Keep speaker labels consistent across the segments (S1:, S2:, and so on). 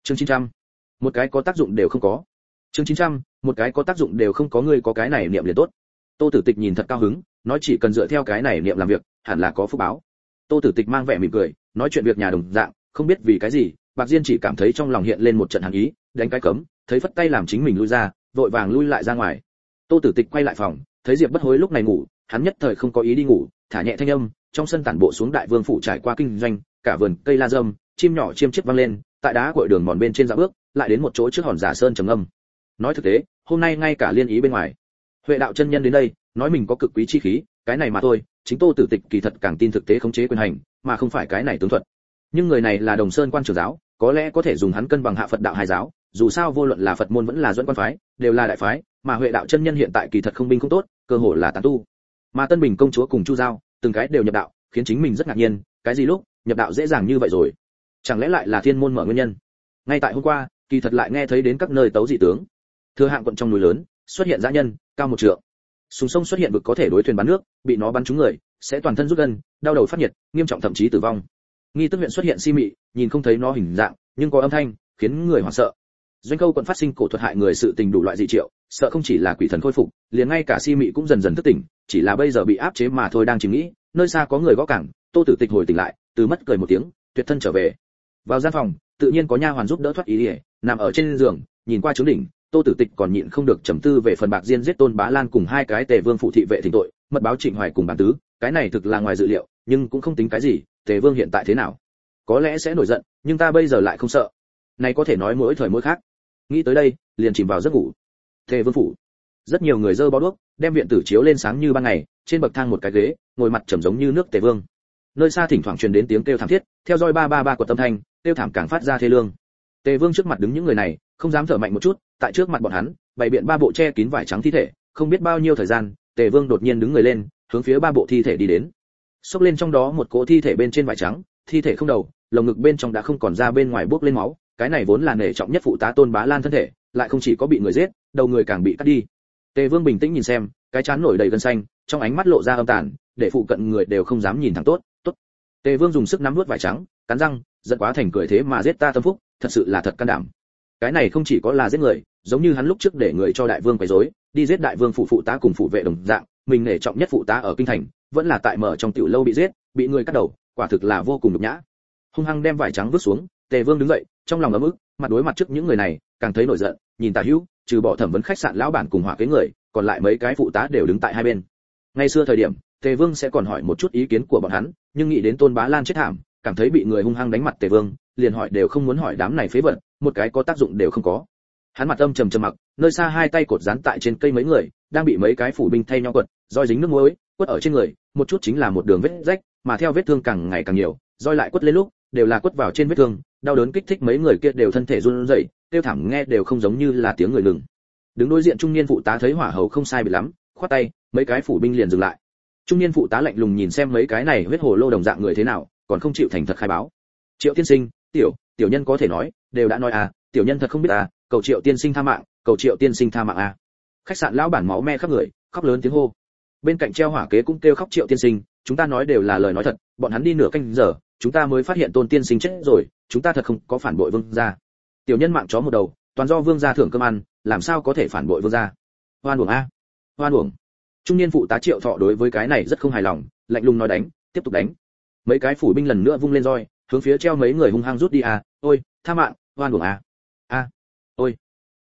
S1: Chương 900. Một cái có tác dụng đều không có. Chương 900. Một cái có tác dụng đều không có, ngươi có cái này niệm liền tốt. Tô Tử Tịch nhìn thật cao hứng, nói chỉ cần dựa theo cái này niệm làm việc, hẳn là có phúc báo. Tô Tử Tịch mang vẻ mỉm cười, nói chuyện việc nhà đồng dạng, không biết vì cái gì, Bạc Diên chỉ cảm thấy trong lòng hiện lên một trận hàn ý, đánh cái cấm, thấy phất tay làm chính mình lui ra, vội vàng lui lại ra ngoài. Tô Tử Tịch quay lại phòng, thấy Diệp Bất Hối lúc này ngủ, hắn nhất thời không có ý đi ngủ, thả nhẹ thanh âm, trong sân tản bộ xuống Đại Vương phủ trải qua kinh doanh, cả vườn cây la râm, chim nhỏ chiêm chiếp vang lên, tại đá cội đường mòn bên trên dạo bước, lại đến một chỗ trước hòn giả sơn trầm âm. Nói thực tế, hôm nay ngay cả liên ý bên ngoài, Huệ đạo chân nhân đến đây, nói mình có cực quý chi khí, cái này mà thôi, chính Tô Tử Tịch kỳ thật càng tin thực tế khống chế quyền hành, mà không phải cái này tướng thuật. Nhưng người này là Đồng Sơn quan trưởng giáo, có lẽ có thể dùng hắn cân bằng hạ Phật đạo hai giáo, dù sao vô luận là Phật môn vẫn là Duẫn quan phái, đều là đại phái, mà Huệ đạo chân nhân hiện tại kỳ thật không binh không tốt, cơ hội là tán tu. Mà Tân Bình công chúa cùng Chu Giao, từng cái đều nhập đạo, khiến chính mình rất ngạc nhiên, cái gì lúc nhập đạo dễ dàng như vậy rồi? Chẳng lẽ lại là thiên môn mở nguyên nhân? Ngay tại hôm qua, kỳ thật lại nghe thấy đến các nơi tấu dị tướng. Thừa Hạng quận trong núi lớn, xuất hiện dã nhân, cao 1 trượng. Sùng sông xuất hiện vực có thể đối thuyền bắn nước, bị nó bắn trúng người, sẽ toàn thân rút gân, đau đầu phát nhiệt, nghiêm trọng thậm chí tử vong. Nghi Tức huyện xuất hiện si mị, nhìn không thấy nó hình dạng, nhưng có âm thanh, khiến người hoảng sợ. Doanh Câu quận phát sinh cổ thuật hại người sự tình đủ loại dị triệu, sợ không chỉ là quỷ thần khôi phục, liền ngay cả si mị cũng dần dần thức tỉnh, chỉ là bây giờ bị áp chế mà thôi đang chìm nghĩ, nơi xa có người gõ cẳng, Tô Tử Tịch hồi tỉnh lại, từ mất cười một tiếng, tuyệt thân trở về. Vào gian phòng, tự nhiên có nha hoàn giúp đỡ thoát ý liễu, nằm ở trên giường, nhìn qua trướng đỉnh, Tô Tử Tịch còn nhịn không được trầm tư về phần Bạc Diên giết Tôn Bá Lan cùng 2 cái Tề Vương phụ thị vệ thỉnh tội, mật báo Trịnh Hoài cùng bản tứ, cái này thực là ngoài dự liệu, nhưng cũng không tính cái gì, Tề Vương hiện tại thế nào? Có lẽ sẽ nổi giận, nhưng ta bây giờ lại không sợ. Này có thể nói mỗi thời mỗi khác. Nghĩ tới đây, liền chìm vào giấc ngủ. Tề Vương phủ. Rất nhiều người dơ bó đuốc, đem viện tử chiếu lên sáng như ban ngày, trên bậc thang một cái ghế, ngồi mặt trầm giống như nước Tề Vương. Nơi xa thỉnh thoảng truyền đến tiếng kêu thảm thiết, theo roi ba ba ba của tâm thanh, kêu thảm càng phát ra thê lương. Tề Vương trước mặt đứng những người này, không dám thở mạnh một chút, tại trước mặt bọn hắn, bày biện 3 bộ che kín vải trắng thi thể, không biết bao nhiêu thời gian, Tề Vương đột nhiên đứng người lên, hướng phía 3 bộ thi thể đi đến. Xốc lên trong đó một cỗ thi thể bên trên vải trắng, thi thể không đầu, lồng ngực bên trong đã không còn ra bên ngoài bốc lên máu, cái này vốn là nể trọng nhất phụ tá Tôn Bá Lan thân thể, lại không chỉ có bị người giết, đầu người càng bị cắt đi. Tề Vương bình tĩnh nhìn xem, cái trán nổi đầy gân xanh, trong ánh mắt lộ ra âm tàn, để phụ cận người đều không dám nhìn thẳng tốt. Tề Vương dùng sức nắm nuốt vải trắng, cắn răng, giận quá thành cười thế mà giết ta tâm phúc, thật sự là thật can đảm. Cái này không chỉ có là giết người, giống như hắn lúc trước để người cho đại vương quấy rối, đi giết đại vương phụ tá cùng phụ vệ đồng dạng, mình nể trọng nhất phụ tá ở kinh thành, vẫn là tại mở trong tiểu lâu bị giết, bị người cắt đầu, quả thực là vô cùng nhục nhã. Hung hăng đem vải trắng vứt xuống, Tề Vương đứng dậy, trong lòng ấm ức, mặt đối mặt trước những người này, càng thấy nổi giận, nhìn Tả Hữu, trừ bỏ thẩm vấn khách sạn lão bản cùng hỏa kế người, còn lại mấy cái phụ tá đều đứng tại hai bên. Ngày xưa thời điểm, Tề Vương sẽ còn hỏi một chút ý kiến của bọn hắn, nhưng nghĩ đến Tôn Bá Lan chết thảm, cảm thấy bị người hung hăng đánh mặt Tề Vương, liền hỏi đều không muốn hỏi đám này phế vật, một cái có tác dụng đều không có. Hắn mặt âm trầm trầm mặc, nơi xa 2 tay cột dán tại trên cây mấy người, đang bị mấy cái phủ binh thay nhau quật, roi dính nước muối, quất ở trên người, một chút chính là một đường vết rách, mà theo vết thương càng ngày càng nhiều, roi lại quất lên lúc, đều là quất vào trên vết thương, đau đớn kích thích mấy người kia đều thân thể run rẩy, kêu thảm nghe đều không giống như là tiếng người ngừng. Đứng đối diện trung niên phụ tá thấy hỏa hầu không sai biệt lắm, khoát tay, mấy cái phủ binh liền dừng lại. Trung niên phụ tá lạnh lùng nhìn xem mấy cái này huyết hồ lô đồng dạng người thế nào, còn không chịu thành thật khai báo. Triệu tiên sinh, tiểu nhân có thể nói, đều đã nói à, tiểu nhân thật không biết à, cầu Triệu tiên sinh tha mạng, cầu Triệu tiên sinh tha mạng à. Khách sạn lão bản máu me khắp người, khóc lớn tiếng hô. Bên cạnh treo hỏa kế cũng kêu khóc Triệu tiên sinh, chúng ta nói đều là lời nói thật, bọn hắn đi nửa canh giờ, chúng ta mới phát hiện Tôn tiên sinh chết rồi, chúng ta thật không có phản bội vương gia. Tiểu nhân mạng chó một đầu, toàn do vương gia thưởng cơm ăn, làm sao có thể phản bội vương gia? Hoan uổng a, hoan uổng. Trung niên phụ tá Triệu Thọ đối với cái này rất không hài lòng, lạnh lùng nói đánh, tiếp tục đánh. Mấy cái phủ binh lần nữa vung lên roi, hướng phía treo mấy người hung hăng rút đi à, ôi, tha mạng, hoan uổng à. A, ôi,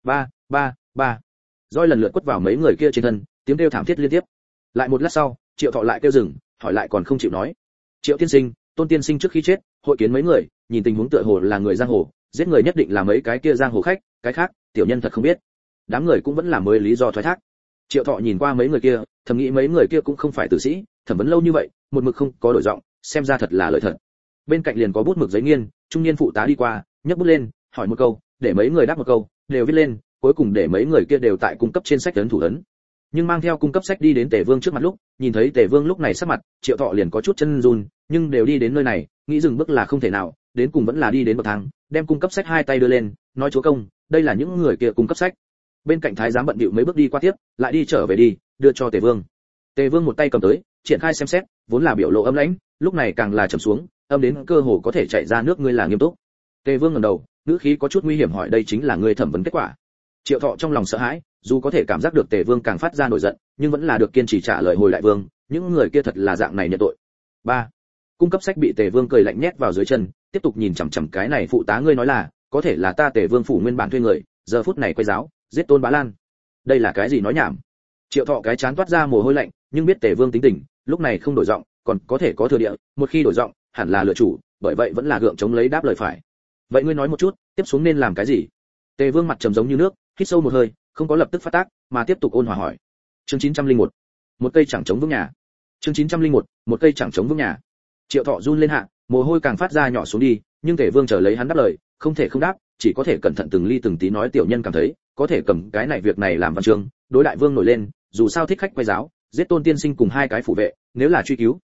S1: ba. Roi lần lượt quất vào mấy người kia trên thân, tiếng kêu thảm thiết liên tiếp. Lại một lát sau, Triệu Thọ lại kêu dừng, hỏi lại còn không chịu nói. Triệu tiên sinh, Tôn tiên sinh trước khi chết, hội kiến mấy người, nhìn tình huống tựa hồ là người giang hồ, giết người nhất định là mấy cái kia giang hồ khách, cái khác, tiểu nhân thật không biết. Đám người cũng vẫn là mới lý do thoái thác. Triệu Thọ nhìn qua mấy người kia, thầm nghĩ mấy người kia cũng không phải tử sĩ, thẩm vấn lâu như vậy, một mực không có đổi giọng, xem ra thật là lợi thật. Bên cạnh liền có bút mực giấy nghiên, trung niên phụ tá đi qua, nhấc bút lên, hỏi một câu, để mấy người đáp một câu, đều viết lên, cuối cùng để mấy người kia đều tại cung cấp trên sách ấn thủ ấn. Nhưng mang theo cung cấp sách đi đến Tề Vương trước mặt lúc, nhìn thấy Tề Vương lúc này sắc mặt, Triệu Thọ liền có chút chân run, nhưng đều đi đến nơi này, nghĩ dừng bước là không thể nào, đến cùng vẫn là đi đến bậc thang, đem cung cấp sách 2 tay đưa lên, nói chúa công, đây là những người kia cung cấp sách. Bên cạnh thái giám bận bịu mấy bước đi qua tiếp, lại đi trở về đi, đưa cho Tề Vương. Tề Vương một tay cầm tới, triển khai xem xét, vốn là biểu lộ âm lãnh, lúc này càng là trầm xuống, âm đến cơ hồ có thể chảy ra nước, ngươi là nghiêm túc. Tề Vương ngẩng đầu, ngữ khí có chút nguy hiểm hỏi đây chính là ngươi thẩm vấn kết quả. Triệu Thọ trong lòng sợ hãi, dù có thể cảm giác được Tề Vương càng phát ra nổi giận, nhưng vẫn là được kiên trì trả lời hồi đại vương, những người kia thật là dạng này nhận tội. 3. Cung cấp sách bị Tề Vương cười lạnh nhét vào dưới chân, tiếp tục nhìn chằm chằm cái này phụ tá ngươi nói là, có thể là ta Tề Vương phủ nguyên bản thuê người, giờ phút này quấy giáo, giết Tôn Bá Lan. Đây là cái gì nói nhảm? Triệu Thọ cái chán toát ra mồ hôi lạnh, nhưng biết Tề Vương tính tình, lúc này không đổi giọng, còn có thể có thừa địa, một khi đổi giọng, hẳn là lựa chủ, bởi vậy vẫn là gượng chống lấy đáp lời phải. Vậy ngươi nói một chút, tiếp xuống nên làm cái gì? Tề Vương mặt trầm giống như nước, hít sâu một hơi, không có lập tức phát tác, mà tiếp tục ôn hòa hỏi. Chương 901. Một cây chẳng chống vững nhà. Chương 901. Một cây chẳng chống vững nhà. Triệu Thọ run lên hạ, mồ hôi càng phát ra nhỏ xuống đi, nhưng Tề Vương chờ lấy hắn đáp lời, không thể không đáp, chỉ có thể cẩn thận từng ly từng tí nói tiểu nhân cảm thấy, có thể cầm cái này việc này làm văn chương, đối đại vương nổi lên, dù sao thích khách quay giáo, giết Tôn tiên sinh cùng hai cái phủ vệ, nếu là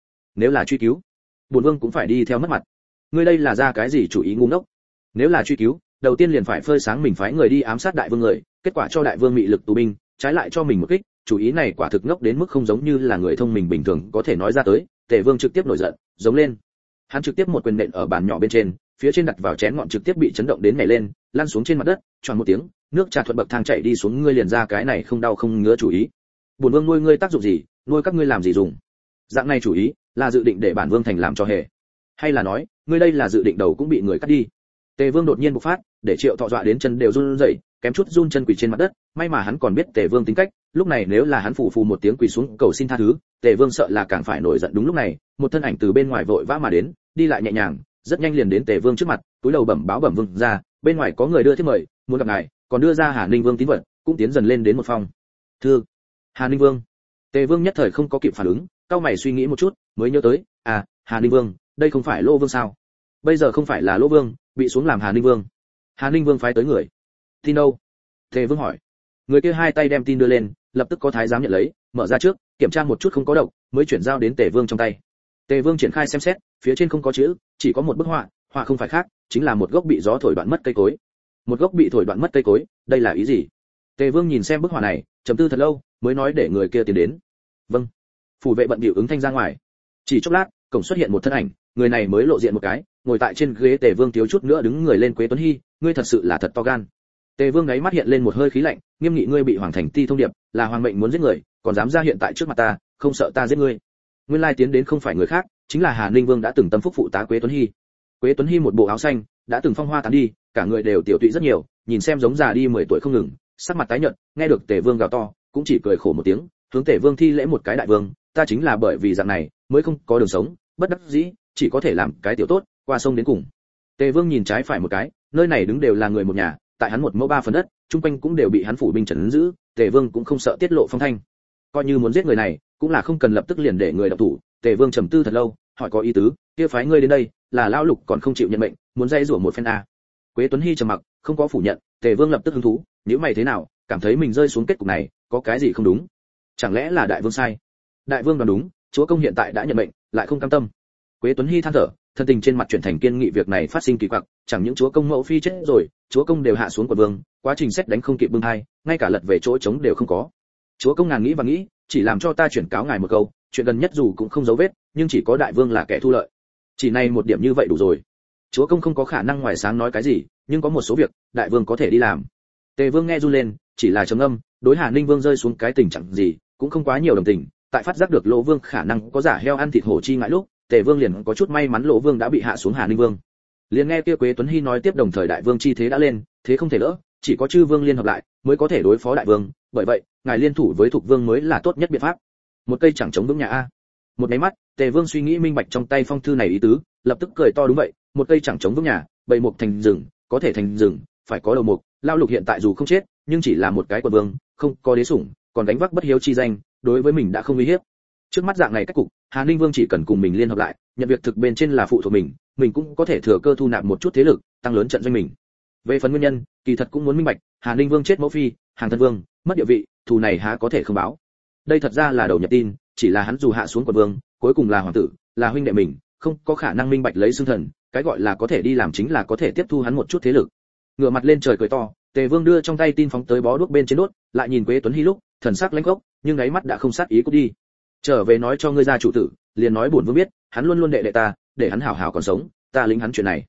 S1: truy cứu, bổn vương cũng phải đi theo mất mặt. Ngươi đây là ra cái gì chủ ý ngu ngốc? Nếu là truy cứu, đầu tiên liền phải phơi sáng mình phái người đi ám sát đại vương người, kết quả cho đại vương mị lực tù binh, trái lại cho mình một kích, chủ ý này quả thực ngốc đến mức không giống như là người thông minh bình thường có thể nói ra tới. Tề Vương trực tiếp nổi giận, giống lên. Hắn trực tiếp một quyền nện ở bàn nhỏ bên trên, phía trên đặt vào chén ngọn trực tiếp bị chấn động đến nhảy lên, lăn xuống trên mặt đất, choàng một tiếng, nước trà thuận bậc thang chảy đi xuống. Ngươi liền ra cái này không đau không ngứa chủ ý. Bổn vương nuôi ngươi tác dụng gì, nuôi các ngươi làm gì dùng? Dạng này chủ ý, là dự định để bản vương thành làm cho hề, hay là nói, ngươi đây là dự định đầu cũng bị người cắt đi? Tề Vương đột nhiên bộc phát, để Triệu Thọ dọa đến chân đều run rẩy, kém chút run chân quỳ trên mặt đất, may mà hắn còn biết Tề Vương tính cách, lúc này nếu là hắn phù một tiếng quỳ xuống cầu xin tha thứ, Tề Vương sợ là càng phải nổi giận. Đúng lúc này, một thân ảnh từ bên ngoài vội vã mà đến, đi lại nhẹ nhàng, rất nhanh liền đến Tề Vương trước mặt, túi đầu bẩm báo bẩm vương ra, bên ngoài có người đưa thiếp mời, muốn gặp ngài, còn đưa ra Hà Ninh Vương tín vật, cũng tiến dần lên đến một phòng. Thưa, Hà Ninh Vương. Tề Vương nhất thời không có kịp phản ứng, cau mày suy nghĩ một chút, mới nhớ tới, Hà Ninh Vương, đây không phải Lỗ Vương sao? Bây giờ không phải là Lỗ Vương, bị xuống làm Hà Ninh Vương. Hà Ninh Vương phái tới người. Tin đâu? Tề Vương hỏi. Người kia hai tay đem tin đưa lên, lập tức có thái giám nhận lấy, mở ra trước, kiểm tra một chút không có độc, mới chuyển giao đến Tề Vương trong tay. Tề Vương triển khai xem xét, phía trên không có chữ, chỉ có một bức họa, họa không phải khác, chính là một gốc bị gió thổi đoạn mất cây cối. Một gốc bị thổi đoạn mất cây cối, đây là ý gì? Tề Vương nhìn xem bức họa này, trầm tư thật lâu, mới nói để người kia tiến đến. Vâng. Phủ vệ bận bịu ứng thanh ra ngoài. Chỉ chốc lát, cổng xuất hiện một thân ảnh, người này mới lộ diện một cái, ngồi tại trên ghế. Tề Vương thiếu chút nữa đứng người lên. Quế Tuấn Hi, ngươi thật sự là thật to gan. Tề Vương gáy mắt hiện lên một hơi khí lạnh, nghiêm nghị. Ngươi bị hoàng thành ti thông điệp, là hoàng mệnh muốn giết người, còn dám ra hiện tại trước mặt ta, không sợ ta giết ngươi? Nguyên lai tiến đến không phải người khác, chính là Hà Ninh Vương đã từng tâm phúc phụ tá Quế Tuấn Hi. Quế Tuấn Hi một bộ áo xanh, đã từng phong hoa tán đi, cả người đều tiểu tụy rất nhiều, nhìn xem giống già đi 10 tuổi không ngừng, sắc mặt tái nhợt. Nghe được Tề Vương gào to, cũng chỉ cười khổ một tiếng, hướng Tề Vương thi lễ một cái. Đại vương, ta chính là bởi vì dạng này mới không có đường sống, bất đắc dĩ, chỉ có thể làm cái tiểu tốt, qua sông đến cùng. Tề Vương nhìn trái phải một cái, nơi này đứng đều là người một nhà, tại hắn 1 mẫu 3 phần đất, trung quanh cũng đều bị hắn phủ binh trấn giữ. Tề Vương cũng không sợ tiết lộ phong thanh, coi như muốn giết người này, cũng là không cần lập tức liền để người động thủ. Tề Vương trầm tư thật lâu, hỏi có ý tứ, kia phái ngươi đến đây, là lão lục còn không chịu nhận mệnh, muốn dây rủa một phen a? Quế Tuấn Hi trầm mặc, không có phủ nhận. Tề Vương lập tức hứng thú, nếu mày thế nào, cảm thấy mình rơi xuống kết cục này, có cái gì không đúng? Chẳng lẽ là đại vương sai? Đại vương đoán đúng, chúa công hiện tại đã nhận mệnh, lại không cam tâm. Quế Tuấn Hi than thở, thân tình trên mặt chuyển thành kiên nghị. Việc này phát sinh kỳ quặc, chẳng những chúa công mẫu phi chết rồi, chúa công đều hạ xuống quận vương, quá trình xét đánh không kịp bưng hai, ngay cả lật về chỗ trống đều không có. Chúa công ngàn nghĩ và nghĩ, chỉ làm cho ta chuyển cáo ngài một câu, chuyện gần nhất dù cũng không dấu vết, nhưng chỉ có đại vương là kẻ thu lợi. Chỉ này một điểm như vậy đủ rồi. Chúa công không có khả năng ngoài sáng nói cái gì, nhưng có một số việc đại vương có thể đi làm. Tề Vương nghe run lên, chỉ là trầm ngâm, đối Hà Ninh Vương rơi xuống cái tình trạng gì, cũng không quá nhiều đồng tình. Tại phát giác được Lỗ Vương khả năng có giả heo ăn thịt hổ chi ngại lúc, Tề Vương liền có chút may mắn Lỗ Vương đã bị hạ xuống Hà Ninh Vương. Liền nghe kia Quế Tuấn Hi nói tiếp, đồng thời đại vương chi thế đã lên, thế không thể đỡ, chỉ có chư vương liên hợp lại mới có thể đối phó đại vương, bởi vậy ngài liên thủ với Thục Vương mới là tốt nhất biện pháp. Một cây chẳng chống vững nhà a. Một cái mắt, Tề Vương suy nghĩ minh bạch trong tay phong thư này ý tứ, lập tức cười to. Đúng vậy, một cây chẳng chống vững nhà, bầy mục thành rừng, có thể thành rừng, phải có đầu mục. Lao Lục hiện tại dù không chết, nhưng chỉ là một cái quận vương, không có đế sủng, còn đánh vác bất hiếu chi danh, đối với mình đã không uy hiếp. Trước mắt dạng này cách cục, Hà Ninh Vương chỉ cần cùng mình liên hợp lại, nhận việc thực bên trên là phụ thuộc mình cũng có thể thừa cơ thu nạp một chút thế lực, tăng lớn trận doanh mình. Về phần nguyên nhân, kỳ thật cũng muốn minh bạch, Hà Ninh Vương chết mẫu phi, Hàng thân vương, mất địa vị, thù này há có thể không báo. Đây thật ra là đầu nhập tin, chỉ là hắn dù hạ xuống quận vương, cuối cùng là hoàng tử, là huynh đệ mình, không có khả năng minh bạch lấy xưng thần, cái gọi là có thể đi làm chính là có thể tiếp thu hắn một chút thế lực. Ngửa mặt lên trời cười to, Tề Vương đưa trong tay tin phóng tới bó đuốc bên trên đốt, lại nhìn Quế Tuấn Hi lúc, thần sắc lãnh khốc, nhưng đáy mắt đã không sát ý cút đi. Trở về nói cho ngươi gia chủ tử, liền nói bổn vương biết, hắn luôn luôn đệ ta, để hắn hảo hảo còn sống, ta lính hắn chuyện này.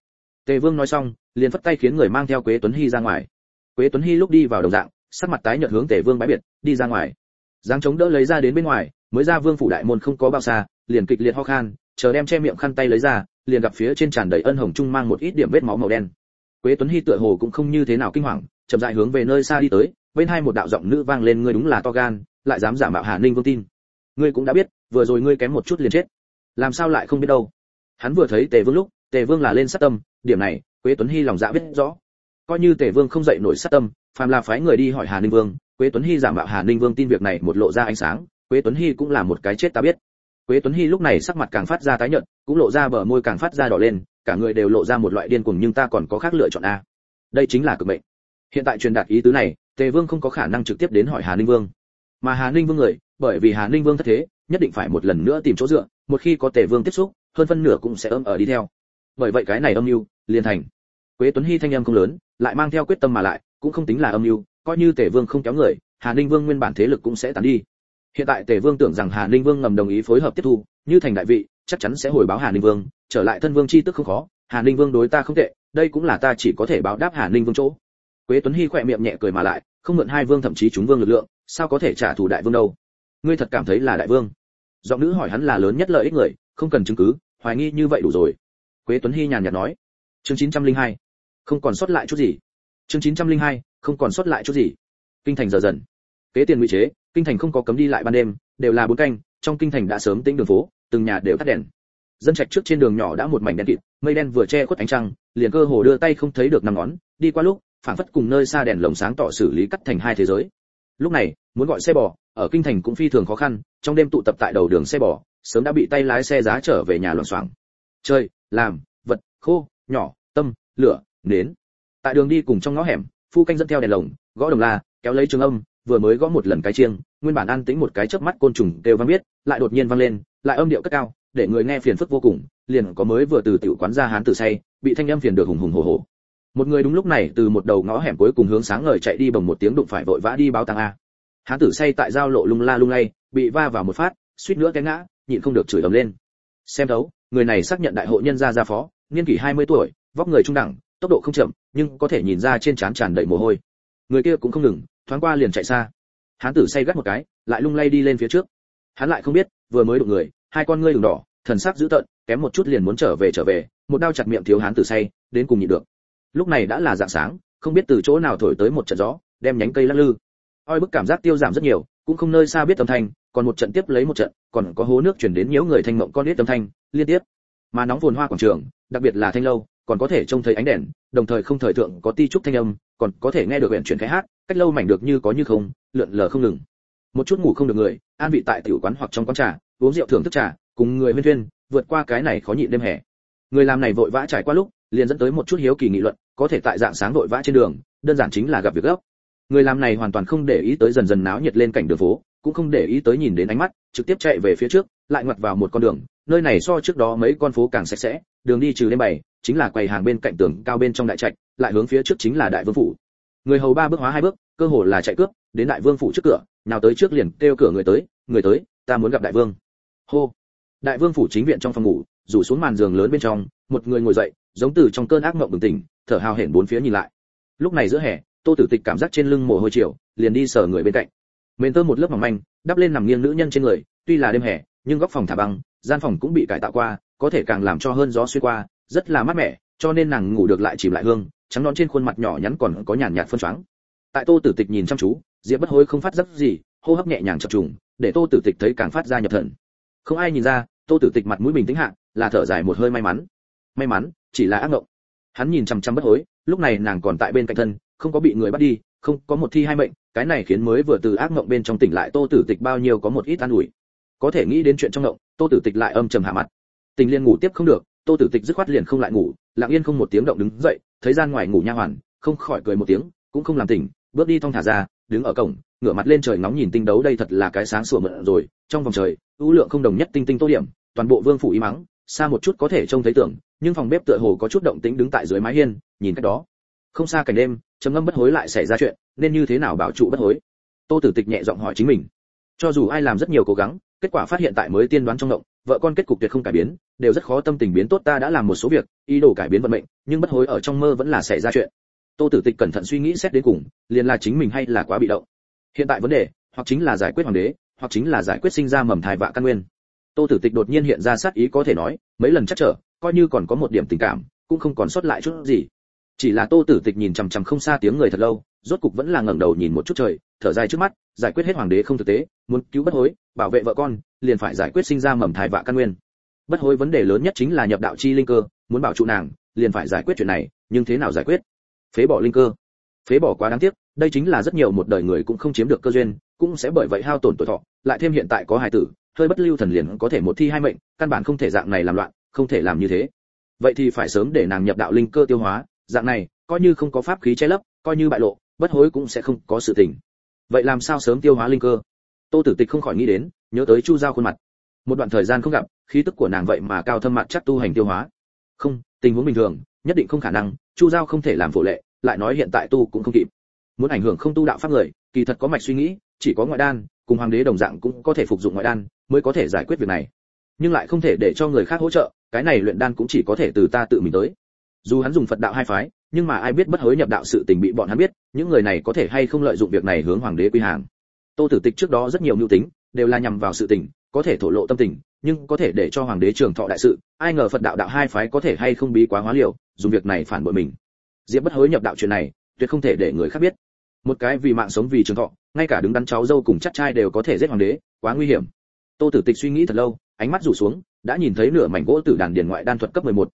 S1: Tề Vương nói xong, liền phất tay khiến người mang theo Quế Tuấn Hi ra ngoài. Quế Tuấn Hi lúc đi vào đồng dạng, sắc mặt tái nhợt hướng Tề Vương bái biệt, đi ra ngoài. Giáng chống đỡ lấy ra đến bên ngoài, mới ra Vương phủ đại môn không có bao xa, liền kịch liệt ho khan, chờ đem che miệng khăn tay lấy ra, liền gặp phía trên tràn đầy ân hồng trung mang một ít điểm vết máu màu đen. Quế Tuấn Hi tựa hồ cũng không như thế nào kinh hoàng, chậm rãi hướng về nơi xa đi tới, bên hai một đạo giọng nữ vang lên, ngươi đúng là to gan, lại dám giả mạo Hà Ninh Vương tin. Ngươi cũng đã biết, vừa rồi ngươi kém một chút liền chết. Làm sao lại không biết đâu? Hắn vừa thấy Tề Vương lúc, Tề Vương là lên sát tâm, điểm này, Quế Tuấn Hi lòng dạ biết rõ. Coi như Tề Vương không dậy nổi sát tâm, phàm là phái người đi hỏi Hà Ninh Vương, Quế Tuấn Hi giả mạo Hà Ninh Vương tin việc này một lộ ra ánh sáng, Quế Tuấn Hi cũng là một cái chết ta biết. Quế Tuấn Hi lúc này sắc mặt càng phát ra tái nhợt, cũng lộ ra bờ môi càng phát ra đỏ lên, cả người đều lộ ra một loại điên cuồng, nhưng ta còn có khác lựa chọn a. Đây chính là cực mệnh. Hiện tại truyền đạt ý tứ này, Tề Vương không có khả năng trực tiếp đến hỏi Hà Ninh Vương. Mà Hà Ninh Vương người, bởi vì Hà Ninh Vương thất thế, nhất định phải một lần nữa tìm chỗ dựa, một khi có Tề Vương tiếp xúc, hơn phân nửa cũng sẽ ôm ở đi theo. Bởi vậy cái này âm mưu liền thành. Quế Tuấn Hi thanh âm không lớn, lại mang theo quyết tâm mà lại, cũng không tính là âm mưu, coi như Tề Vương không kéo người, Hà Ninh Vương nguyên bản thế lực cũng sẽ tán đi. Hiện tại Tề Vương tưởng rằng Hà Ninh Vương ngầm đồng ý phối hợp tiếp thu, như thành đại vị, chắc chắn sẽ hồi báo Hà Ninh Vương, trở lại thân vương chi tức không khó, Hà Ninh Vương đối ta không tệ, đây cũng là ta chỉ có thể báo đáp Hà Ninh Vương chỗ. Quế Tuấn Hi khỏe miệng nhẹ cười mà lại, không mượn hai vương thậm chí chúng vương lực lượng, sao có thể trả thù đại vương đâu? Ngươi thật cảm thấy là đại vương? Giọng nữ hỏi hắn là lớn nhất lợi ích người, không cần chứng cứ, hoài nghi như vậy đủ rồi. Quế Tuấn Hi nhàn nhạt nói. Chương 902, không còn sót lại chút gì. Chương 902, không còn sót lại chút gì. Kinh thành giờ dần. Kế tiền ngụy chế, kinh thành không có cấm đi lại ban đêm, đều là 4 canh, trong kinh thành đã sớm tĩnh đường phố, từng nhà đều tắt đèn. Dân trạch trước trên đường nhỏ đã một mảnh đen kịt, mây đen vừa che khuất ánh trăng, liền cơ hồ đưa tay không thấy được năm ngón, đi qua lúc, phảng phất cùng nơi xa đèn lồng sáng tỏ xử lý cắt thành hai thế giới. Lúc này, muốn gọi xe bò, ở kinh thành cũng phi thường khó khăn, trong đêm tụ tập tại đầu đường xe bò, sớm đã bị tay lái xe giá trở về nhà loạn xoảng. Chơi, làm, vật, khô, nhỏ, tâm, lửa, nến. Tại đường đi cùng trong ngõ hẻm, phu canh dẫn theo đèn lồng, gõ đồng la, kéo lấy trường âm, vừa mới gõ một lần cái chiêng, nguyên bản an tĩnh một cái chớp mắt côn trùng đều vang biết, lại đột nhiên vang lên, lại âm điệu cất cao, để người nghe phiền phức vô cùng, liền có mới vừa từ tiểu quán ra hán tử say, bị thanh âm phiền được hùng hùng hổ hổ. Một người đúng lúc này từ một đầu ngõ hẻm cuối cùng hướng sáng ngời chạy đi, bồng một tiếng đụng phải vội vã đi báo tang a. Hán tử say tại giao lộ lung la lung lay, bị va vào một phát, suýt nữa té ngã, nhịn không được chửi ầm lên. Xem thấu, người này xác nhận đại hội nhân gia phó, niên kỷ 20 tuổi, vóc người trung đẳng, tốc độ không chậm, nhưng có thể nhìn ra trên trán tràn đầy mồ hôi. Người kia cũng không ngừng, thoáng qua liền chạy xa. Hán tử say gắt một cái, lại lung lay đi lên phía trước. Hắn lại không biết, vừa mới đụng người, hai con ngươi ửng đỏ, thần sắc dữ tợn, kém một chút liền muốn trở về, một đao chặt miệng thiếu hán tử say, đến cùng nhịn được. Lúc này đã là rạng sáng, không biết từ chỗ nào thổi tới một trận gió, đem nhánh cây lắc lư. Oi bức cảm giác tiêu giảm rất nhiều, cũng không nơi xa biết âm thanh, còn một trận tiếp lấy một trận, còn có hố nước chuyển đến nhiễu người thanh mộng con nít âm thanh, liên tiếp. Mà nóng phồn hoa quảng trường, đặc biệt là thanh lâu, còn có thể trông thấy ánh đèn, đồng thời không thời thượng có ti trúc thanh âm, còn có thể nghe được huyền chuyển khẽ hát, cách lâu mảnh được như có như không, lượn lờ không ngừng. Một chút ngủ không được người, an vị tại tiểu quán hoặc trong quán trà, uống rượu thưởng thức trà, cùng người huyên thuyên, vượt qua cái này khó nhịn đêm hè. Người làm này vội vã trải qua lúc, liền dẫn tới một chút hiếu kỳ nghị luận, có thể tại dạng sáng vội vã trên đường, đơn giản chính là gặp việc gấp. Người làm này hoàn toàn không để ý tới dần dần náo nhiệt lên cảnh đường phố, cũng không để ý tới nhìn đến ánh mắt, trực tiếp chạy về phía trước, lại ngoặt vào một con đường, nơi này so trước đó mấy con phố càng sạch sẽ, đường đi trừ đêm bày, chính là quầy hàng bên cạnh tường cao bên trong đại trạch, lại hướng phía trước chính là đại vương phủ. Người hầu 3 bước hóa 2 bước, cơ hồ là chạy cướp, đến đại vương phủ trước cửa, nào tới trước liền kêu cửa người tới, ta muốn gặp đại vương. Hô. Đại vương phủ chính viện trong phòng ngủ, rủ xuống màn giường lớn bên trong, một người ngồi dậy, giống từ trong cơn ác mộng bừng tỉnh, thở hào hển bốn phía nhìn lại. Lúc này giữa hè, Tô Tử Tịch cảm giác trên lưng mồ hôi chiều, liền đi sờ người bên cạnh. Mền tơ một lớp mỏng manh, đắp lên nằm nghiêng nữ nhân trên người, tuy là đêm hè, nhưng góc phòng thả băng, gian phòng cũng bị cải tạo qua, có thể càng làm cho hơn gió xuyên qua, rất là mát mẻ, cho nên nàng ngủ được lại chìm lại hương, trắng nõn trên khuôn mặt nhỏ nhắn còn có nhàn nhạt phân choáng. Tại Tô Tử Tịch nhìn chăm chú, Diệp Bất Hối không phát giác gì, hô hấp nhẹ nhàng chập trùng, để Tô Tử Tịch thấy càng phát ra nhập thần. Không ai nhìn ra, Tô Tử Tịch mặt mũi bình tĩnh hạ, là thở dài một hơi may mắn. May mắn, chỉ là ác mộng. Hắn nhìn chăm chăm Bất Hối, lúc này nàng còn tại bên cạnh thân, không có bị người bắt đi, không có một thi hai mệnh, cái này khiến mới vừa từ ác mộng bên trong tỉnh lại Tô Tử Tịch bao nhiêu có một ít an ủi. Có thể nghĩ đến chuyện trong mộng, Tô Tử Tịch lại âm trầm hạ mặt. Tình liên ngủ tiếp không được, Tô Tử Tịch dứt khoát liền không lại ngủ, lặng yên không một tiếng động đứng dậy, thấy gian ngoài ngủ nha hoàn, không khỏi cười một tiếng, cũng không làm tỉnh, bước đi thong thả ra, đứng ở cổng, ngửa mặt lên trời ngóng nhìn tinh đấu, đây thật là cái sáng sủa mượn rồi, trong vòng trời, ưu lượng không đồng nhất tinh tinh tô điểm, toàn bộ vương phủ ý mắng, xa một chút có thể trông thấy tưởng, nhưng phòng bếp tựa hồ có chút động tĩnh, đứng tại dưới mái hiên, nhìn cách đó. Không xa cảnh đêm, trầm ngâm Bất Hối lại xảy ra chuyện, nên như thế nào bảo trụ Bất Hối? Tô Tử Tịch nhẹ giọng hỏi chính mình. Cho dù ai làm rất nhiều cố gắng, kết quả phát hiện tại mới tiên đoán trong động, vợ con kết cục tuyệt không cải biến, đều rất khó tâm tình biến tốt. Ta đã làm một số việc ý đồ cải biến vận mệnh, nhưng bất hối ở trong mơ vẫn là xảy ra chuyện. Tô Tử Tịch cẩn thận suy nghĩ xét đến cùng, liền là chính mình hay là quá bị động. Hiện tại vấn đề, hoặc chính là giải quyết hoàng đế, hoặc chính là giải quyết sinh ra mầm thai vạ căn nguyên. Tô Tử Tịch đột nhiên hiện ra sát ý, có thể nói mấy lần chắc trở, coi như còn có một điểm tình cảm, cũng không còn sót lại chút gì. Chỉ là Tô Tử Tịch nhìn chằm chằm không xa tiếng người thật lâu, rốt cục vẫn là ngẩng đầu nhìn một chút trời, thở dài trước mắt, giải quyết hết hoàng đế không thực tế, muốn cứu bất hối, bảo vệ vợ con, liền phải giải quyết sinh ra mầm thai vạ căn nguyên. Bất hối vấn đề lớn nhất chính là nhập đạo chi linh cơ, muốn bảo trụ nàng, liền phải giải quyết chuyện này, nhưng thế nào giải quyết? Phế bỏ linh cơ. Phế bỏ quá đáng tiếc, đây chính là rất nhiều một đời người cũng không chiếm được cơ duyên, cũng sẽ bởi vậy hao tổn tuổi thọ, lại thêm hiện tại có hài tử, hơi bất lưu thần liền có thể một thi hai mệnh, căn bản không thể dạng này làm loạn, không thể làm như thế. Vậy thì phải sớm để nàng nhập đạo linh cơ tiêu hóa, dạng này, coi như không có pháp khí che lấp, coi như bại lộ, bất hối cũng sẽ không có sự tình. Vậy làm sao sớm tiêu hóa linh cơ? Tô Tử Tịch không khỏi nghĩ đến, nhớ tới Chu Giao khuôn mặt. Một đoạn thời gian không gặp, khí tức của nàng vậy mà cao thâm mặt chắc tu hành tiêu hóa. Không, tình huống bình thường, nhất định không khả năng, Chu Giao không thể làm phổ lệ, lại nói hiện tại tu cũng không kịp. Muốn ảnh hưởng không tu đạo pháp người, kỳ thật có mạch suy nghĩ, chỉ có ngoại đan, cùng hoàng đế đồng dạng cũng có thể phục dụng ngoại đan, mới có thể giải quyết việc này. Nhưng lại không thể để cho người khác hỗ trợ, cái này luyện đan cũng chỉ có thể từ ta tự mình tới. Dù hắn dùng Phật đạo hai phái, nhưng mà ai biết bất hối nhập đạo sự tình bị bọn hắn biết, những người này có thể hay không lợi dụng việc này hướng hoàng đế quy hàng. Tô Tử Tịch trước đó rất nhiều mưu tính, đều là nhằm vào sự tình, có thể thổ lộ tâm tình, nhưng có thể để cho hoàng đế trường thọ đại sự, ai ngờ Phật đạo đạo hai phái có thể hay không bí quá hóa liều, dùng việc này phản bội mình. Diệp bất hối nhập đạo chuyện này, tuyệt không thể để người khác biết. Một cái vì mạng sống vì trường thọ, ngay cả đứng đắn cháu dâu cùng chắc trai đều có thể giết hoàng đế, quá nguy hiểm. Tô Tử Tịch suy nghĩ thật lâu, ánh mắt rủ xuống, đã nhìn thấy nửa mảnh gỗ tử đàn điền ngoại đan thuật cấp 11,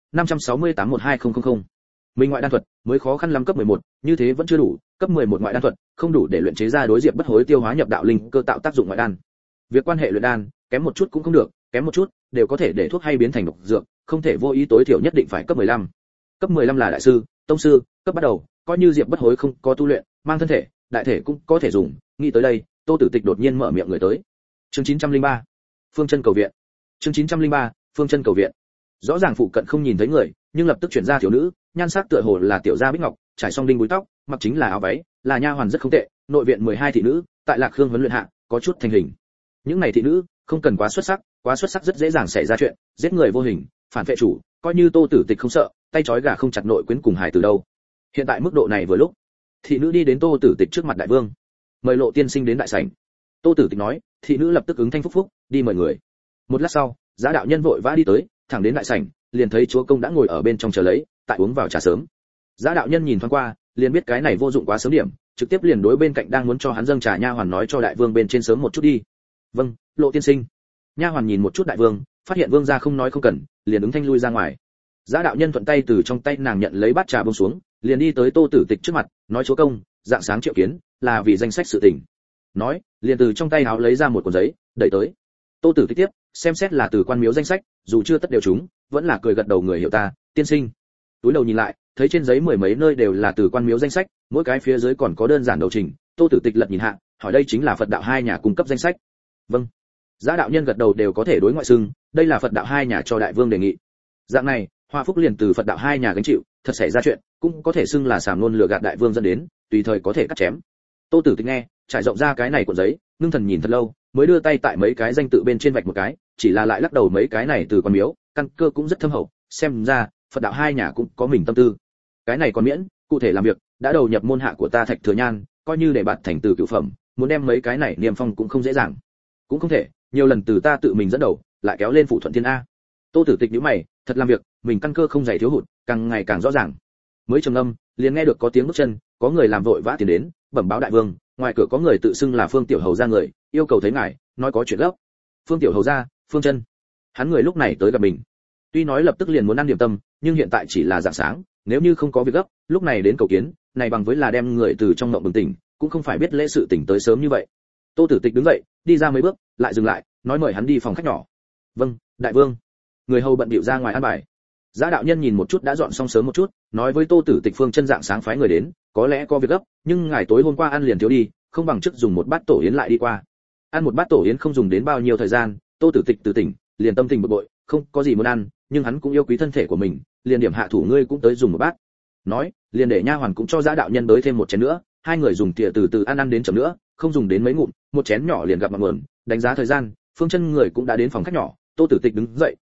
S1: 568-12000. Minh ngoại đan thuật mới khó khăn lắm cấp 11, như thế vẫn chưa đủ, cấp 11 ngoại đan thuật không đủ để luyện chế ra đối Diệp bất hối tiêu hóa nhập đạo linh cơ tạo tác dụng ngoại đan. Việc quan hệ luyện đan, kém một chút cũng không được, kém một chút đều có thể để thuốc hay biến thành độc dược, không thể vô ý, tối thiểu nhất định phải cấp 15. Cấp 15 là đại sư, tông sư, cấp bắt đầu, coi như Diệp bất hối không có tu luyện, mang thân thể, đại thể cũng có thể dùng. Nghĩ tới đây, Tô Tử Tịch đột nhiên mở miệng người tới. Chương 903, Phương Chân cầu viện. Chương 903, Phương Chân cầu viện. Rõ ràng phụ cận không nhìn thấy người, nhưng lập tức chuyển ra thiếu nữ, nhan sắc tựa hồ là tiểu gia Bích Ngọc, trải song đinh búi tóc, mặc chính là áo váy, là nha hoàn rất không tệ, nội viện 12 thị nữ, tại Lạc Khương huấn luyện hạ, có chút thành hình. Những này thị nữ, không cần quá xuất sắc rất dễ dàng xảy ra chuyện, giết người vô hình, phản vệ chủ, coi như Tô Tử Tịch không sợ, tay trói gà không chặt nội quyến cùng hài từ đâu. Hiện tại mức độ này vừa lúc, thị nữ đi đến Tô Tử Tịch trước mặt đại vương, mời Lộ tiên sinh đến đại sảnh. Tô Tử Tịch nói, thị nữ lập tức ứng thanh phúc phúc, đi mời người. Một lát sau, Giá đạo nhân vội vã đi tới, thẳng đến đại sảnh, liền thấy chúa công đã ngồi ở bên trong chờ lấy, tại uống vào trà sớm. Giá đạo nhân nhìn thoáng qua, liền biết cái này vô dụng quá sớm điểm, trực tiếp liền đối bên cạnh đang muốn cho hắn dâng trà nha hoàn nói cho đại vương bên trên sớm một chút đi. Vâng, Lộ tiên sinh. Nha hoàn nhìn một chút đại vương, phát hiện vương gia không nói không cần, liền ứng thanh lui ra ngoài. Giá đạo nhân thuận tay từ trong tay nàng nhận lấy bát trà buông xuống, liền đi tới Tô Tử Tịch trước mặt, nói chúa công, dạng sáng triệu kiến, là vì danh sách sự tình. Nói, liền từ trong tay áo lấy ra một cuốn giấy, đẩy tới. Tô Tử Tịch tiếp, xem xét là từ quan miếu danh sách, dù chưa tất đều chúng, vẫn là cười gật đầu, người hiểu ta, tiên sinh. Túi đầu nhìn lại, thấy trên giấy mười mấy nơi đều là từ quan miếu danh sách, mỗi cái phía dưới còn có đơn giản đầu trình. Tô Tử Tịch lật nhìn hạ, hỏi đây chính là Phật đạo hai nhà cung cấp danh sách. Vâng. Giá đạo nhân gật đầu, đều có thể đối ngoại xưng, đây là Phật đạo hai nhà cho đại vương đề nghị. Dạng này, hoa phúc liền từ Phật đạo hai nhà gánh chịu, thật xảy ra chuyện, cũng có thể xưng là sàm luôn lừa gạt đại vương dẫn đến, tùy thời có thể cắt chém. Tô Tử Tịch nghe, trải rộng ra cái này cuộn giấy, ngưng thần nhìn thật lâu, mới đưa tay tại mấy cái danh tự bên trên vạch một cái, chỉ là lại lắc đầu, mấy cái này từ quan miếu, căn cơ cũng rất thâm hậu, xem ra Phật đạo hai nhà cũng có mình tâm tư. Cái này còn miễn, cụ thể làm việc, đã đầu nhập môn hạ của ta Thạch Thừa Nhan, coi như để bạt thành từ cửu phẩm, muốn đem mấy cái này niêm phong cũng không dễ dàng. Cũng không thể, nhiều lần từ ta tự mình dẫn đầu, lại kéo lên phủ thuận thiên a. Tô Tử Tịch nhíu mày, thật làm việc, mình căn cơ không dày thiếu hụt, càng ngày càng rõ ràng. Mới trầm ngâm, liền nghe được có tiếng bước chân, có người làm vội vã tiến đến, bẩm báo đại vương, ngoài cửa có người tự xưng là Phương tiểu hầu gia người, yêu cầu thấy ngài, nói có chuyện gấp. Phương tiểu hầu gia, Phương Chân. Hắn người lúc này tới gặp mình. Tuy nói lập tức liền muốn ăn điểm tâm, nhưng hiện tại chỉ là rạng sáng, nếu như không có việc gấp, lúc này đến cầu kiến, này bằng với là đem người từ trong mộng bừng tỉnh, cũng không phải biết lễ sự tỉnh tới sớm như vậy. Tô Tử Tịch đứng dậy, đi ra mấy bước, lại dừng lại, nói mời hắn đi phòng khách nhỏ. Vâng, đại vương. Người hầu bận bịu ra ngoài ăn bài. Giá đạo nhân nhìn một chút đã dọn xong sớm một chút, nói với Tô Tử Tịch, Phương Chân dạng sáng phái người đến, có lẽ có việc gấp, nhưng ngài tối hôm qua ăn liền thiếu đi, không bằng trước dùng một bát tổ yến lại đi qua. Ăn một bát tổ yến không dùng đến bao nhiêu thời gian, Tô Tử Tịch từ tỉnh, liền tâm tình bực bội, không có gì muốn ăn, nhưng hắn cũng yêu quý thân thể của mình, liền điểm hạ thủ, ngươi cũng tới dùng một bát. Nói, liền để nha hoàn cũng cho Giá đạo nhân tới thêm một chén nữa, hai người dùng thìa từ từ ăn đến chậm nữa, không dùng đến mấy ngụm, một chén nhỏ liền gặp mặt nguồn. Đánh giá thời gian, Phương Chân người cũng đã đến phòng khách nhỏ. Tô Tử Tịch đứng dậy,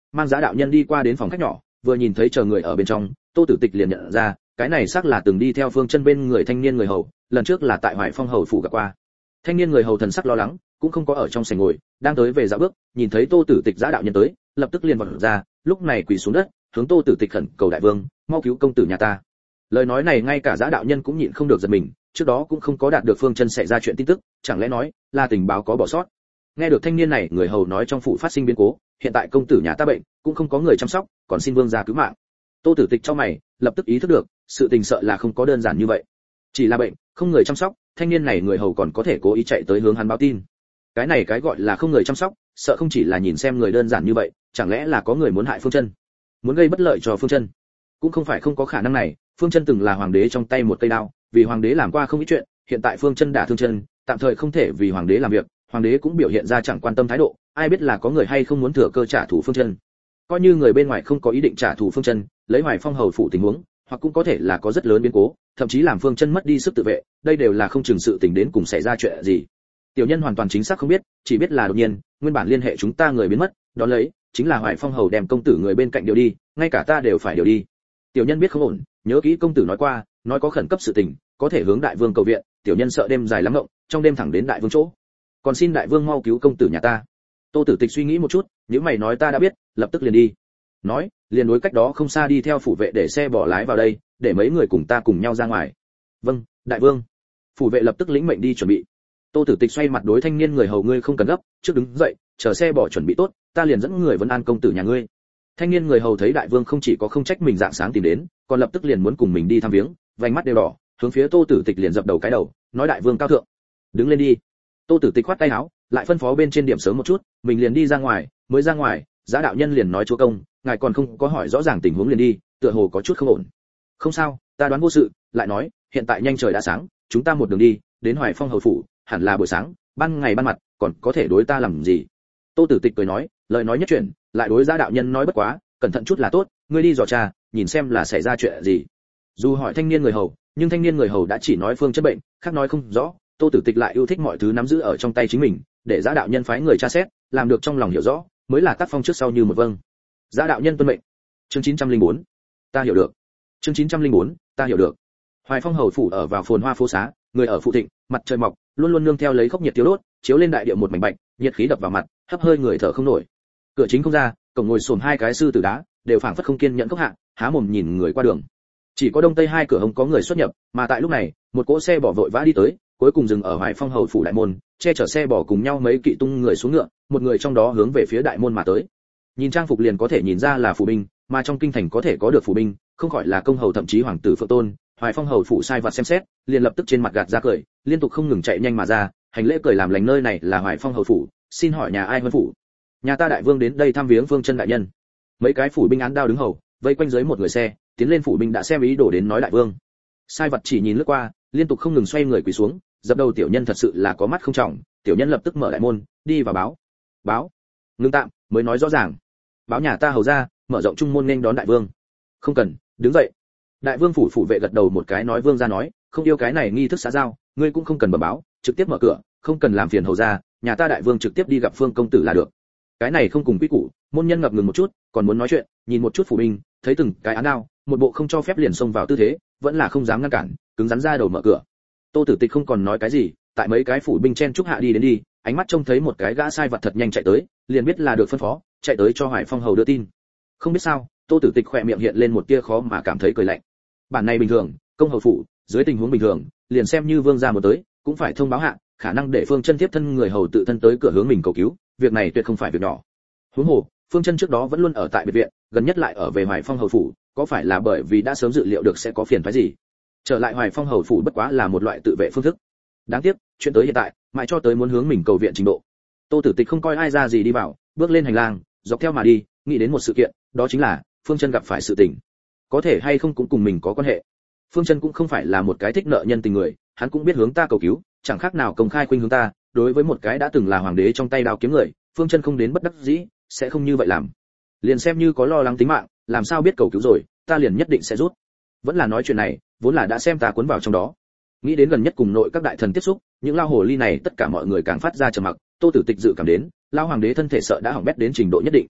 S1: mang Giá đạo nhân đi qua đến phòng khách nhỏ, vừa nhìn thấy chờ người ở bên trong, Tô Tử Tịch liền nhận ra, cái này xác là từng đi theo Phương Chân bên người thanh niên người hầu, lần trước là tại Hoài Phong hầu phủ gặp qua. Thanh niên người hầu thần sắc lo lắng, cũng không có ở trong sảnh ngồi, đang tới về dạo bước, nhìn thấy Tô Tử Tịch Giá đạo nhân tới, lập tức liền vọt ra, lúc này quỳ xuống đất, hướng Tô Tử Tịch khẩn cầu đại vương, mau cứu công tử nhà ta. Lời nói này ngay cả Giá đạo nhân cũng nhịn không được giật mình, trước đó cũng không có đạt được Phương Chân xảy ra chuyện tin tức, chẳng lẽ nói là tình báo có bỏ sót. Nghe được thanh niên này người hầu nói trong phủ phát sinh biến cố, hiện tại công tử nhà ta bệnh, cũng không có người chăm sóc, còn xin vương gia cứu mạng. Tô Tử Tịch trong mày, lập tức ý thức được, sự tình sợ là không có đơn giản như vậy. Chỉ là bệnh, không người chăm sóc, thanh niên này người hầu còn có thể cố ý chạy tới hướng hắn báo tin. Cái này cái gọi là không người chăm sóc, sợ không chỉ là nhìn xem người đơn giản như vậy, chẳng lẽ là có người muốn hại Phương Chân, muốn gây bất lợi cho Phương Chân. Cũng không phải không có khả năng này, Phương Chân từng là hoàng đế trong tay một cây đao, vì hoàng đế làm qua không ít chuyện, hiện tại Phương Chân đả thương chân, tạm thời không thể vì hoàng đế làm việc, hoàng đế cũng biểu hiện ra chẳng quan tâm thái độ, ai biết là có người hay không muốn thừa cơ trả thù Phương Chân. Coi như người bên ngoài không có ý định trả thù Phương Chân, lấy Hoài Phong hầu phủ tình huống, hoặc cũng có thể là có rất lớn biến cố, thậm chí làm Phương Chân mất đi sức tự vệ, đây đều là không chừng sự tình đến cùng xảy ra chuyện gì. Tiểu nhân hoàn toàn chính xác không biết, chỉ biết là đột nhiên, nguyên bản liên hệ chúng ta người biến mất, đó lấy chính là Hoài Phong hầu đem công tử người bên cạnh điều đi, ngay cả ta đều phải điều đi. Tiểu nhân biết không ổn, nhớ kỹ công tử nói qua, nói có khẩn cấp sự tình, có thể hướng đại vương cầu viện, tiểu nhân sợ đêm dài lắm ngộng, trong đêm thẳng đến đại vương chỗ. Còn xin đại vương mau cứu công tử nhà ta. Tô Tử Tịch suy nghĩ một chút, nếu mày nói ta đã biết, lập tức liền đi. Nói, liền đối cách đó không xa đi theo phủ vệ để xe bỏ lái vào đây, để mấy người cùng ta cùng nhau ra ngoài. Vâng, đại vương. Phủ vệ lập tức lĩnh mệnh đi chuẩn bị. Tô Tử Tịch xoay mặt đối thanh niên người hầu, ngươi không cần gấp, trước đứng dậy, chờ xe bỏ chuẩn bị tốt, ta liền dẫn người vấn an công tử nhà ngươi. Thanh niên người hầu thấy đại vương không chỉ có không trách mình dạng sáng tìm đến, còn lập tức liền muốn cùng mình đi thăm viếng, vành mắt đều đỏ, hướng phía Tô Tử Tịch liền dập đầu cái đầu, nói đại vương cao thượng, đứng lên đi. Tô Tử Tịch khoát tay áo, lại phân phó bên trên điểm sớm một chút, mình liền đi ra ngoài, mới ra ngoài, Giá đạo nhân liền nói chúa công, ngài còn không có hỏi rõ ràng tình huống liền đi, tựa hồ có chút không ổn. Không sao, ta đoán vô sự, lại nói, hiện tại nhanh trời đã sáng, chúng ta một đường đi, đến Hoài Phong hầu phủ, hẳn là buổi sáng, ban ngày ban mặt, còn có thể đối ta làm gì? Tô Tử Tịch cười nói, lời nói nhất chuyển, lại đối Giá đạo nhân nói bất quá, cẩn thận chút là tốt, ngươi đi dò tra, nhìn xem là xảy ra chuyện gì. Dù hỏi thanh niên người hầu, nhưng thanh niên người hầu đã chỉ nói Phương Chân bệnh, khác nói không rõ. Tô Tử Tịch lại yêu thích mọi thứ nắm giữ ở trong tay chính mình, để Giá đạo nhân phái người tra xét, làm được trong lòng hiểu rõ, mới là tác phong trước sau như một vâng. Giá đạo nhân tuân mệnh. Chương 904. Ta hiểu được. Chương 904. Ta hiểu được. Hoài Phong hầu phủ ở vào phồn hoa phố xá, người ở phụ thịnh, mặt trời mọc, luôn luôn nương theo lấy khốc nhiệt thiếu đốt, chiếu lên đại địa một mảnh bạch, nhiệt khí đập vào mặt, hấp hơi người thở không nổi. Cửa chính không ra, cổng ngồi xổm hai cái sư tử đá, đều phảng phất không kiên nhẫn cốc hạ, há mồm nhìn người qua đường. Chỉ có đông tây hai cửa hông có người xuất nhập, mà tại lúc này, một cỗ xe bỏ vội vã đi tới, cuối cùng dừng ở Hoài Phong hầu phủ đại môn, che chở xe bỏ cùng nhau mấy kỵ tung người xuống ngựa, một người trong đó hướng về phía đại môn mà tới. Nhìn trang phục liền có thể nhìn ra là phủ binh, mà trong kinh thành có thể có được phủ binh, không khỏi là công hầu thậm chí hoàng tử Phượng Tôn. Hoài Phong hầu phủ sai vặt xem xét, liền lập tức trên mặt gạt ra cười, liên tục không ngừng chạy nhanh mà ra, hành lễ cười làm lành, nơi này là Hoài Phong hầu phủ, xin hỏi nhà ai huân phủ? Nhà ta đại vương đến đây thăm viếng Phương Chân đại nhân. Mấy cái phủ binh án đao đứng hầu, vây quanh dưới một người xe, tiến lên phủ binh đã xem ý đồ đến nói đại vương. Sai vật chỉ nhìn lướt qua, liên tục không ngừng xoay người quỳ xuống, dập đầu, tiểu nhân thật sự là có mắt không trọng. Tiểu nhân lập tức mở đại môn, đi vào báo. Ngưng tạm, mới nói rõ ràng. Báo nhà ta hầu ra, mở rộng trung môn nên đón đại vương. Không cần, đứng dậy. Đại vương phủ vệ gật đầu một cái, nói vương gia nói, không yêu cái này nghi thức xã giao, ngươi cũng không cần bẩm báo, trực tiếp mở cửa, không cần làm phiền hầu gia, nhà ta đại vương trực tiếp đi gặp Phương công tử là được. Cái này không cùng quy củ. Môn nhân ngập ngừng một chút, còn muốn nói chuyện, nhìn một chút phủ binh, thấy từng cái án đao, một bộ không cho phép liền xông vào tư thế, vẫn là không dám ngăn cản, cứng rắn ra đầu mở cửa. Tô Tử Tịch không còn nói cái gì, tại mấy cái phủ binh chen chúc hạ đi đến đi, ánh mắt trông thấy một cái gã sai vật thật nhanh chạy tới, liền biết là được phân phó, chạy tới cho Hoài Phong hầu đưa tin. Không biết sao, Tô Tử Tịch khỏe miệng hiện lên một tia khó mà cảm thấy cười lạnh. Bản này bình thường, công hầu phủ, dưới tình huống bình thường, liền xem như vương gia một tới, cũng phải thông báo hạ, khả năng để Phương Chân tiếp thân người hầu tự thân tới cửa hướng mình cầu cứu, việc này tuyệt không phải việc nhỏ. Huống hồ, Phương Chân trước đó vẫn luôn ở tại biệt viện, gần nhất lại ở về Hoài Phong hầu phủ, có phải là bởi vì đã sớm dự liệu được sẽ có phiền phức gì? Trở lại Hoài Phong hầu phủ bất quá là một loại tự vệ phương thức. Đáng tiếc, chuyện tới hiện tại, mãi cho tới muốn hướng mình cầu viện trình độ. Tô Tử Tịch không coi ai ra gì đi vào, bước lên hành lang, dọc theo mà đi, nghĩ đến một sự kiện, đó chính là Phương Chân gặp phải sự tình, có thể hay không cũng cùng mình có quan hệ. Phương Chân cũng không phải là một cái thích nợ nhân tình người, hắn cũng biết hướng ta cầu cứu, chẳng khác nào công khai khuynh hướng ta, đối với một cái đã từng là hoàng đế trong tay đao kiếm người, Phương Chân không đến bất đắc dĩ, sẽ không như vậy làm. Liền xem như có lo lắng tính mạng, làm sao biết cầu cứu rồi, ta liền nhất định sẽ rút. Vẫn là nói chuyện này, vốn là đã xem ta cuốn vào trong đó. Nghĩ đến gần nhất cùng nội các đại thần tiếp xúc, những lao hồ ly này tất cả mọi người càng phát ra trầm mặc. Tô Tử Tịch dự cảm đến, lao hoàng đế thân thể sợ đã hỏng bét đến trình độ nhất định.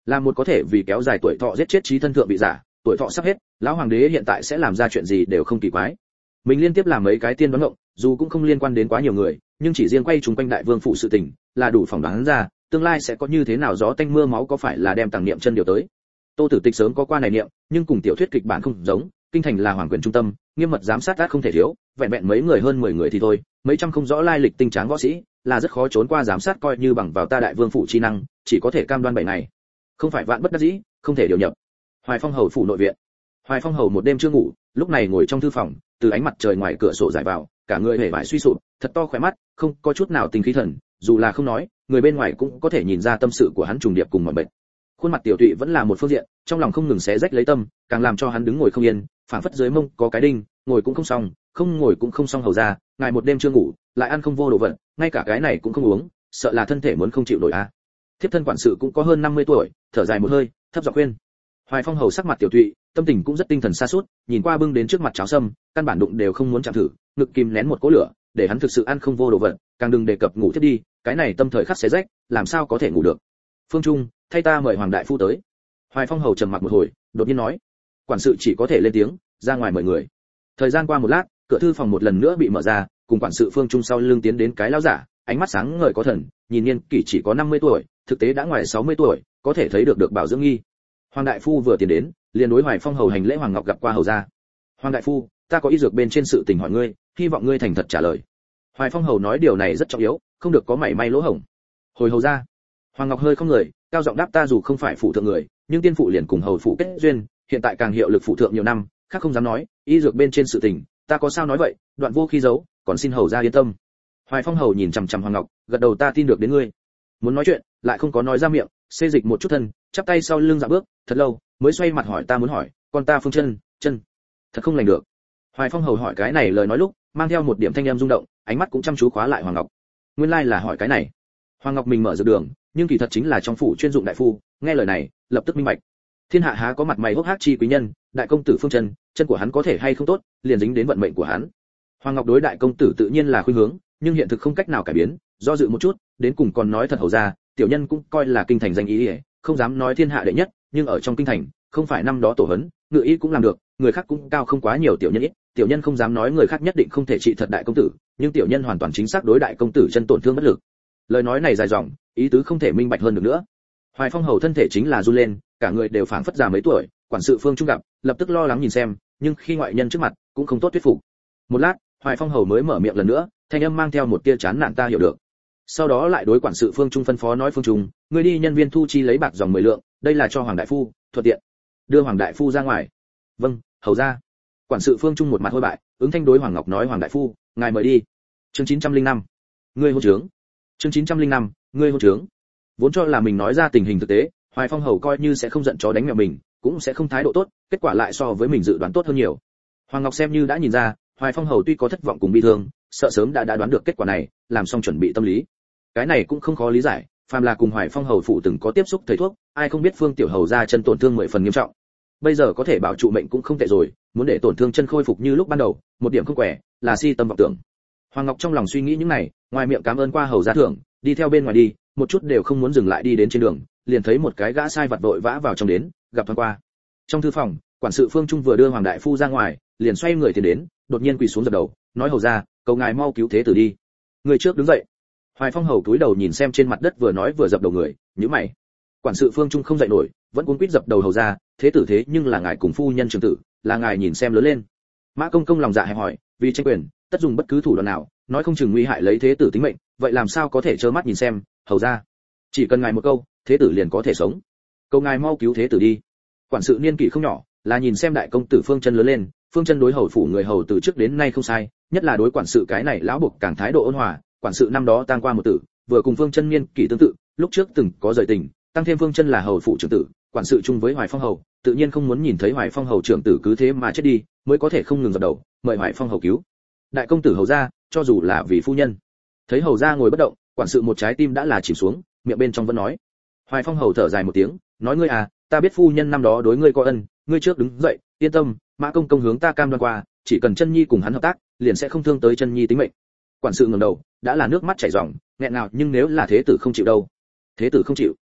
S1: là một có thể vì kéo dài tuổi thọ giết chết trí thân thượng vị giả, tuổi thọ sắp hết, lão hoàng đế hiện tại sẽ làm ra chuyện gì đều không kỳ quái. Mình liên tiếp làm mấy cái tiên đoán ngộng, dù cũng không liên quan đến quá nhiều người, nhưng chỉ riêng quay chúng quanh đại vương phụ sự tình, là đủ phỏng đoán ra, tương lai sẽ có như thế nào gió tanh mưa máu, có phải là đem Tằng Niệm chân điều tới. Tô Tử Tịch sớm có qua này niệm, nhưng cùng tiểu thuyết kịch bản không giống, kinh thành là hoàng quyền trung tâm, nghiêm mật giám sát át không thể thiếu, vẹn vẹn mấy người hơn 10 người thì thôi, mấy trăm không rõ lai lịch tinh tráng võ sĩ, là rất khó trốn qua giám sát, coi như bằng vào ta đại vương phụ chi năng, chỉ có thể cam đoan 7 ngày. Không phải vạn bất đắc dĩ, không thể điều nhập. Hoài Phong hầu phủ nội viện. Hoài Phong hầu một đêm chưa ngủ, lúc này ngồi trong thư phòng, từ ánh mặt trời ngoài cửa sổ rải vào, cả người hề vải suy sụp, thật to khóe mắt, không có chút nào tình khí thần, dù là không nói, người bên ngoài cũng có thể nhìn ra tâm sự của hắn trùng điệp cùng mọi bệnh. Khuôn mặt tiểu tụy vẫn là một phương diện, trong lòng không ngừng xé rách lấy tâm, càng làm cho hắn đứng ngồi không yên, phảng phất dưới mông có cái đinh, ngồi cũng không xong, không ngồi cũng không xong. Hầu ra, ngài một đêm chưa ngủ, lại ăn không vô đồ vật, ngay cả cái này cũng không uống, sợ là thân thể muốn không chịu nổi a. Thiếp thân quản sự cũng có hơn 50 tuổi, thở dài một hơi, thấp giọng khuyên. Hoài Phong hầu sắc mặt tiểu tụy, tâm tình cũng rất tinh thần sa sút, nhìn qua bưng đến trước mặt cháo sâm, căn bản đụng đều không muốn chạm thử, ngực kìm nén một cỗ lửa, để hắn thực sự ăn không vô đồ vật, càng đừng đề cập ngủ thiết đi, cái này tâm thời khắc xé rách, làm sao có thể ngủ được. Phương Trung, thay ta mời hoàng đại phu tới. Hoài Phong hầu trầm mặc một hồi, đột nhiên nói. Quản sự chỉ có thể lên tiếng, ra ngoài mời người. Thời gian qua một lát, cửa thư phòng một lần nữa bị mở ra, cùng quản sự Phương Trung sau lưng tiến đến cái lão giả, ánh mắt sáng ngời có thần, nhìn niên kỷ chỉ có 50 tuổi, thực tế đã ngoài 60 tuổi, có thể thấy được bảo dưỡng nghi. Hoàng đại phu vừa tiến đến, liền đối Hoài Phong hầu hành lễ. Hoàng Ngọc gặp qua hầu gia. Hoàng đại phu, ta có y dược bên trên sự tình hỏi ngươi, hy vọng ngươi thành thật trả lời. Hoài Phong hầu nói điều này rất trọng yếu, không được có mảy may lỗ hổng. Hồi hầu gia. Hoàng Ngọc hơi không người, cao giọng đáp, ta dù không phải phụ thượng người, nhưng tiên phụ liền cùng hầu phụ kết duyên, hiện tại càng hiệu lực phụ thượng nhiều năm, khác không dám nói, y dược bên trên sự tình, ta có sao nói vậy, đoạn vô khi giấu, còn xin hầu gia yên tâm. Hoài Phong hầu nhìn chằm chằm Hoàng Ngọc, gật đầu, ta tin được đến ngươi. Muốn nói chuyện, lại không có nói ra miệng, xê dịch một chút thân, chắp tay sau lưng dạo bước, thật lâu, mới xoay mặt hỏi, ta muốn hỏi, con ta Phương chân, thật không lành được. Hoài Phong hầu hỏi cái này lời nói lúc, mang theo một điểm thanh âm rung động, ánh mắt cũng chăm chú khóa lại Hoàng Ngọc. Nguyên lai là hỏi cái này. Hoàng Ngọc mình mở dược đường, nhưng kỳ thật chính là trong phủ chuyên dụng đại phu, nghe lời này, lập tức minh bạch. Thiên hạ há có mặt mày hốc hác chi quý nhân, đại công tử Phương chân của hắn có thể hay không tốt, liền dính đến vận mệnh của hắn. Hoàng Ngọc đối đại công tử tự nhiên là khuynh hướng, nhưng hiện thực không cách nào cải biến, do dự một chút, đến cùng còn nói thật hầu ra, tiểu nhân cũng coi là kinh thành danh ý, không dám nói thiên hạ đệ nhất, nhưng ở trong kinh thành, không phải năm đó tổ huấn, ngự ý cũng làm được, người khác cũng cao không quá nhiều, tiểu nhân ít, tiểu nhân không dám nói người khác nhất định không thể trị thật đại công tử, nhưng tiểu nhân hoàn toàn chính xác đối đại công tử chân tổn thương bất lực. Lời nói này dài dòng, ý tứ không thể minh bạch hơn được nữa. Hoài Phong hầu thân thể chính là run lên, cả người đều phảng phất già mấy tuổi, quản sự Phương Trung gặp, lập tức lo lắng nhìn xem, nhưng khi ngoại nhân trước mặt, cũng không tốt thuyết phục. Một lát, Hoài Phong hầu mới mở miệng lần nữa, thanh âm mang theo một tia chán nản, ta hiểu được. Sau đó lại đối quản sự Phương Trung phân phó nói, Phương Trung, ngươi đi nhân viên thu chi lấy bạc dòng 10 lượng, đây là cho hoàng đại phu, thuận tiện đưa hoàng đại phu ra ngoài. Vâng, hầu ra. Quản sự Phương Trung một mặt hôi bại, ứng thanh đối Hoàng Ngọc nói, hoàng đại phu, ngài mời đi. Chương 905. Ngươi hôn trướng. Chương 905. Ngươi hôn trướng. Vốn cho là mình nói ra tình hình thực tế, Hoài Phong hầu coi như sẽ không giận chó đánh mèo mình, cũng sẽ không thái độ tốt, kết quả lại so với mình dự đoán tốt hơn nhiều. Hoàng Ngọc xem như đã nhìn ra, Hoài Phong hầu tuy có thất vọng cùng bi thương, sợ sớm đã đoán được kết quả này, làm xong chuẩn bị tâm lý. Cái này cũng không khó lý giải, phàm là cùng Hoài Phong hầu phụ từng có tiếp xúc thầy thuốc, ai không biết Phương tiểu hầu ra chân tổn thương 10 phần nghiêm trọng. Bây giờ có thể bảo trụ mệnh cũng không tệ rồi, muốn để tổn thương chân khôi phục như lúc ban đầu, một điểm không quẻ, là si tâm vọng tưởng. Hoàng Ngọc trong lòng suy nghĩ những này, ngoài miệng cảm ơn qua hầu gia thưởng, đi theo bên ngoài đi, một chút đều không muốn dừng lại, đi đến trên đường, liền thấy một cái gã sai vặt vội vã vào trong đến, gặp thoáng qua. Trong thư phòng, quản sự Phương Trung vừa đưa hoàng đại phu ra ngoài, liền xoay người tiến đến, đột nhiên quỳ xuống dập đầu, nói, hầu gia, cầu ngài mau cứu thế tử đi. Người trước đứng dậy. Hoài Phong hầu cúi đầu nhìn xem trên mặt đất vừa nói vừa dập đầu người, nhíu mày. Quản sự Phương Trung không dậy nổi, vẫn cuống quýt dập đầu, hầu gia, thế tử thế nhưng là ngài cùng phu nhân trưởng tử, là ngài nhìn xem lớn lên. Mã Công Công lòng dạ hẹp hỏi, vì tranh quyền, tất dùng bất cứ thủ đoạn nào, nói không chừng nguy hại lấy thế tử tính mệnh, vậy làm sao có thể trơ mắt nhìn xem, hầu gia, chỉ cần ngài một câu, thế tử liền có thể sống. Cầu ngài mau cứu thế tử đi. Quản sự niên kỷ không nhỏ, là nhìn xem đại công tử Phương Chân lớn lên, Phương Chân đối hầu phủ người hầu từ trước đến nay không sai, nhất là đối quản sự cái này lão buộc càng thái độ ôn hòa. Quản sự năm đó tang qua một tử, vừa cùng Phương Chân niên kỷ tương tự, lúc trước từng có rời tình, tăng thêm Phương Chân là hầu phủ trưởng tử, quản sự chung với Hoài Phong hầu, tự nhiên không muốn nhìn thấy Hoài Phong hầu trưởng tử cứ thế mà chết đi, mới có thể không ngừng dập đầu, mời Hoài Phong hầu cứu. Đại công tử hầu gia, cho dù là vì phu nhân. Thấy hầu gia ngồi bất động, quản sự một trái tim đã là chìm xuống, miệng bên trong vẫn nói. Hoài Phong hầu thở dài một tiếng, nói, ngươi à, ta biết phu nhân năm đó đối ngươi có ân, ngươi trước đứng dậy, yên tâm, Mã Công Công hướng ta cam đoan qua, chỉ cần Chân Nhi cùng hắn hợp tác, liền sẽ không thương tới Chân Nhi tính mệnh. Quản sự ngẩng đầu, đã là nước mắt chảy ròng, nghẹn ngào, nhưng nếu là thế tử không chịu đâu? Thế tử không chịu.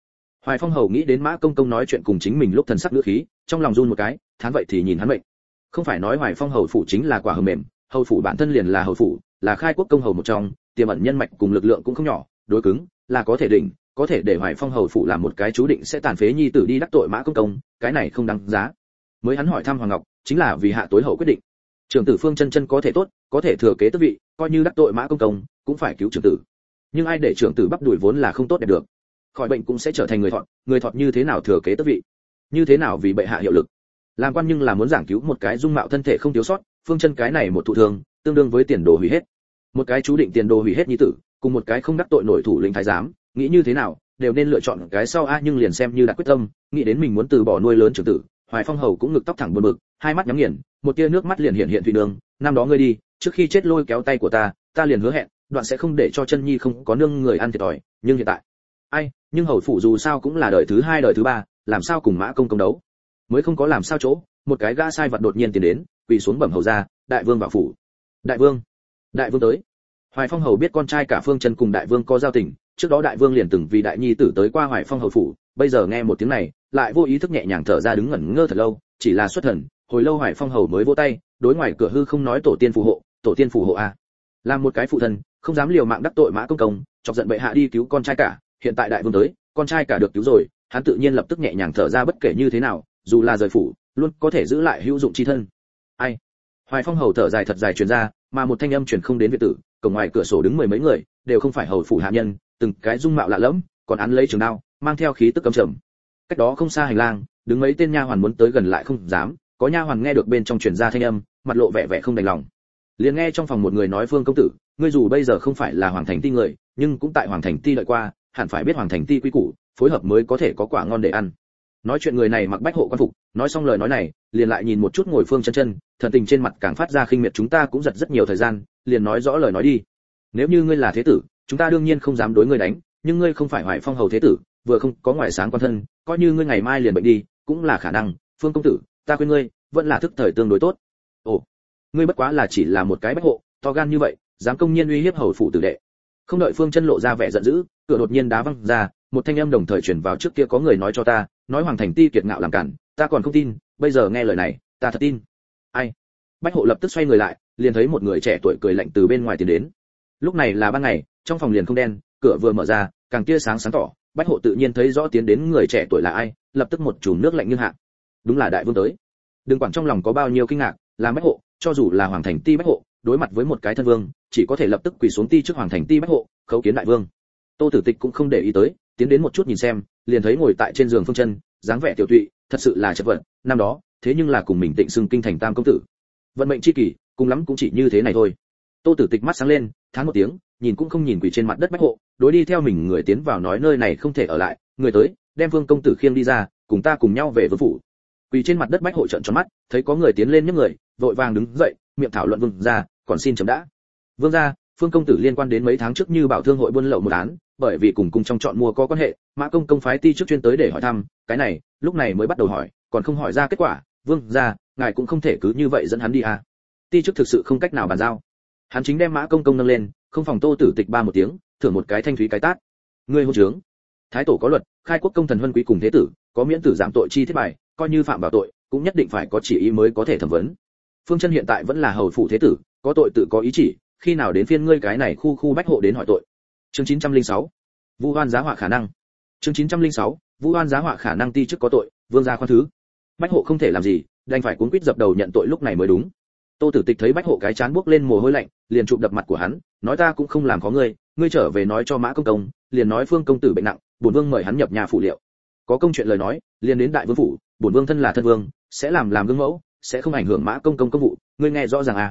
S1: Hoài Phong hầu nghĩ đến Mã Công công nói chuyện cùng chính mình lúc thần sắc ngữ khí, trong lòng run một cái, thán vậy thì nhìn hắn mệnh. Không phải nói Hoài Phong hầu phủ chính là quả hờ mềm, hầu phủ bản thân liền là hầu phủ, là khai quốc công hầu một trong, tiềm ẩn nhân mạch cùng lực lượng cũng không nhỏ, đối cứng là có thể đỉnh, có thể để Hoài Phong hầu phủ làm một cái chú định sẽ tàn phế nhi tử đi đắc tội Mã Công công, cái này không đáng giá. Mới hắn hỏi thăm Hoàng Ngọc, chính là vì hạ tối hậu quyết định. Trưởng tử Phương Chân Chân có thể tốt, có thể thừa kế tước vị, coi như đắc tội Mã Công công, cũng phải cứu trưởng tử. Nhưng ai để trưởng tử bắp đuổi vốn là không tốt đẹp được. Khỏi bệnh cũng sẽ trở thành người thọt như thế nào thừa kế tước vị, như thế nào vì bệ hạ hiệu lực. Làm quan nhưng là muốn giảng cứu một cái dung mạo thân thể không thiếu sót, Phương Chân cái này một thụ thương, tương đương với tiền đồ hủy hết. Một cái chú định tiền đồ hủy hết nhi tử, cùng một cái không đắc tội nổi thủ lĩnh thái giám, nghĩ như thế nào, đều nên lựa chọn cái sau a, nhưng liền xem như đã quyết tâm, nghĩ đến mình muốn từ bỏ nuôi lớn trưởng tử, Hoài Phong hầu cũng ngực tóc thẳng buồn bực, hai mắt nhắm nghiền, một tia nước mắt liền hiện thủy nương, năm đó ngươi đi, trước khi chết lôi kéo tay của ta liền hứa hẹn, đoạn sẽ không để cho Chân Nhi không có nương người ăn thiệt thòi, nhưng hiện tại, ai, nhưng hầu phủ dù sao cũng là đời thứ hai đời thứ ba, làm sao cùng Mã Công công đấu? Mới không có làm sao chỗ, một cái gã sai vật đột nhiên tiến đến, quỳ xuống bẩm hầu ra, đại vương vào phủ. Đại vương tới. Hoài Phong hầu biết con trai cả Phương Chân cùng đại vương có giao tình, trước đó đại vương liền từng vì đại nhi tử tới qua Hoài Phong hầu phủ, bây giờ nghe một tiếng này, lại vô ý thức nhẹ nhàng thở ra đứng ngẩn ngơ thật lâu, chỉ là xuất thần, hồi lâu Hoài Phong hầu mới vỗ tay, đối ngoài cửa hư không nói tổ tiên phù hộ a. Làm một cái phụ thân, không dám liều mạng đắc tội Mã Công công, chọc giận bệ hạ đi cứu con trai cả, hiện tại đại vương tới, con trai cả được cứu rồi, hắn tự nhiên lập tức nhẹ nhàng thở ra, bất kể như thế nào, dù là rời phủ, luôn có thể giữ lại hữu dụng chi thân. Ai? Hoài Phong hầu thở dài thật dài truyền ra, mà một thanh âm truyền không đến viện tử, cổng ngoài cửa sổ đứng mười mấy người, đều không phải hầu phủ hạ nhân, từng cái dung mạo lạ lẫm, còn án lấy trường đao, mang theo khí tức cấm trầm. Cách đó không xa hành lang, đứng mấy tên nha hoàn muốn tới gần lại không dám, có nha hoàn nghe được bên trong truyền ra thanh âm, mặt lộ vẻ vẻ không đành lòng. Liền nghe trong phòng một người nói: "Phương công tử, ngươi dù bây giờ không phải là Hoàng Thành Ti người, nhưng cũng tại Hoàng Thành Ti đợi qua, hẳn phải biết Hoàng Thành Ti quy củ, phối hợp mới có thể có quả ngon để ăn." Nói chuyện người này mặc bách hộ quan phục, nói xong lời nói này, liền lại nhìn một chút ngồi Phương Chân Chân, thần tình trên mặt càng phát ra khinh miệt. "Chúng ta cũng giật rất nhiều thời gian, liền nói rõ lời nói đi. Nếu như ngươi là thế tử, chúng ta đương nhiên không dám đối ngươi đánh, nhưng ngươi không phải Hoài Phong hầu thế tử, vừa không có ngoại sáng quan thân, coi như ngươi ngày mai liền bệnh đi, cũng là khả năng. Phương công tử, ta khuyên ngươi, vẫn là thức thời tương đối tốt." "Ồ, ngươi bất quá là chỉ là một cái bách hộ, to gan như vậy, dám công nhiên uy hiếp hầu phủ tử đệ." Không đợi Phương Chân lộ ra vẻ giận dữ, cửa đột nhiên đá văng ra, một thanh âm đồng thời truyền vào: "Trước kia có người nói cho ta, nói Hoàng Thành Ti kiệt ngạo làm cản, ta còn không tin, bây giờ nghe lời này, ta thật tin." "Ai?" Bách hộ lập tức xoay người lại, liền thấy một người trẻ tuổi cười lạnh từ bên ngoài tiến đến. Lúc này là ban ngày, trong phòng liền không đen, cửa vừa mở ra, càng tia sáng sáng tỏ, Bách hộ tự nhiên thấy rõ tiến đến người trẻ tuổi là ai, lập tức một chùm nước lạnh nghiêng hạ. Đúng là đại vương tới. Đừng quản trong lòng có bao nhiêu kinh ngạc, làm Bách hộ, cho dù là Hoàng Thành Ti Bách hộ, đối mặt với một cái thân vương, chỉ có thể lập tức quỳ xuống ti trước Hoàng Thành Ti Bách hộ, khấu kiến đại vương. Tô Tử Tịch cũng không để ý tới, tiến đến một chút nhìn xem, liền thấy ngồi tại trên giường Phương Chân, dáng vẻ tiểu tụy, thật sự là chật vật, năm đó, thế nhưng là cùng mình Tịnh xưng kinh thành tam công tử. Vận mệnh chi kỳ, cùng lắm cũng chỉ như thế này thôi. Tô Tử Tịch mắt sáng lên, thán một tiếng, nhìn cũng không nhìn quỳ trên mặt đất Bách hộ, đối đi theo mình người tiến vào nói: "Nơi này không thể ở lại, người tới, đem Vương công tử khiêng đi ra, cùng ta cùng nhau về vương phủ." Quỳ trên mặt đất Bách hộ trợn tròn mắt, thấy có người tiến lên nhấc người, vội vàng đứng dậy, miệng thảo luận: "Vương gia, còn xin chấm đã." "Vương gia, Phương công tử liên quan đến mấy tháng trước như bảo thương hội buôn lậu một án, bởi vì cùng trong chọn mua có quan hệ, Mã công công phái ti trước chuyên tới để hỏi thăm, cái này, lúc này mới bắt đầu hỏi, còn không hỏi ra kết quả, Vương gia, ngài cũng không thể cứ như vậy dẫn hắn đi à. Ti trước thực sự không cách nào bàn giao." Hắn chính đem Mã công công nâng lên, không phòng Tô Tử Tịch ba một tiếng, thưởng một cái thanh thúy cái tát. "Ngươi hôn trướng. Thái tổ có luật, khai quốc công thần huân quý cùng thế tử, có miễn tử giảm tội chi thiết bài, coi như phạm vào tội, cũng nhất định phải có chỉ ý mới có thể thẩm vấn. Phương Chân hiện tại vẫn là hầu phủ thế tử, có tội tự có ý chỉ, khi nào đến phiên ngươi cái này khu bách hộ đến hỏi tội." Chương 906. Vu oan giá họa khả năng. Chương 906. Vu oan giá họa khả năng. Ti trước có tội, vương gia khoan thứ. Bách hộ không thể làm gì, đành phải cuống quýt dập đầu nhận tội lúc này mới đúng. Tô Tử Tịch thấy Bách hộ cái chán buốc lên mồ hôi lạnh, liền chụp đập mặt của hắn, nói: "Ta cũng không làm khó ngươi, ngươi trở về nói cho Mã công công, liền nói Phương công tử bệnh nặng, bổn vương mời hắn nhập nhà phụ liệu. Có công chuyện lời nói, liền đến đại vương phủ, bổn vương thân là thân vương, sẽ làm gương mẫu, sẽ không ảnh hưởng Mã công công công vụ, ngươi nghe rõ ràng à?"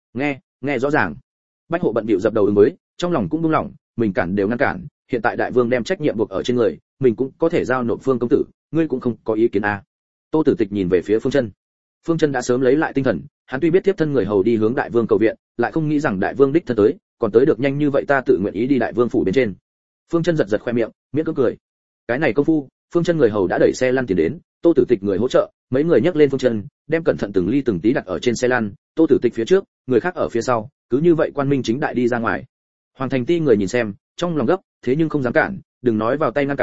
S1: Nghe rõ ràng. Bách hộ bận bịu dập đầu ứng với, trong lòng cũng buông lỏng, mình cản đều ngăn cản, hiện tại đại vương đem trách nhiệm buộc ở trên người, mình cũng có thể giao nộp Phương công tử, ngươi cũng không có ý kiến à? Tô Tử Tịch nhìn về phía Phương Chân. Phương Chân đã sớm lấy lại tinh thần, hắn tuy biết tiếp thân người hầu đi hướng đại vương cầu viện, lại không nghĩ rằng đại vương đích thân tới, còn tới được nhanh như vậy, ta tự nguyện ý đi đại vương phủ bên trên. Phương Chân giật khoe miệng, miễn cưỡng cười. Cái này công phu, Phương Chân người hầu đã đẩy xe lăn tiến đến, Tô Tử Tịch người hỗ trợ, mấy người nhấc lên Phương Chân, đem cẩn thận từng ly từng tí đặt ở trên xe lăn, Tô Tử Tịch phía trước, người khác ở phía sau, cứ như vậy quan minh chính đại đi ra ngoài. Hoàng Thành Ti người nhìn xem, trong lòng gấp, thế nhưng không dám cản, đừng nói vào tay ngăn cản,